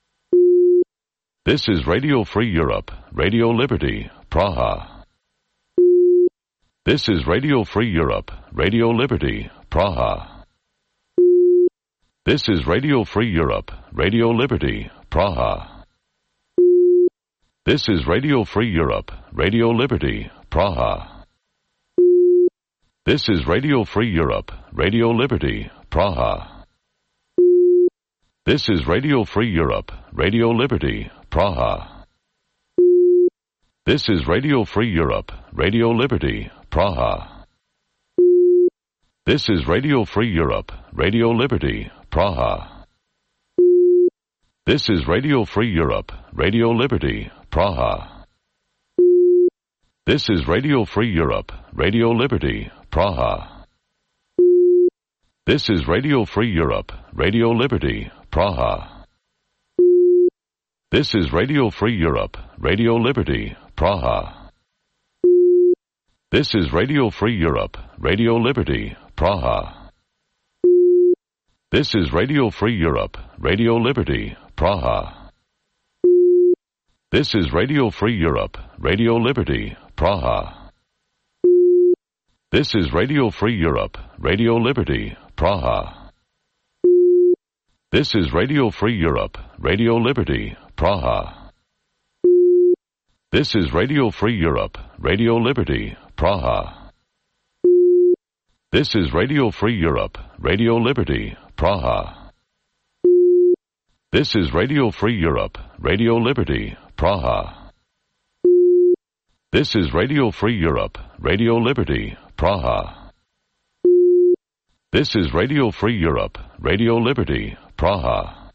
This is Radio Free Europe, Radio Liberty, Praha. This is Radio Free Europe, Radio Liberty, Praha. This is Radio Free Europe, Radio Liberty, Praha. This is Radio Free Europe, Radio Liberty, Praha. This is Radio Free Europe, Radio Liberty, Praha. This is Radio Free Europe, Radio Liberty, Praha. This is Radio Free Europe, Radio Liberty, Praha. This is Radio Free Europe, Radio Liberty, Praha. This is Radio Free Europe, Radio Liberty, Praha. This is Radio Free Europe, Radio Liberty, Praha. This is Radio Free Europe, Radio Liberty, Praha. This is Radio Free Europe, Radio Liberty, Praha. This is Radio Free Europe, Radio Liberty, Praha. This is Radio Free Europe, Radio Liberty, Praha. This is Radio Free Europe, Radio Liberty, Praha. This is Radio Free Europe, Radio Liberty, Praha. This is Radio Free Europe, Radio Liberty, Praha. This is Radio Free Europe, Radio Liberty, Praha. This is Radio Free Europe, Radio Liberty, Praha. This is Radio Free Europe, Radio Liberty, Praha. This is Radio Free Europe, Radio Liberty, Praha. This is Radio Free Europe, Radio Liberty, Praha.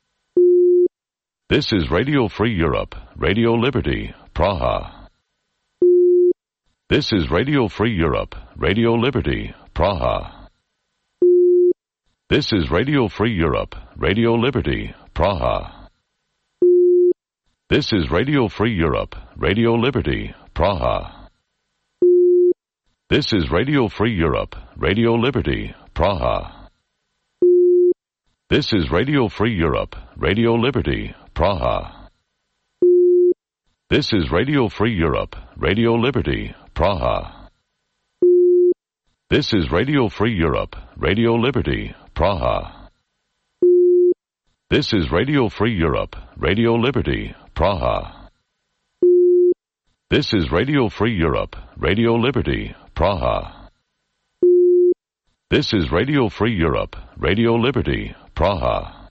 This is Radio Free Europe, Radio Liberty, Praha. This is Radio Free Europe, Radio Liberty, Praha. This is Radio Free Europe, Radio Liberty, Praha. This is Radio Free Europe, Radio Liberty, Praha. This is Radio Free Europe, Radio Liberty, Praha. This is Radio Free Europe, Radio Liberty, Praha. This is Radio Free Europe, Radio Liberty, Praha. This is Radio Free Europe, Radio Liberty, Praha. This is Radio Free Europe, Radio Liberty, Praha. This is Radio Free Europe, Radio Liberty, Praha. This is Radio Free Europe, Radio Liberty, Praha.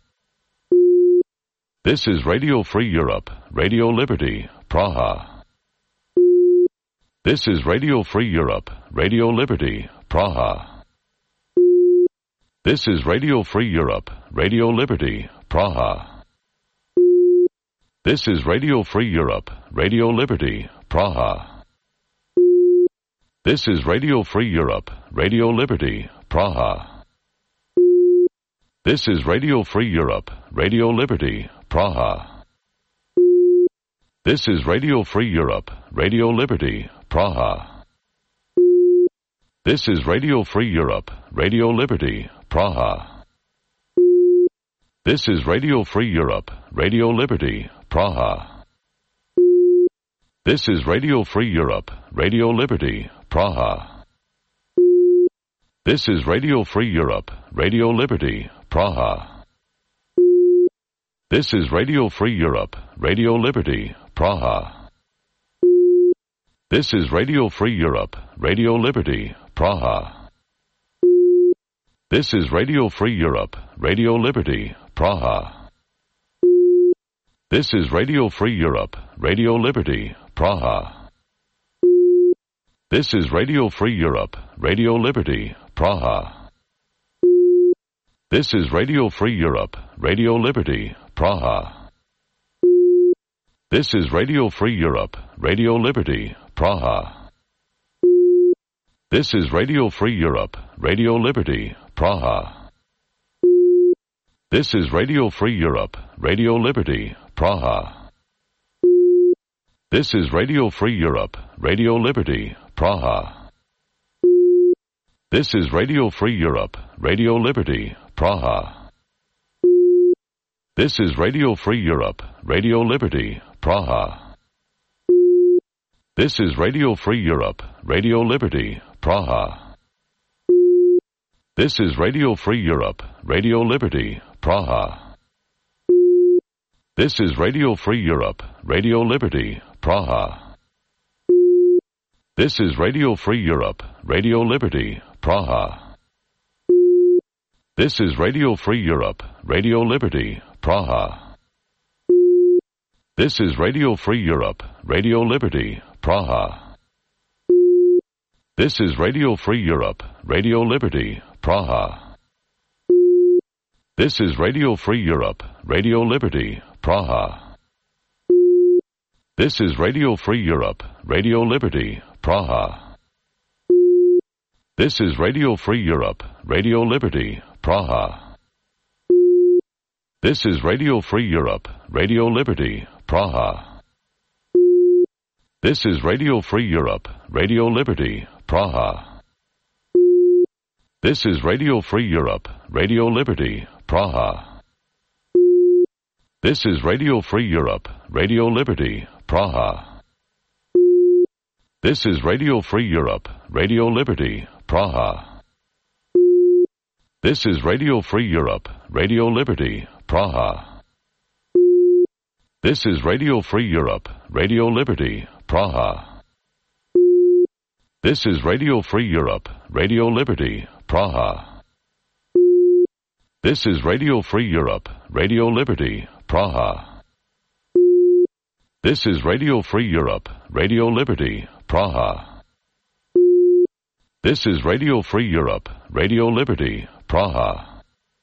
This is Radio Free Europe, Radio Liberty, Praha. This is Radio Free Europe, Radio Liberty, Praha. This is Radio Free Europe, Radio Liberty, Praha. This is Radio Free Europe, Radio Liberty, Praha. This is Radio Free Europe, Radio Liberty, Praha. This is Radio Free Europe, Radio Liberty, Praha. This is Radio Free Europe, Radio Liberty, Praha. This is Radio Free Europe, Radio Liberty, Praha. This is Radio Free Europe, Radio Liberty, Praha. This is Radio Free Europe, Radio Liberty, Praha. This is Radio Free Europe, Radio Liberty, Praha. This is Radio Free Europe, Radio Liberty, Praha. This is Radio Free Europe, Radio Liberty, Praha. This is Radio Free Europe, Radio Liberty, Praha. This is Radio Free Europe, Radio Liberty, Praha. This is Radio Free Europe, Radio Liberty, Praha. This is Radio Free Europe, Radio Liberty, Praha. This is Radio Free Europe, Radio Liberty, Praha. This is Radio Free Europe, Radio Liberty, Praha. This is Radio Free Europe, Radio Liberty, Praha. This is Radio Free Europe, Radio Liberty, Praha. This is Radio Free Europe, Radio Liberty, Praha. This is Radio Free Europe, Radio Liberty, Praha. This is Radio Free Europe, Radio Liberty, Praha. This is Radio Free Europe, Radio Liberty, Praha. This is Radio Free Europe, Radio Liberty, Praha. This is Radio Free Europe, Radio Liberty, Praha. This is Radio Free Europe, Radio Liberty, Praha. This is Radio Free Europe, Radio Liberty, Praha. This is Radio Free Europe, Radio Liberty, Praha. This is Radio Free Europe, Radio Liberty, Praha. This is Radio Free Europe, Radio Liberty, Praha. This is Radio Free Europe, Radio Liberty, Praha. This is Radio Free Europe, Radio Liberty, Praha. This is Radio Free Europe, Radio Liberty, Praha. This is Radio Free Europe, Radio Liberty, Praha. This is Radio Free Europe, Radio Liberty, Praha. This is Radio Free Europe, Radio Liberty, Praha. This is Radio Free Europe, Radio Liberty, Praha. This is Radio Free Europe, Radio Liberty, Praha. This is Radio Free Europe, Radio Liberty, Praha. This is Radio Free Europe, Radio Liberty, Praha. This is Radio Free Europe, Radio Liberty, Praha. This is Radio Free Europe, Radio Liberty, Praha.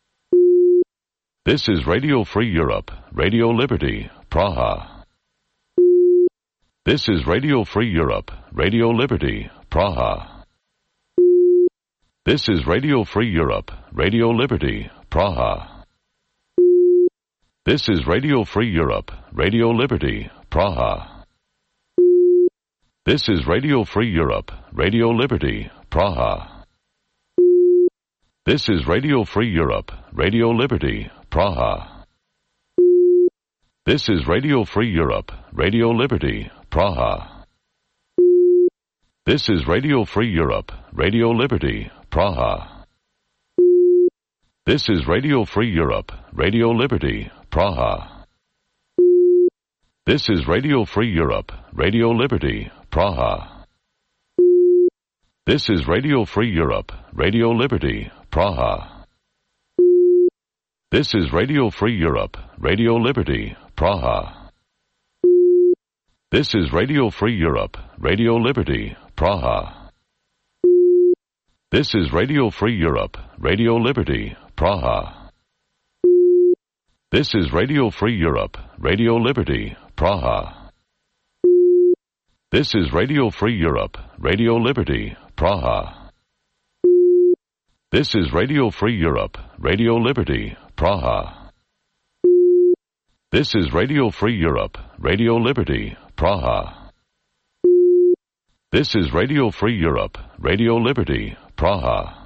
This is Radio Free Europe, Radio Liberty, Praha. This is Radio Free Europe, Radio Liberty, Praha. This is Radio Free Europe, Radio Liberty, Praha. This is Radio Free Europe, Radio Liberty, Praha. This is Radio Free Europe, Radio Liberty, Praha. This is Radio Free Europe, Radio Liberty, Praha. This is Radio Free Europe, Radio Liberty, Praha. This is Radio Free Europe, Radio Liberty, Praha. This is Radio Free Europe, Radio Liberty, Praha. This is Radio Free Europe, Radio Liberty, Praha. This is Radio Free Europe, Radio Liberty, Praha. This is Radio Free Europe, Radio Liberty, Praha. This is Radio Free Europe, Radio Liberty, Praha. This is Radio Free Europe, Radio Liberty, Praha. This is Radio Free Europe, Radio Liberty, Praha. This is Radio Free Europe, Radio Liberty, Praha. This is Radio Free Europe, Radio Liberty, Praha. This is Radio Free Europe, Radio Liberty, Praha. This is Radio Free Europe, Radio Liberty, Praha.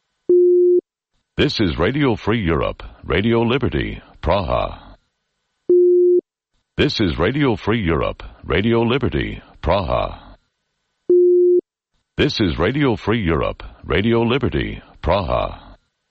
This is Radio Free Europe, Radio Liberty, Praha. This is Radio Free Europe, Radio Liberty, Praha. This is Radio Free Europe, Radio Liberty, Praha.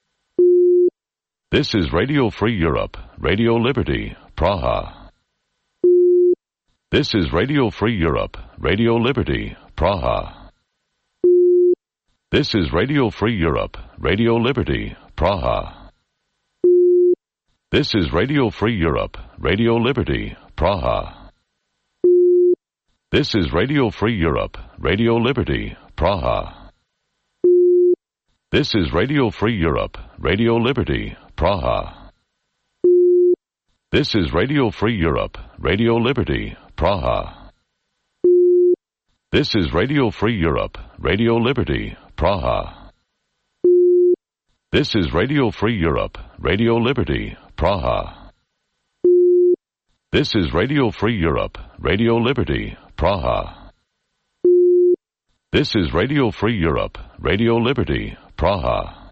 This is Radio Free Europe, Radio Liberty, Praha. This is Radio Free Europe, Radio Liberty, Praha. This is Radio Free Europe, Radio Liberty, Praha. This is Radio Free Europe, Radio Liberty, Praha. This is Radio Free Europe, Radio Liberty, Praha. This is Radio Free Europe, Radio Liberty, Praha. This is Radio Free Europe, Radio Liberty, Praha. This is Radio Free Europe, Radio Liberty, Praha. This is Radio Free Europe, Radio Liberty, Praha. This is Radio Free Europe, Radio Liberty, Praha. This is Radio Free Europe, Radio Liberty, Praha.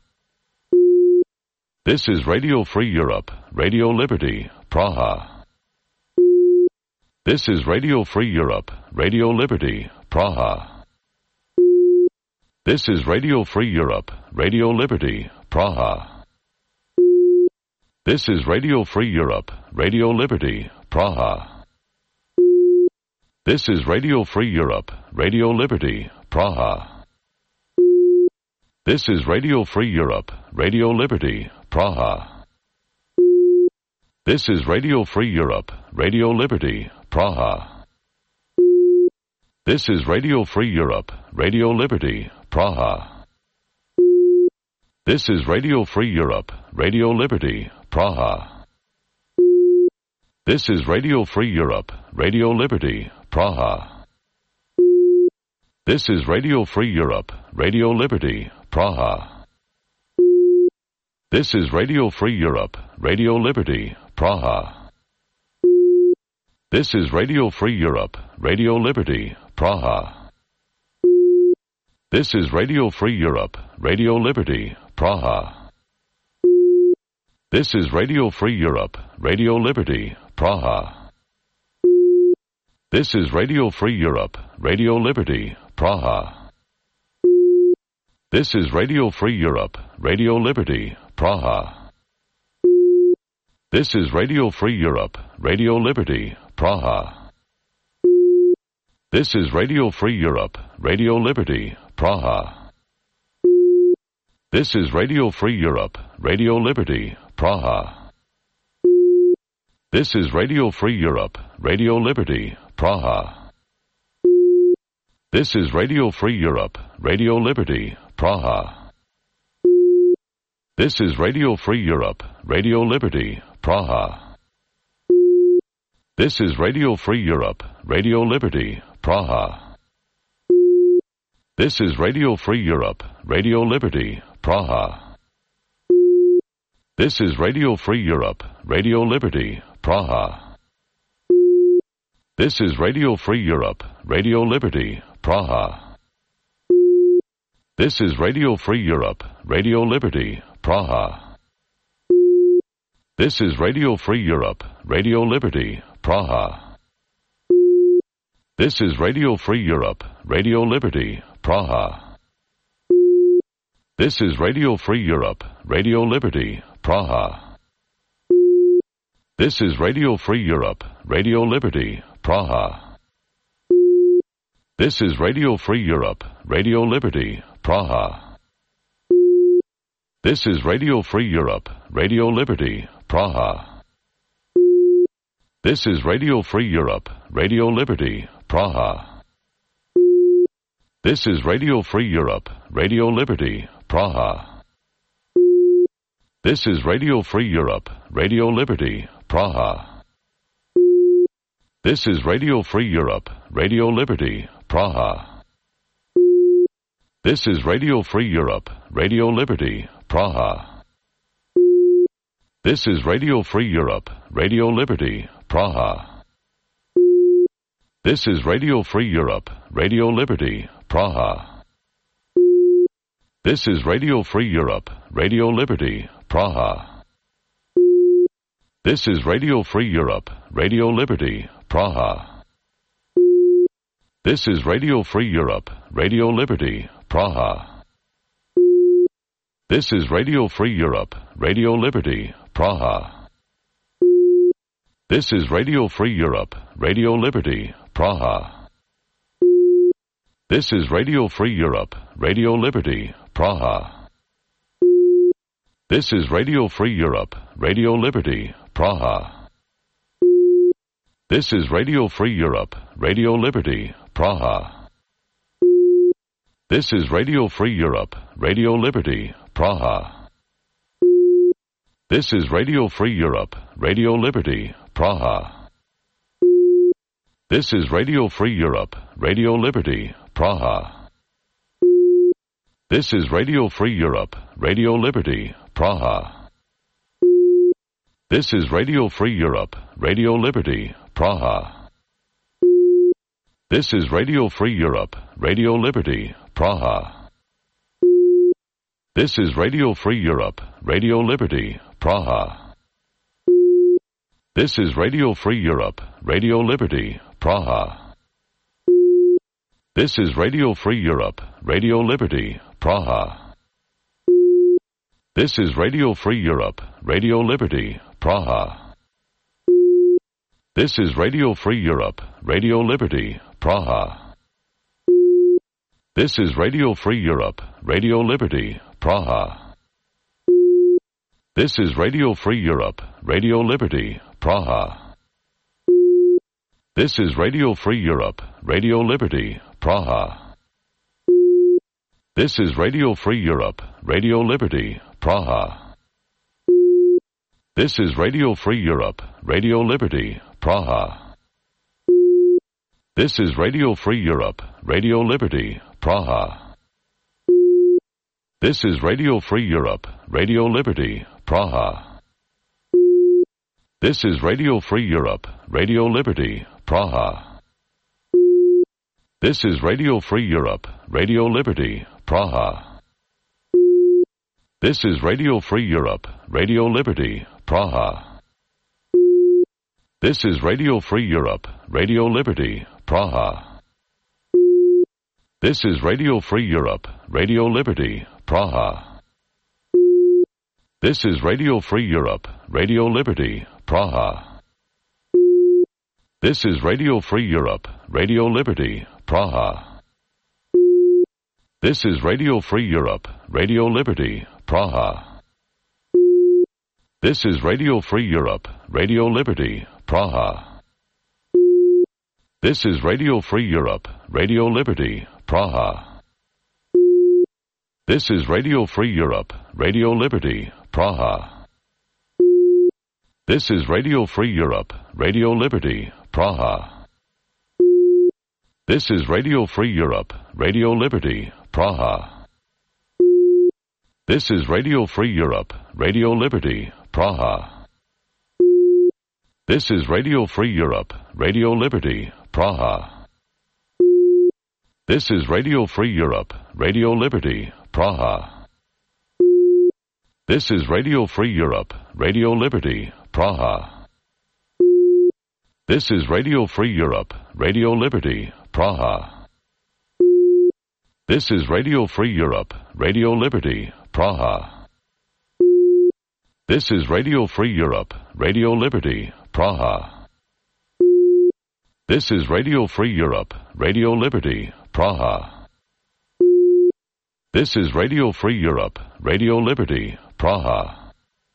This is Radio Free Europe, Radio Liberty, Praha. This is Radio Free Europe, Radio Liberty, Praha. This is Radio Free Europe, Radio Liberty, Praha. This is Radio Free Europe, Radio Liberty, Praha. This is Radio Free Europe, Radio Liberty, Praha. This is Radio Free Europe, Radio Liberty, Praha. This is Radio Free Europe, Radio Liberty, Praha. This is Radio Free Europe, Radio Liberty, Praha. This is Radio Free Europe, Radio Liberty, Praha. This is Radio Free Europe, Radio Liberty, Praha. This is Radio Free Europe, Radio Liberty, Praha. This is Radio Free Europe, Radio Liberty, Praha. This is Radio Free Europe, Radio Liberty, Praha. This is Radio Free Europe, Radio Liberty, Praha. This is Radio Free Europe, Radio Liberty, Praha. This is Radio Free Europe, Radio Liberty, Praha. This is Radio Free Europe, Radio Liberty, Praha. This is Radio Free Europe, Radio Liberty, Praha. This is Radio Free Europe, Radio Liberty, Praha. This is Radio Free Europe, Radio Liberty, Praha. This is Radio Free Europe, Radio Liberty, Praha. This is Radio Free Europe, Radio Liberty, Praha. This is Radio Free Europe, Radio Liberty, Praha. This is Radio Free Europe, Radio Liberty, Praha. This is Radio Free Europe, Radio Liberty, Praha. This is Radio Free Europe, Radio Liberty, Praha. This is Radio Free Europe, Radio Liberty, Praha. This is Radio Free Europe, Radio Liberty, Praha. This is Radio Free Europe, Radio Liberty, Praha. This is Radio Free Europe, Radio Liberty, Praha. This is Radio Free Europe, Radio Liberty, Praha. This is Radio Free Europe, Radio Liberty, Praha. This is Radio Free Europe, Radio Liberty, Praha. This is Radio Free Europe, Radio Liberty, Praha. This is Radio Free Europe, Radio Liberty, Praha. This is Radio Free Europe, Radio Liberty, Praha. This is Radio Free Europe, Radio Liberty, Praha. This is Radio Free Europe, Radio Liberty, Praha. This is Radio Free Europe, Radio Liberty, Praha. This is Radio Free Europe, Radio Liberty, Praha. This is Radio Free Europe, Radio Liberty, Praha. This is Radio Free Europe, Radio Liberty, Praha. This is Radio Free Europe, Radio Liberty, Praha. This is Radio Free Europe, Radio Liberty, Praha. This is Radio Free Europe, Radio Liberty, Praha. This is Radio Free Europe, Radio Liberty, Praha. This is Radio Free Europe, Radio Liberty, Praha. This is Radio Free Europe, Radio Liberty, Praha. This is Radio Free Europe, Radio Liberty, Praha. This is Radio Free Europe, Radio Liberty, Praha. This is Radio Free Europe, Radio Liberty, Praha. This is Radio Free Europe, Radio Liberty, Praha. This is Radio Free Europe, Radio Liberty, Praha. This is Radio Free Europe, Radio Liberty, Praha. This is Radio Free Europe, Radio Liberty, Praha. This is Radio Free Europe, Radio Liberty, Praha. This is Radio Free Europe, Radio Liberty, Praha. This is Radio Free Europe, Radio Liberty, Praha. This is Radio Free Europe, Radio Liberty, Praha. This is Radio Free Europe, Radio Liberty, Praha. This is Radio Free Europe, Radio Liberty, Praha. This is Radio Free Europe, Radio Liberty, Praha. This is Radio Free Europe, Radio Liberty, Praha. This is Radio Free Europe, Radio Liberty, Praha. This is Radio Free Europe, Radio Liberty, Praha. This is Radio Free Europe, Radio Liberty, Praha. This is Radio Free Europe, Radio Liberty, Praha. This is Radio Free Europe, Radio Liberty, Praha. This is Radio Free Europe, Radio Liberty, Praha. This is Radio Free Europe, Radio Liberty, Praha. This is Radio Free Europe, Radio Liberty, Praha. This is Radio Free Europe, Radio Liberty, Praha. This is Radio Free Europe, Radio Liberty, Praha. This is Radio Free Europe, Radio Liberty, Praha. This is Radio Free Europe, Radio Liberty, Praha. This is Radio Free Europe, Radio Liberty, Praha. This is Radio Free Europe, Radio Liberty, Praha. This is Radio Free Europe, Radio Liberty, Praha. This is Radio Free Europe, Radio Liberty, Praha. This is Radio Free Europe, Radio Liberty, Praha. This is Radio Free Europe, Radio Liberty, Praha. This is Radio Free Europe, Radio Liberty, Praha. This is Radio Free Europe, Radio Liberty, Praha. This is Radio Free Europe, Radio Liberty, Praha. This is Radio Free Europe, Radio Liberty, Praha. This is Radio Free Europe, Radio Liberty, Praha. This is Radio Free Europe, Radio Liberty, Praha. This is Radio Free Europe, Radio Liberty, Praha. This is Radio Free Europe, Radio Liberty, Praha.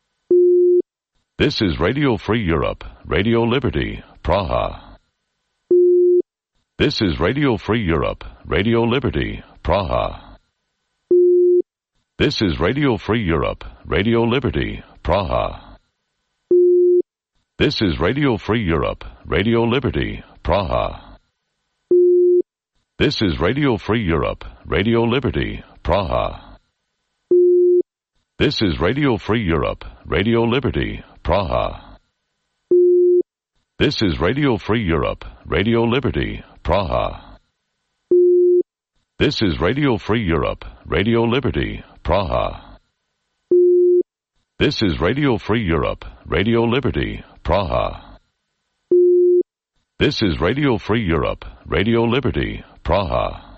This is Radio Free Europe, Radio Liberty, Praha. This is Radio Free Europe, Radio Liberty, Praha. This is Radio Free Europe, Radio Liberty, Praha. This is Radio Free Europe, Radio Liberty, Praha. This is Radio Free Europe, Radio Liberty, Praha. This is Radio Free Europe, Radio Liberty, Praha. This is Radio Free Europe, Radio Liberty, Praha. This is Radio Free Europe, Radio Liberty, Praha. This is Radio Free Europe, Radio Liberty, Praha. This is Radio Free Europe, Radio Liberty, Praha.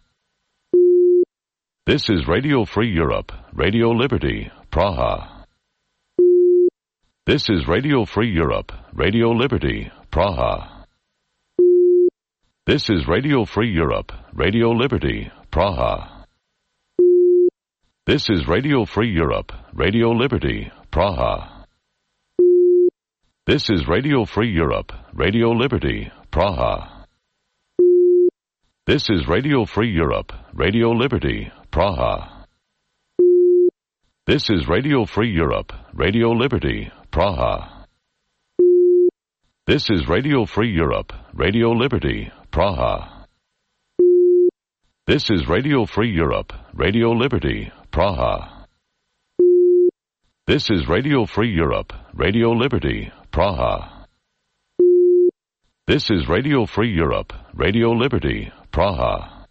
This is Radio Free Europe, Radio Liberty, Praha. This is Radio Free Europe, Radio Liberty, Praha. This is Radio Free Europe, Radio Liberty, Praha. This is Radio Free Europe, Radio Liberty, Praha. This is Radio Free Europe, Radio Liberty, Praha. This is Radio Free Europe, Radio Liberty, Praha. This is Radio Free Europe, Radio Liberty, Praha. This is Radio Free Europe, Radio Liberty, Praha. This is Radio Free Europe, Radio Liberty, Praha. This is Radio Free Europe, Radio Liberty, Praha. This is Radio Free Europe, Radio Liberty, Praha.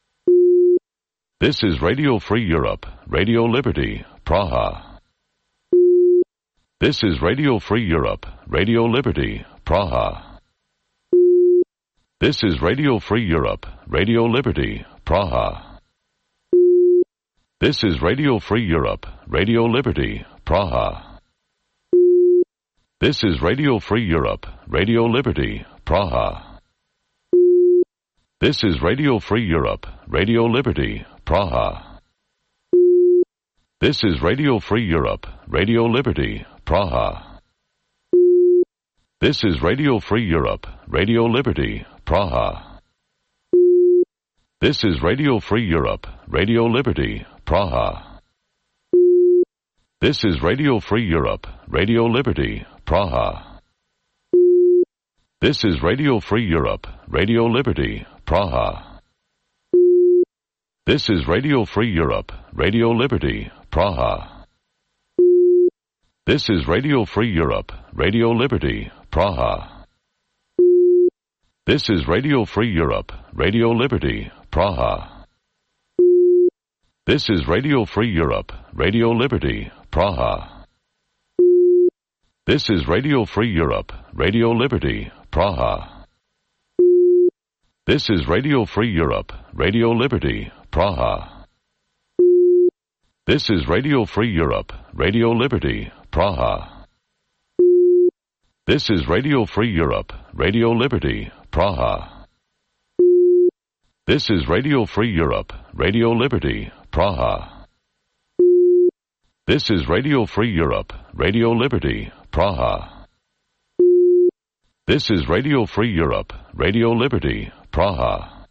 This is Radio Free Europe, Radio Liberty, Praha. This is Radio Free Europe, Radio Liberty, Praha. This is Radio Free Europe, Radio Liberty, Praha. This is Radio Free Europe, Radio Liberty, Praha. This is Radio Free Europe, Radio Liberty, Praha. This is Radio Free Europe, Radio Liberty, Praha. This is Radio Free Europe, Radio Liberty, Praha. This is Radio Free Europe, Radio Liberty, Praha. This is Radio Free Europe, Radio Liberty, Praha. This is Radio Free Europe, Radio Liberty, Praha. This is Radio Free Europe, Radio Liberty, Praha. This is Radio Free Europe, Radio Liberty, Praha. This is Radio Free Europe, Radio Liberty, Praha. This is Radio Free Europe, Radio Liberty, Praha. This is Radio Free Europe, Radio Liberty, Praha. This is Radio Free Europe, Radio Liberty, Praha. This is Radio Free Europe, Radio Liberty, Praha. This is Radio Free Europe, Radio Liberty, Praha. This is Radio Free Europe, Radio Liberty, Praha. This is Radio Free Europe, Radio Liberty, Praha. This is Radio Free Europe, Radio Liberty, Praha. This is Radio Free Europe, Radio Liberty, Praha.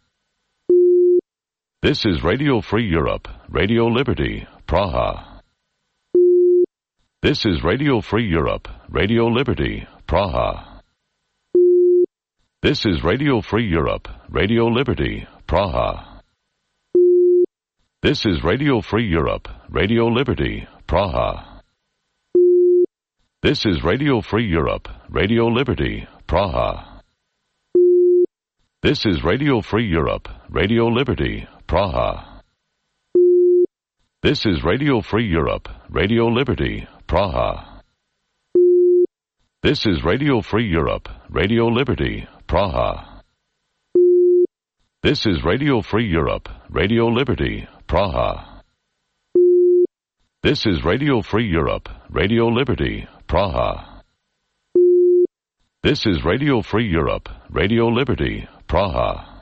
This is Radio Free Europe, Radio Liberty, Praha. This is Radio Free Europe, Radio Liberty, Praha. This is Radio Free Europe, Radio Liberty, Praha. This is Radio Free Europe, Radio Liberty, Praha. This is Radio Free Europe, Radio Liberty, Praha. This is Radio Free Europe, Radio Liberty, Praha. This is Radio Free Europe, Radio Liberty, Praha. This is Radio Free Europe, Radio Liberty, Praha. This is Radio Free Europe, Radio Liberty, Praha. This is Radio Free Europe, Radio Liberty, Praha. This is Radio Free Europe, Radio Liberty, Praha.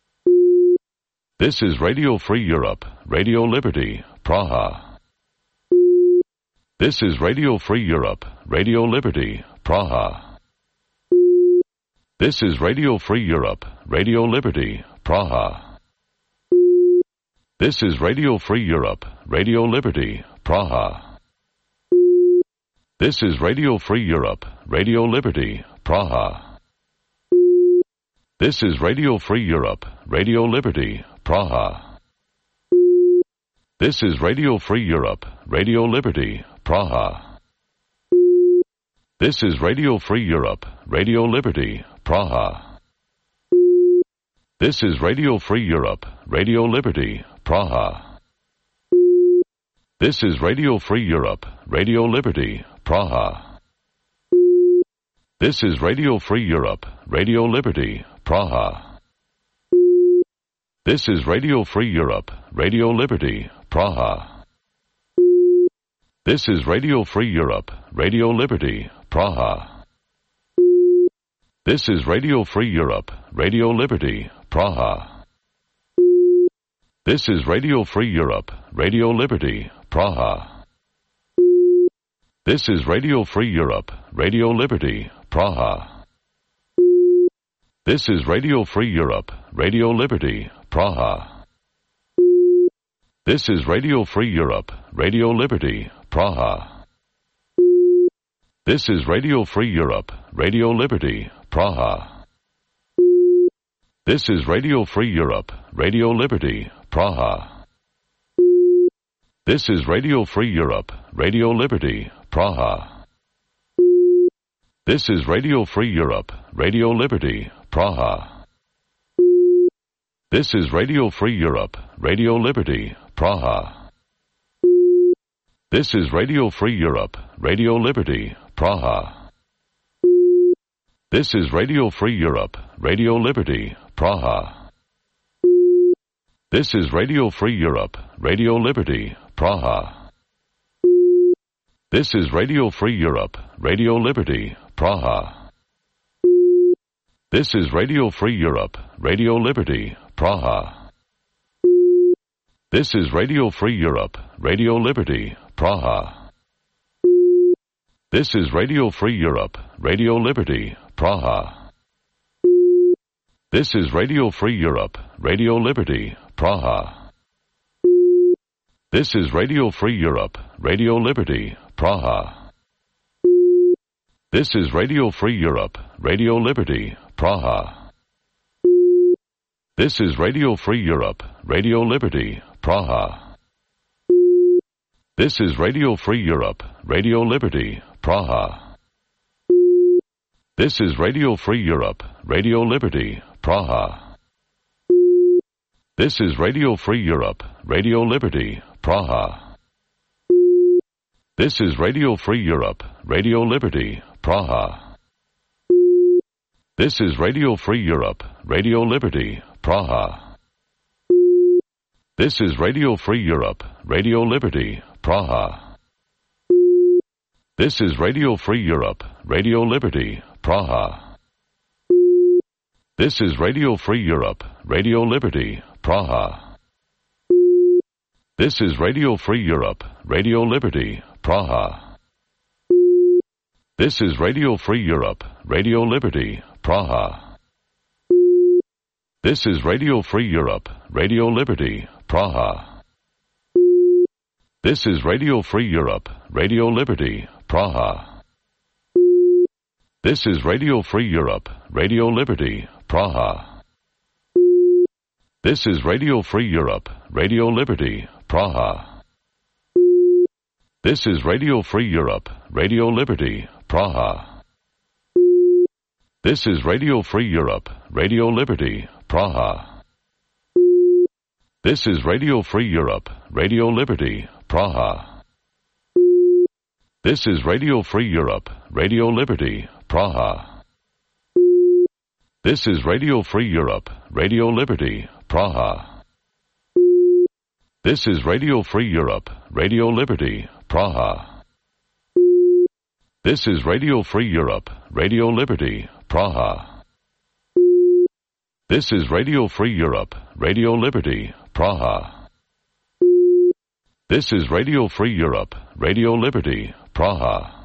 This is Radio Free Europe, Radio Liberty, Praha. This is Radio Free Europe, Radio Liberty, Praha. This is Radio Free Europe, Radio Liberty, Praha. This is Radio Free Europe, Radio Liberty, Praha. This is Radio Free Europe, Radio Liberty, Praha. This is Radio Free Europe, Radio Liberty, Praha. This is Radio Free Europe, Radio Liberty, Praha. This is Radio Free Europe, Radio Liberty, Praha. This is Radio Free Europe, Radio Liberty, Praha. This is Radio Free Europe, Radio Liberty, Praha. This is Radio Free Europe, Radio Liberty, Praha. This is Radio Free Europe, Radio Liberty, Praha. This is Radio Free Europe, Radio Liberty, Praha. This is Radio Free Europe, Radio Liberty, Praha. This is Radio Free Europe, Radio Liberty, Praha. This is Radio Free Europe, Radio Liberty, Praha. This is Radio Free Europe, Radio Liberty, Praha. This is Radio Free Europe, Radio Liberty, Praha. This is Radio Free Europe, Radio Liberty, Praha. This is Radio Free Europe, Radio Liberty, Praha. This is Radio Free Europe, Radio Liberty, Praha. This is Radio Free Europe, Radio Liberty, Praha. This is Radio Free Europe, Radio Liberty, Praha. This is Radio Free Europe, Radio Liberty, Praha. This is Radio Free Europe, Radio Liberty, Praha. This is Radio Free Europe, Radio Liberty, Praha. This is Radio Free Europe, Radio Liberty, Praha. This is Radio Free Europe, Radio Liberty, Praha. This is Radio Free Europe, Radio Liberty, Praha. This is Radio Free Europe, Radio Liberty, Praha. This is Radio Free Europe, Radio Liberty, Praha. This is Radio Free Europe, Radio Liberty, Praha. This is Radio Free Europe, Radio Liberty, Praha. This is Radio Free Europe, Radio Liberty, Praha. This is Radio Free Europe, Radio Liberty, Praha. This is Radio Free Europe, Radio Liberty, Praha. This is Radio Free Europe, Radio Liberty, Praha. This is Radio Free Europe, Radio Liberty, Praha. This is Radio Free Europe, Radio Liberty, Praha. This is Radio Free Europe, Radio Liberty, Praha. This is Radio Free Europe, Radio Liberty, Praha. This is Radio Free Europe, Radio Liberty, Praha. This is Radio Free Europe, Radio Liberty, Praha. This is Radio Free Europe, Radio Liberty, Praha. This is Radio Free Europe, Radio Liberty, Praha. This is Radio Free Europe, Radio Liberty, Praha. This is Radio Free Europe, Radio Liberty, Praha. This is Radio Free Europe, Radio Liberty, Praha. This is Radio Free Europe, Radio Liberty, Praha. This is Radio Free Europe, Radio Liberty, Praha. This is Radio Free Europe, Radio Liberty, Praha. This is Radio Free Europe, Radio Liberty, Praha. This is Radio Free Europe, Radio Liberty, Praha. This is Radio Free Europe, Radio Liberty, Praha. This is Radio Free Europe, Radio Liberty, Praha. This is Radio Free Europe, Radio Liberty, Praha. This is Radio Free Europe, Radio Liberty, Praha.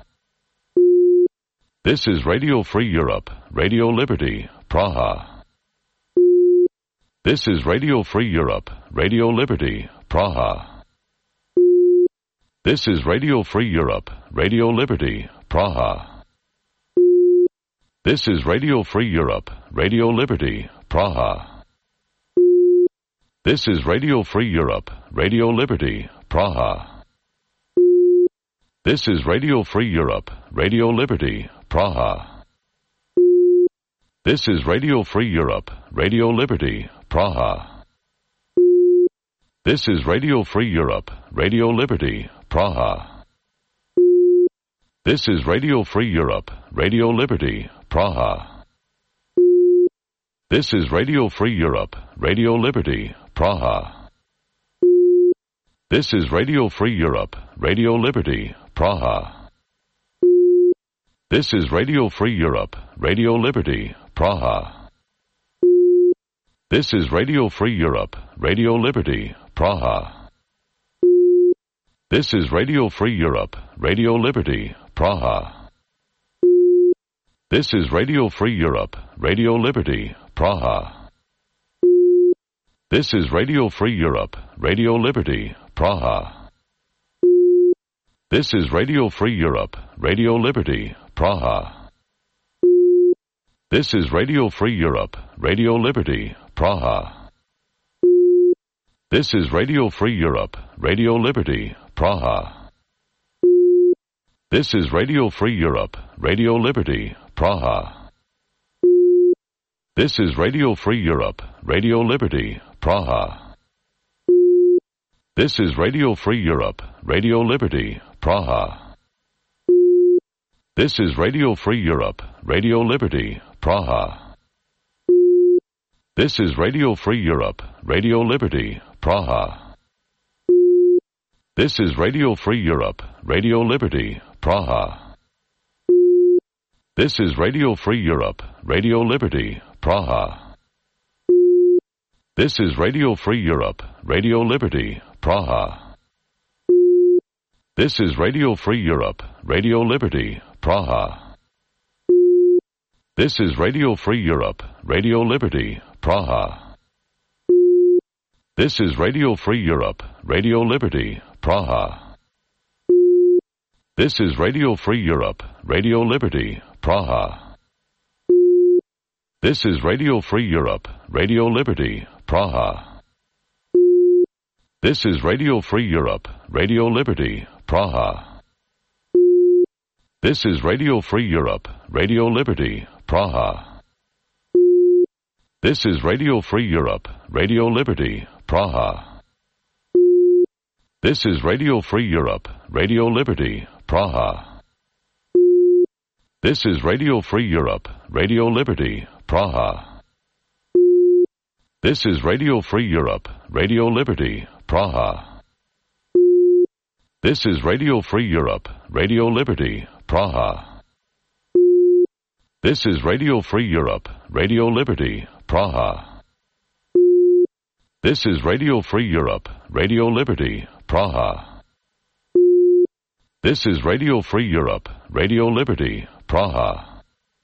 This is Radio Free Europe, Radio Liberty, Praha. This is Radio Free Europe, Radio Liberty, Praha. This is Radio Free Europe, Radio Liberty, Praha. This is Radio Free Europe, Radio Liberty, Praha. This is Radio Free Europe, Radio Liberty, Praha. This is Radio Free Europe, Radio Liberty, Praha. This is Radio Free Europe, Radio Liberty, Praha. This is Radio Free Europe, Radio Liberty, Praha. This is Radio Free Europe, Radio Liberty, Praha. This is Radio Free Europe, Radio Liberty, Praha. This is Radio Free Europe, Radio Liberty, Praha. This is Radio Free Europe, Radio Liberty, Praha. This is Radio Free Europe, Radio Liberty, Praha. This is Radio Free Europe, Radio Liberty, Praha. This is Radio Free Europe, Radio Liberty, Praha. This is Radio Free Europe, Radio Liberty, Praha. This is Radio Free Europe, Radio Liberty, Praha. This is Radio Free Europe, Radio Liberty, Praha. This is Radio Free Europe, Radio Liberty, Praha. This is Radio Free Europe, Radio Liberty, Praha. This is Radio Free Europe, Radio Liberty, Praha. This is Radio Free Europe, Radio Liberty, Praha. This is Radio Free Europe, Radio Liberty, Praha. This is Radio Free Europe, Radio Liberty, Praha. This is Radio Free Europe, Radio Liberty, Praha. This is Radio Free Europe, Radio Liberty, Praha. This is Radio Free Europe, Radio Liberty, Praha. This is Radio Free Europe, Radio Liberty, Praha. This is Radio Free Europe, Radio Liberty, Praha. This is Radio Free Europe, Radio Liberty, Praha. This is Radio Free Europe, Radio Liberty, Praha. This is Radio Free Europe, Radio Liberty, Praha. This is Radio Free Europe, Radio Liberty, Praha. This is Radio Free Europe, Radio Liberty, Praha. This is Radio Free Europe, Radio Liberty, Praha. This is Radio Free Europe, Radio Liberty, Praha. This is Radio Free Europe, Radio Liberty, Praha. This is Radio Free Europe, Radio Liberty, Praha. This is Radio Free Europe, Radio Liberty, Praha. This is Radio Free Europe, Radio Liberty, Praha. This is Radio Free Europe, Radio Liberty, Praha. This is Radio Free Europe, Radio Liberty, Praha.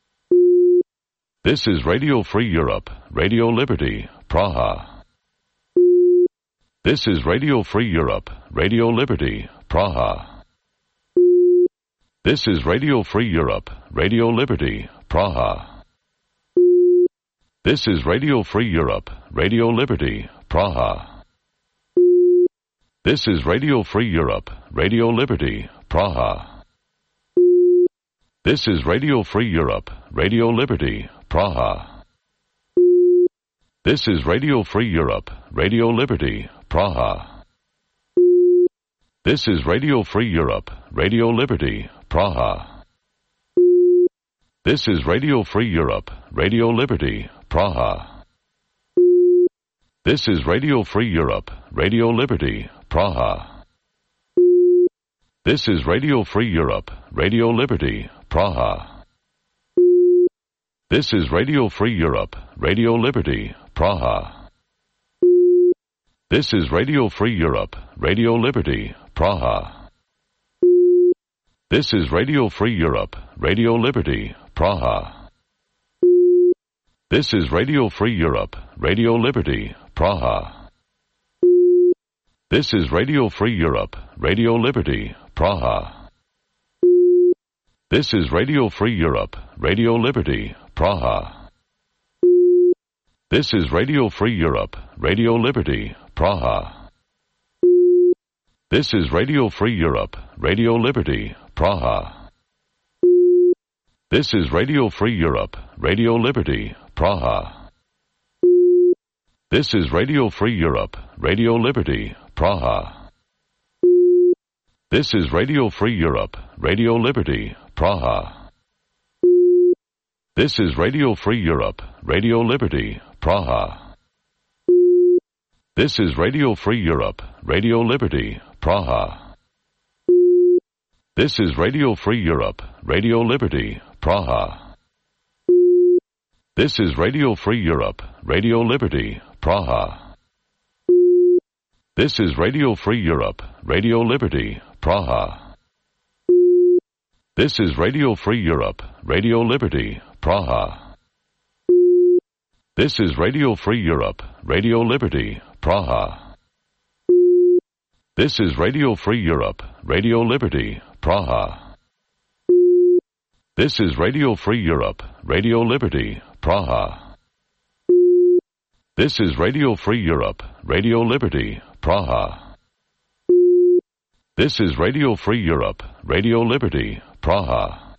This is Radio Free Europe, Radio Liberty, Praha. This is Radio Free Europe, Radio Liberty, Praha. This is Radio Free Europe, Radio Liberty, Praha. This is Radio Free Europe, Radio Liberty, Praha. This is Radio Free Europe, Radio Liberty, Praha. This is Radio Free Europe, Radio Liberty, Praha. This is Radio Free Europe, Radio Liberty, Praha. This is Radio Free Europe, Radio Liberty, Praha. This is Radio Free Europe, Radio Liberty, Praha. This is Radio Free Europe, Radio Liberty, Praha. This is Radio Free Europe, Radio Liberty, Praha. This is Radio Free Europe, Radio Liberty, Praha. This is Radio Free Europe, Radio Liberty, Praha. This is Radio Free Europe, Radio Liberty, Praha. This is Radio Free Europe, Radio Liberty, Praha. This is Radio Free Europe, Radio Liberty, Praha. This is Radio Free Europe, Radio Liberty, Praha. This is Radio Free Europe, Radio Liberty, Praha. This is Radio Free Europe, Radio Liberty, Praha. This is Radio Free Europe, Radio Liberty, Praha. This is Radio Free Europe, Radio Liberty, Praha. This is Radio Free Europe, Radio Liberty, Praha. This is Radio Free Europe, Radio Liberty, Praha. This is Radio Free Europe, Radio Liberty, Praha. This is Radio Free Europe, Radio Liberty, Praha. This is Radio Free Europe, Radio Liberty, Praha. This is Radio Free Europe, Radio Liberty, Praha. This is Radio Free Europe, Radio Liberty, Praha. This is Radio Free Europe, Radio Liberty, Praha. This is Radio Free Europe, Radio Liberty, Praha. This is Radio Free Europe, Radio Liberty, Praha. This is Radio Free Europe, Radio Liberty, Praha. This is Radio Free Europe, Radio Liberty, Praha.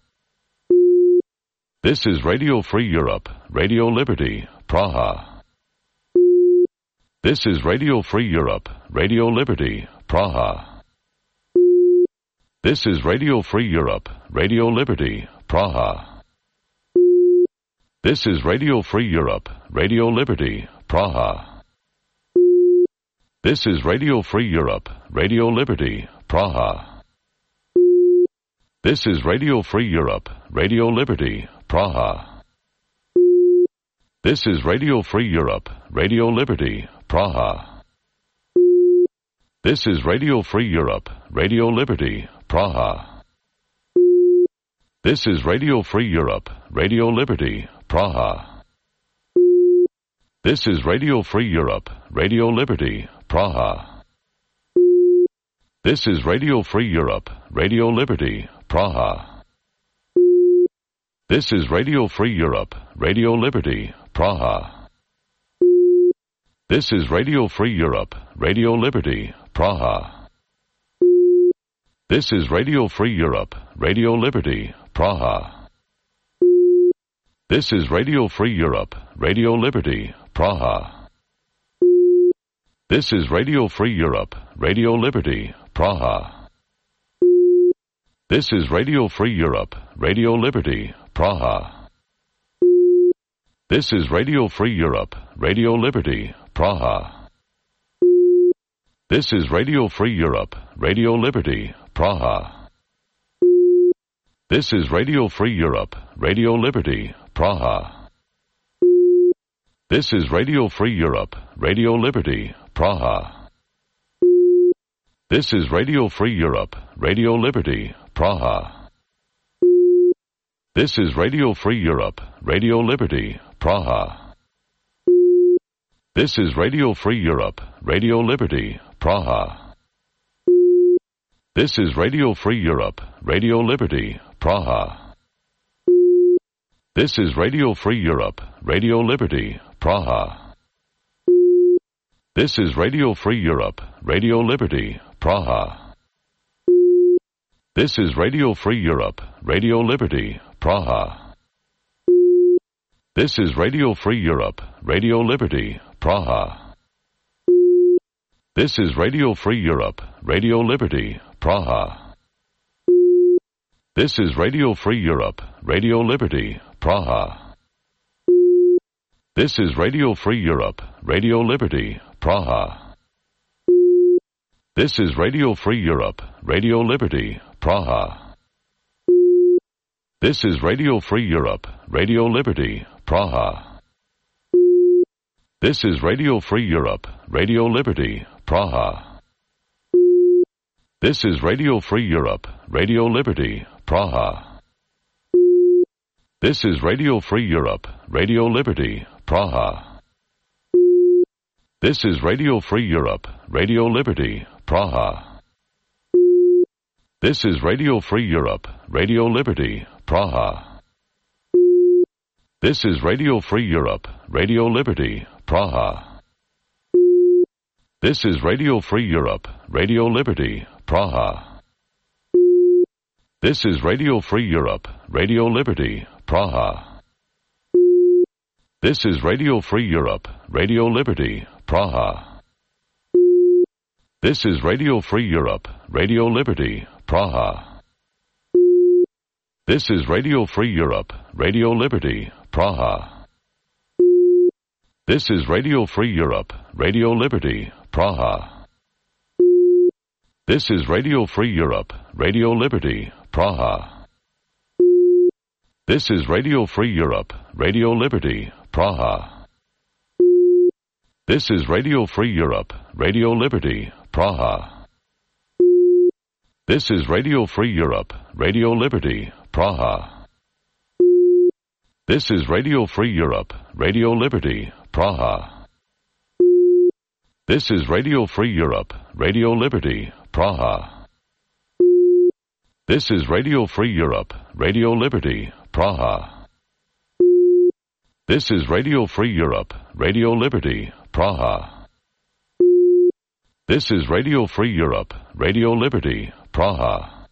This is Radio Free Europe, Radio Liberty, Praha. This is Radio Free Europe, Radio Liberty, Praha. This is Radio Free Europe, Radio Liberty, Praha. This is Radio Free Europe, Radio Liberty, Praha. This is Radio Free Europe, Radio Liberty, Praha. This is Radio Free Europe, Radio Liberty, Praha. This is Radio Free Europe, Radio Liberty, Praha. This is Radio Free Europe, Radio Liberty, Praha. This is Radio Free Europe, Radio Liberty, Praha. This is Radio Free Europe, Radio Liberty, Praha. This is Radio Free Europe, Radio Liberty, Praha. This is Radio Free Europe, Radio Liberty, Praha. This is Radio Free Europe, Radio Liberty, Praha. This is Radio Free Europe, Radio Liberty, Praha. This is Radio Free Europe, Radio Liberty, Praha. This is Radio Free Europe, Radio Liberty, Praha. This is Radio Free Europe, Radio Liberty, Praha. This is Radio Free Europe, Radio Liberty, Praha. This is Radio Free Europe, Radio Liberty, Praha. This is Radio Free Europe, Radio Liberty, Praha. This is Radio Free Europe, Radio Liberty, Praha. This is Radio Free Europe, Radio Liberty, Praha. This is Radio Free Europe, Radio Liberty, Praha. This is Radio Free Europe, Radio Liberty, Praha. This is Radio Free Europe, Radio Liberty, Praha. This is Radio Free Europe, Radio Liberty, Praha. This is Radio Free Europe, Radio Liberty, Praha. This is Radio Free Europe, Radio Liberty, Praha. This is Radio Free Europe, Radio Liberty, Praha. This is Radio Free Europe, Radio Liberty, Praha. This is Radio Free Europe, Radio Liberty, Praha. This is Radio Free Europe, Radio Liberty, Praha. This is Radio Free Europe, Radio Liberty, Praha. This is Radio Free Europe, Radio Liberty, Praha. This is Radio Free Europe, Radio Liberty, Praha. This is Radio Free Europe, Radio Liberty, Praha. This is Radio Free Europe, Radio Liberty, Praha. This is Radio Free Europe, Radio Liberty, Praha. This is Radio Free Europe, Radio Liberty, Praha. This is Radio Free Europe, Radio Liberty, Praha. This is Radio Free Europe, Radio Liberty, Praha. This is Radio Free Europe, Radio Liberty, Praha. This is Radio Free Europe, Radio Liberty, Praha. This is Radio Free Europe, Radio Liberty, Praha. This is Radio Free Europe, Radio Liberty, Praha. This is Radio Free Europe, Radio Liberty, Praha. This is Radio Free Europe, Radio Liberty, Praha. This is Radio Free Europe, Radio Liberty, Praha. This is Radio Free Europe, Radio Liberty, Praha. This is Radio Free Europe, Radio Liberty, Praha. This is Radio Free Europe, Radio Liberty, Praha. This is Radio Free Europe, Radio Liberty, Praha. This is Radio Free Europe, Radio Liberty, Praha. This is Radio Free Europe, Radio Liberty, Praha. This is Radio Free Europe, Radio Liberty, Praha.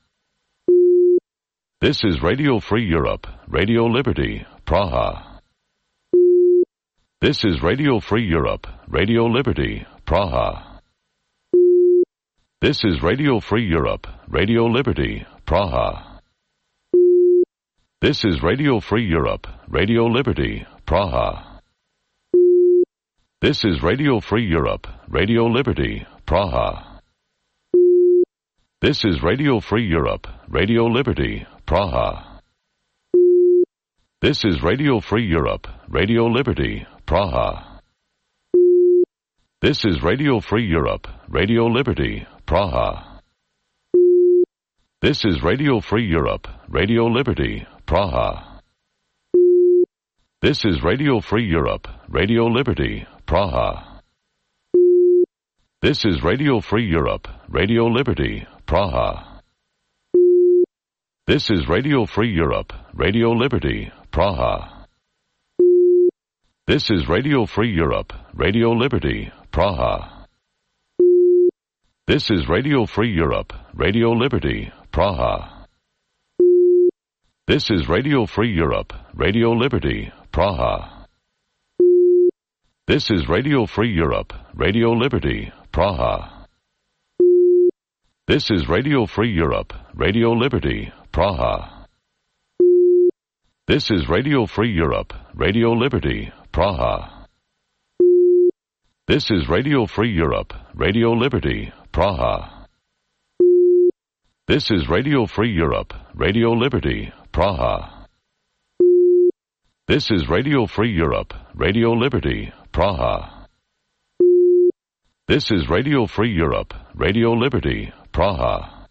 This is Radio Free Europe, Radio Liberty, Praha. This is Radio Free Europe, Radio Liberty, Praha. This is Radio Free Europe, Radio Liberty, Praha. This is Radio Free Europe, Radio Liberty, Praha. This is Radio Free Europe, Radio Liberty, Praha. This is Radio Free Europe, Radio Liberty, Praha. This is Radio Free Europe, Radio Liberty, Praha. This is Radio Free Europe, Radio Liberty, Praha. This is Radio Free Europe, Radio Liberty, Praha. This is Radio Free Europe, Radio Liberty, Praha. This is Radio Free Europe, Radio Liberty, Praha. This is Radio Free Europe, Radio Liberty, Praha. This is Radio Free Europe, Radio Liberty, Praha. This is Radio Free Europe, Radio Liberty, Praha. This is Radio Free Europe, Radio Liberty, Praha. This is Radio Free Europe, Radio Liberty, Praha. This is Radio Free Europe, Radio Liberty, Praha. This is Radio Free Europe, Radio Liberty, Praha. This is Radio Free Europe, Radio Liberty, Praha. This is Radio Free Europe, Radio Liberty, Praha. This is Radio Free Europe, Radio Liberty, Praha. This is Radio Free Europe, Radio Liberty, Praha.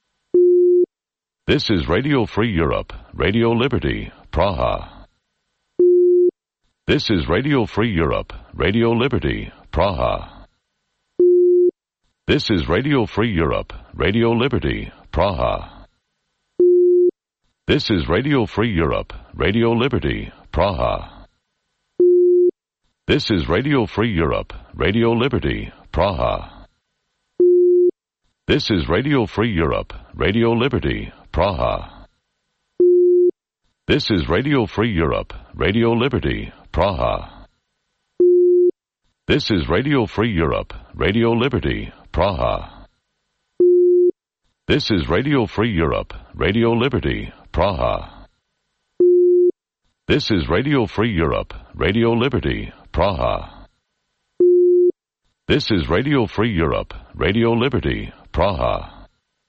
This is Radio Free Europe, Radio Liberty, Praha. This is Radio Free Europe, Radio Liberty, Praha. This is Radio Free Europe, Radio Liberty, Praha. This is Radio Free Europe, Radio Liberty, Praha. This is Radio Free Europe, Radio Liberty, Praha. This is Radio Free Europe, Radio Liberty, Praha. This is Radio Free Europe, Radio Liberty, Praha. This is Radio Free Europe, Radio Liberty, Praha. This is Radio Free Europe, Radio Liberty, Praha. This is Radio Free Europe, Radio Liberty, Praha. This is Radio Free Europe, Radio Liberty, Praha.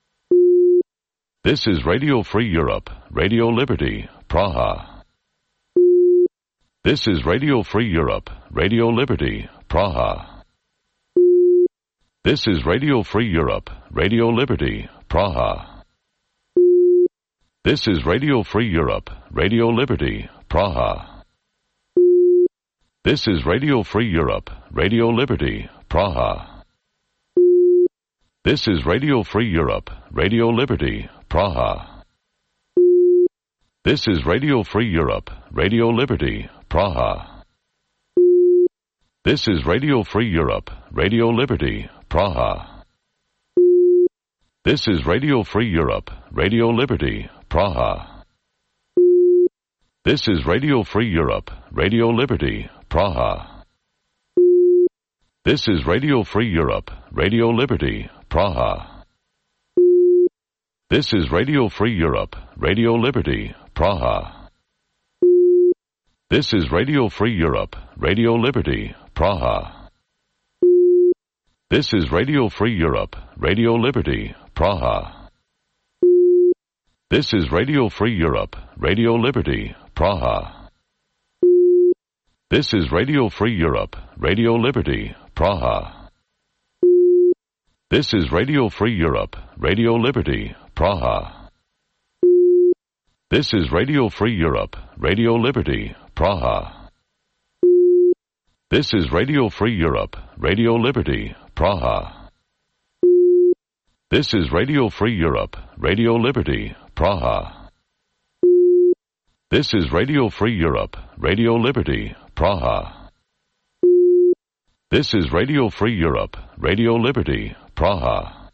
This is Radio Free Europe, Radio Liberty, Praha. This is Radio Free Europe, Radio Liberty, Praha. This is Radio Free Europe, Radio Liberty, Praha. This is Radio Free Europe, Radio Liberty, Praha. This is Radio Free Europe, Radio Liberty, Praha. This is Radio Free Europe, Radio Liberty, Praha. This is Radio Free Europe, Radio Liberty, Praha. This is Radio Free Europe, Radio Liberty, Praha. This is Radio Free Europe, Radio Liberty, Praha. This is Radio Free Europe, Radio Liberty, Praha. This is Radio Free Europe, Radio Liberty, Praha. This is Radio Free Europe, Radio Liberty, Praha. This is Radio Free Europe, Radio Liberty, Praha. This is Radio Free Europe, Radio Liberty, Praha. This is Radio Free Europe, Radio Liberty, Praha. This is Radio Free Europe, Radio Liberty, Praha. This is Radio Free Europe, Radio Liberty, Praha. This is Radio Free Europe, Radio Liberty, Praha. This is Radio Free Europe, Radio Liberty, Praha. This is Radio Free Europe, Radio Liberty, Praha. This is Radio Free Europe, Radio Liberty, Praha. This is Radio Free Europe, Radio Liberty, Praha.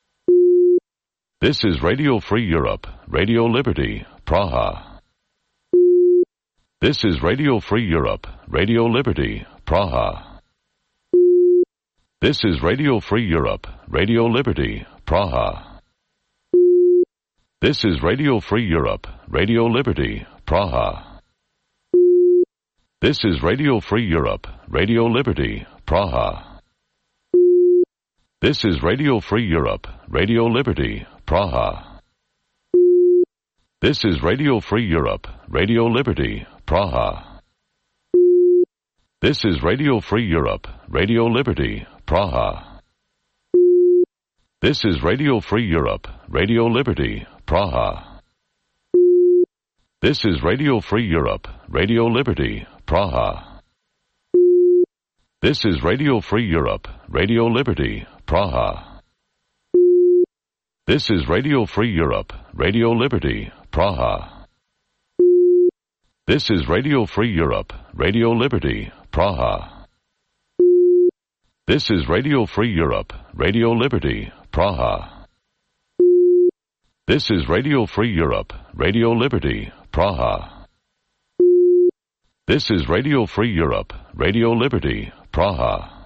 This is Radio Free Europe, Radio Liberty, Praha. This is Radio Free Europe, Radio Liberty, Praha. This is Radio Free Europe, Radio Liberty, Praha. This is Radio Free Europe, Radio Liberty, Praha. This is Radio Free Europe, Radio Liberty, Praha. This is Radio Free Europe, Radio Liberty, Praha. This is Radio Free Europe, Radio Liberty, Praha. This is Radio Free Europe, Radio Liberty, Praha. This is Radio Free Europe, Radio Liberty, Praha. This is Radio Free Europe, Radio Liberty, Praha. This is Radio Free Europe, Radio Liberty, Praha. This is Radio Free Europe, Radio Liberty, Praha. This is Radio Free Europe, Radio Liberty, Praha. This is Radio Free Europe, Radio Liberty, Praha. This is Radio Free Europe, Radio Liberty, Praha. This is Radio Free Europe, Radio Liberty, Praha.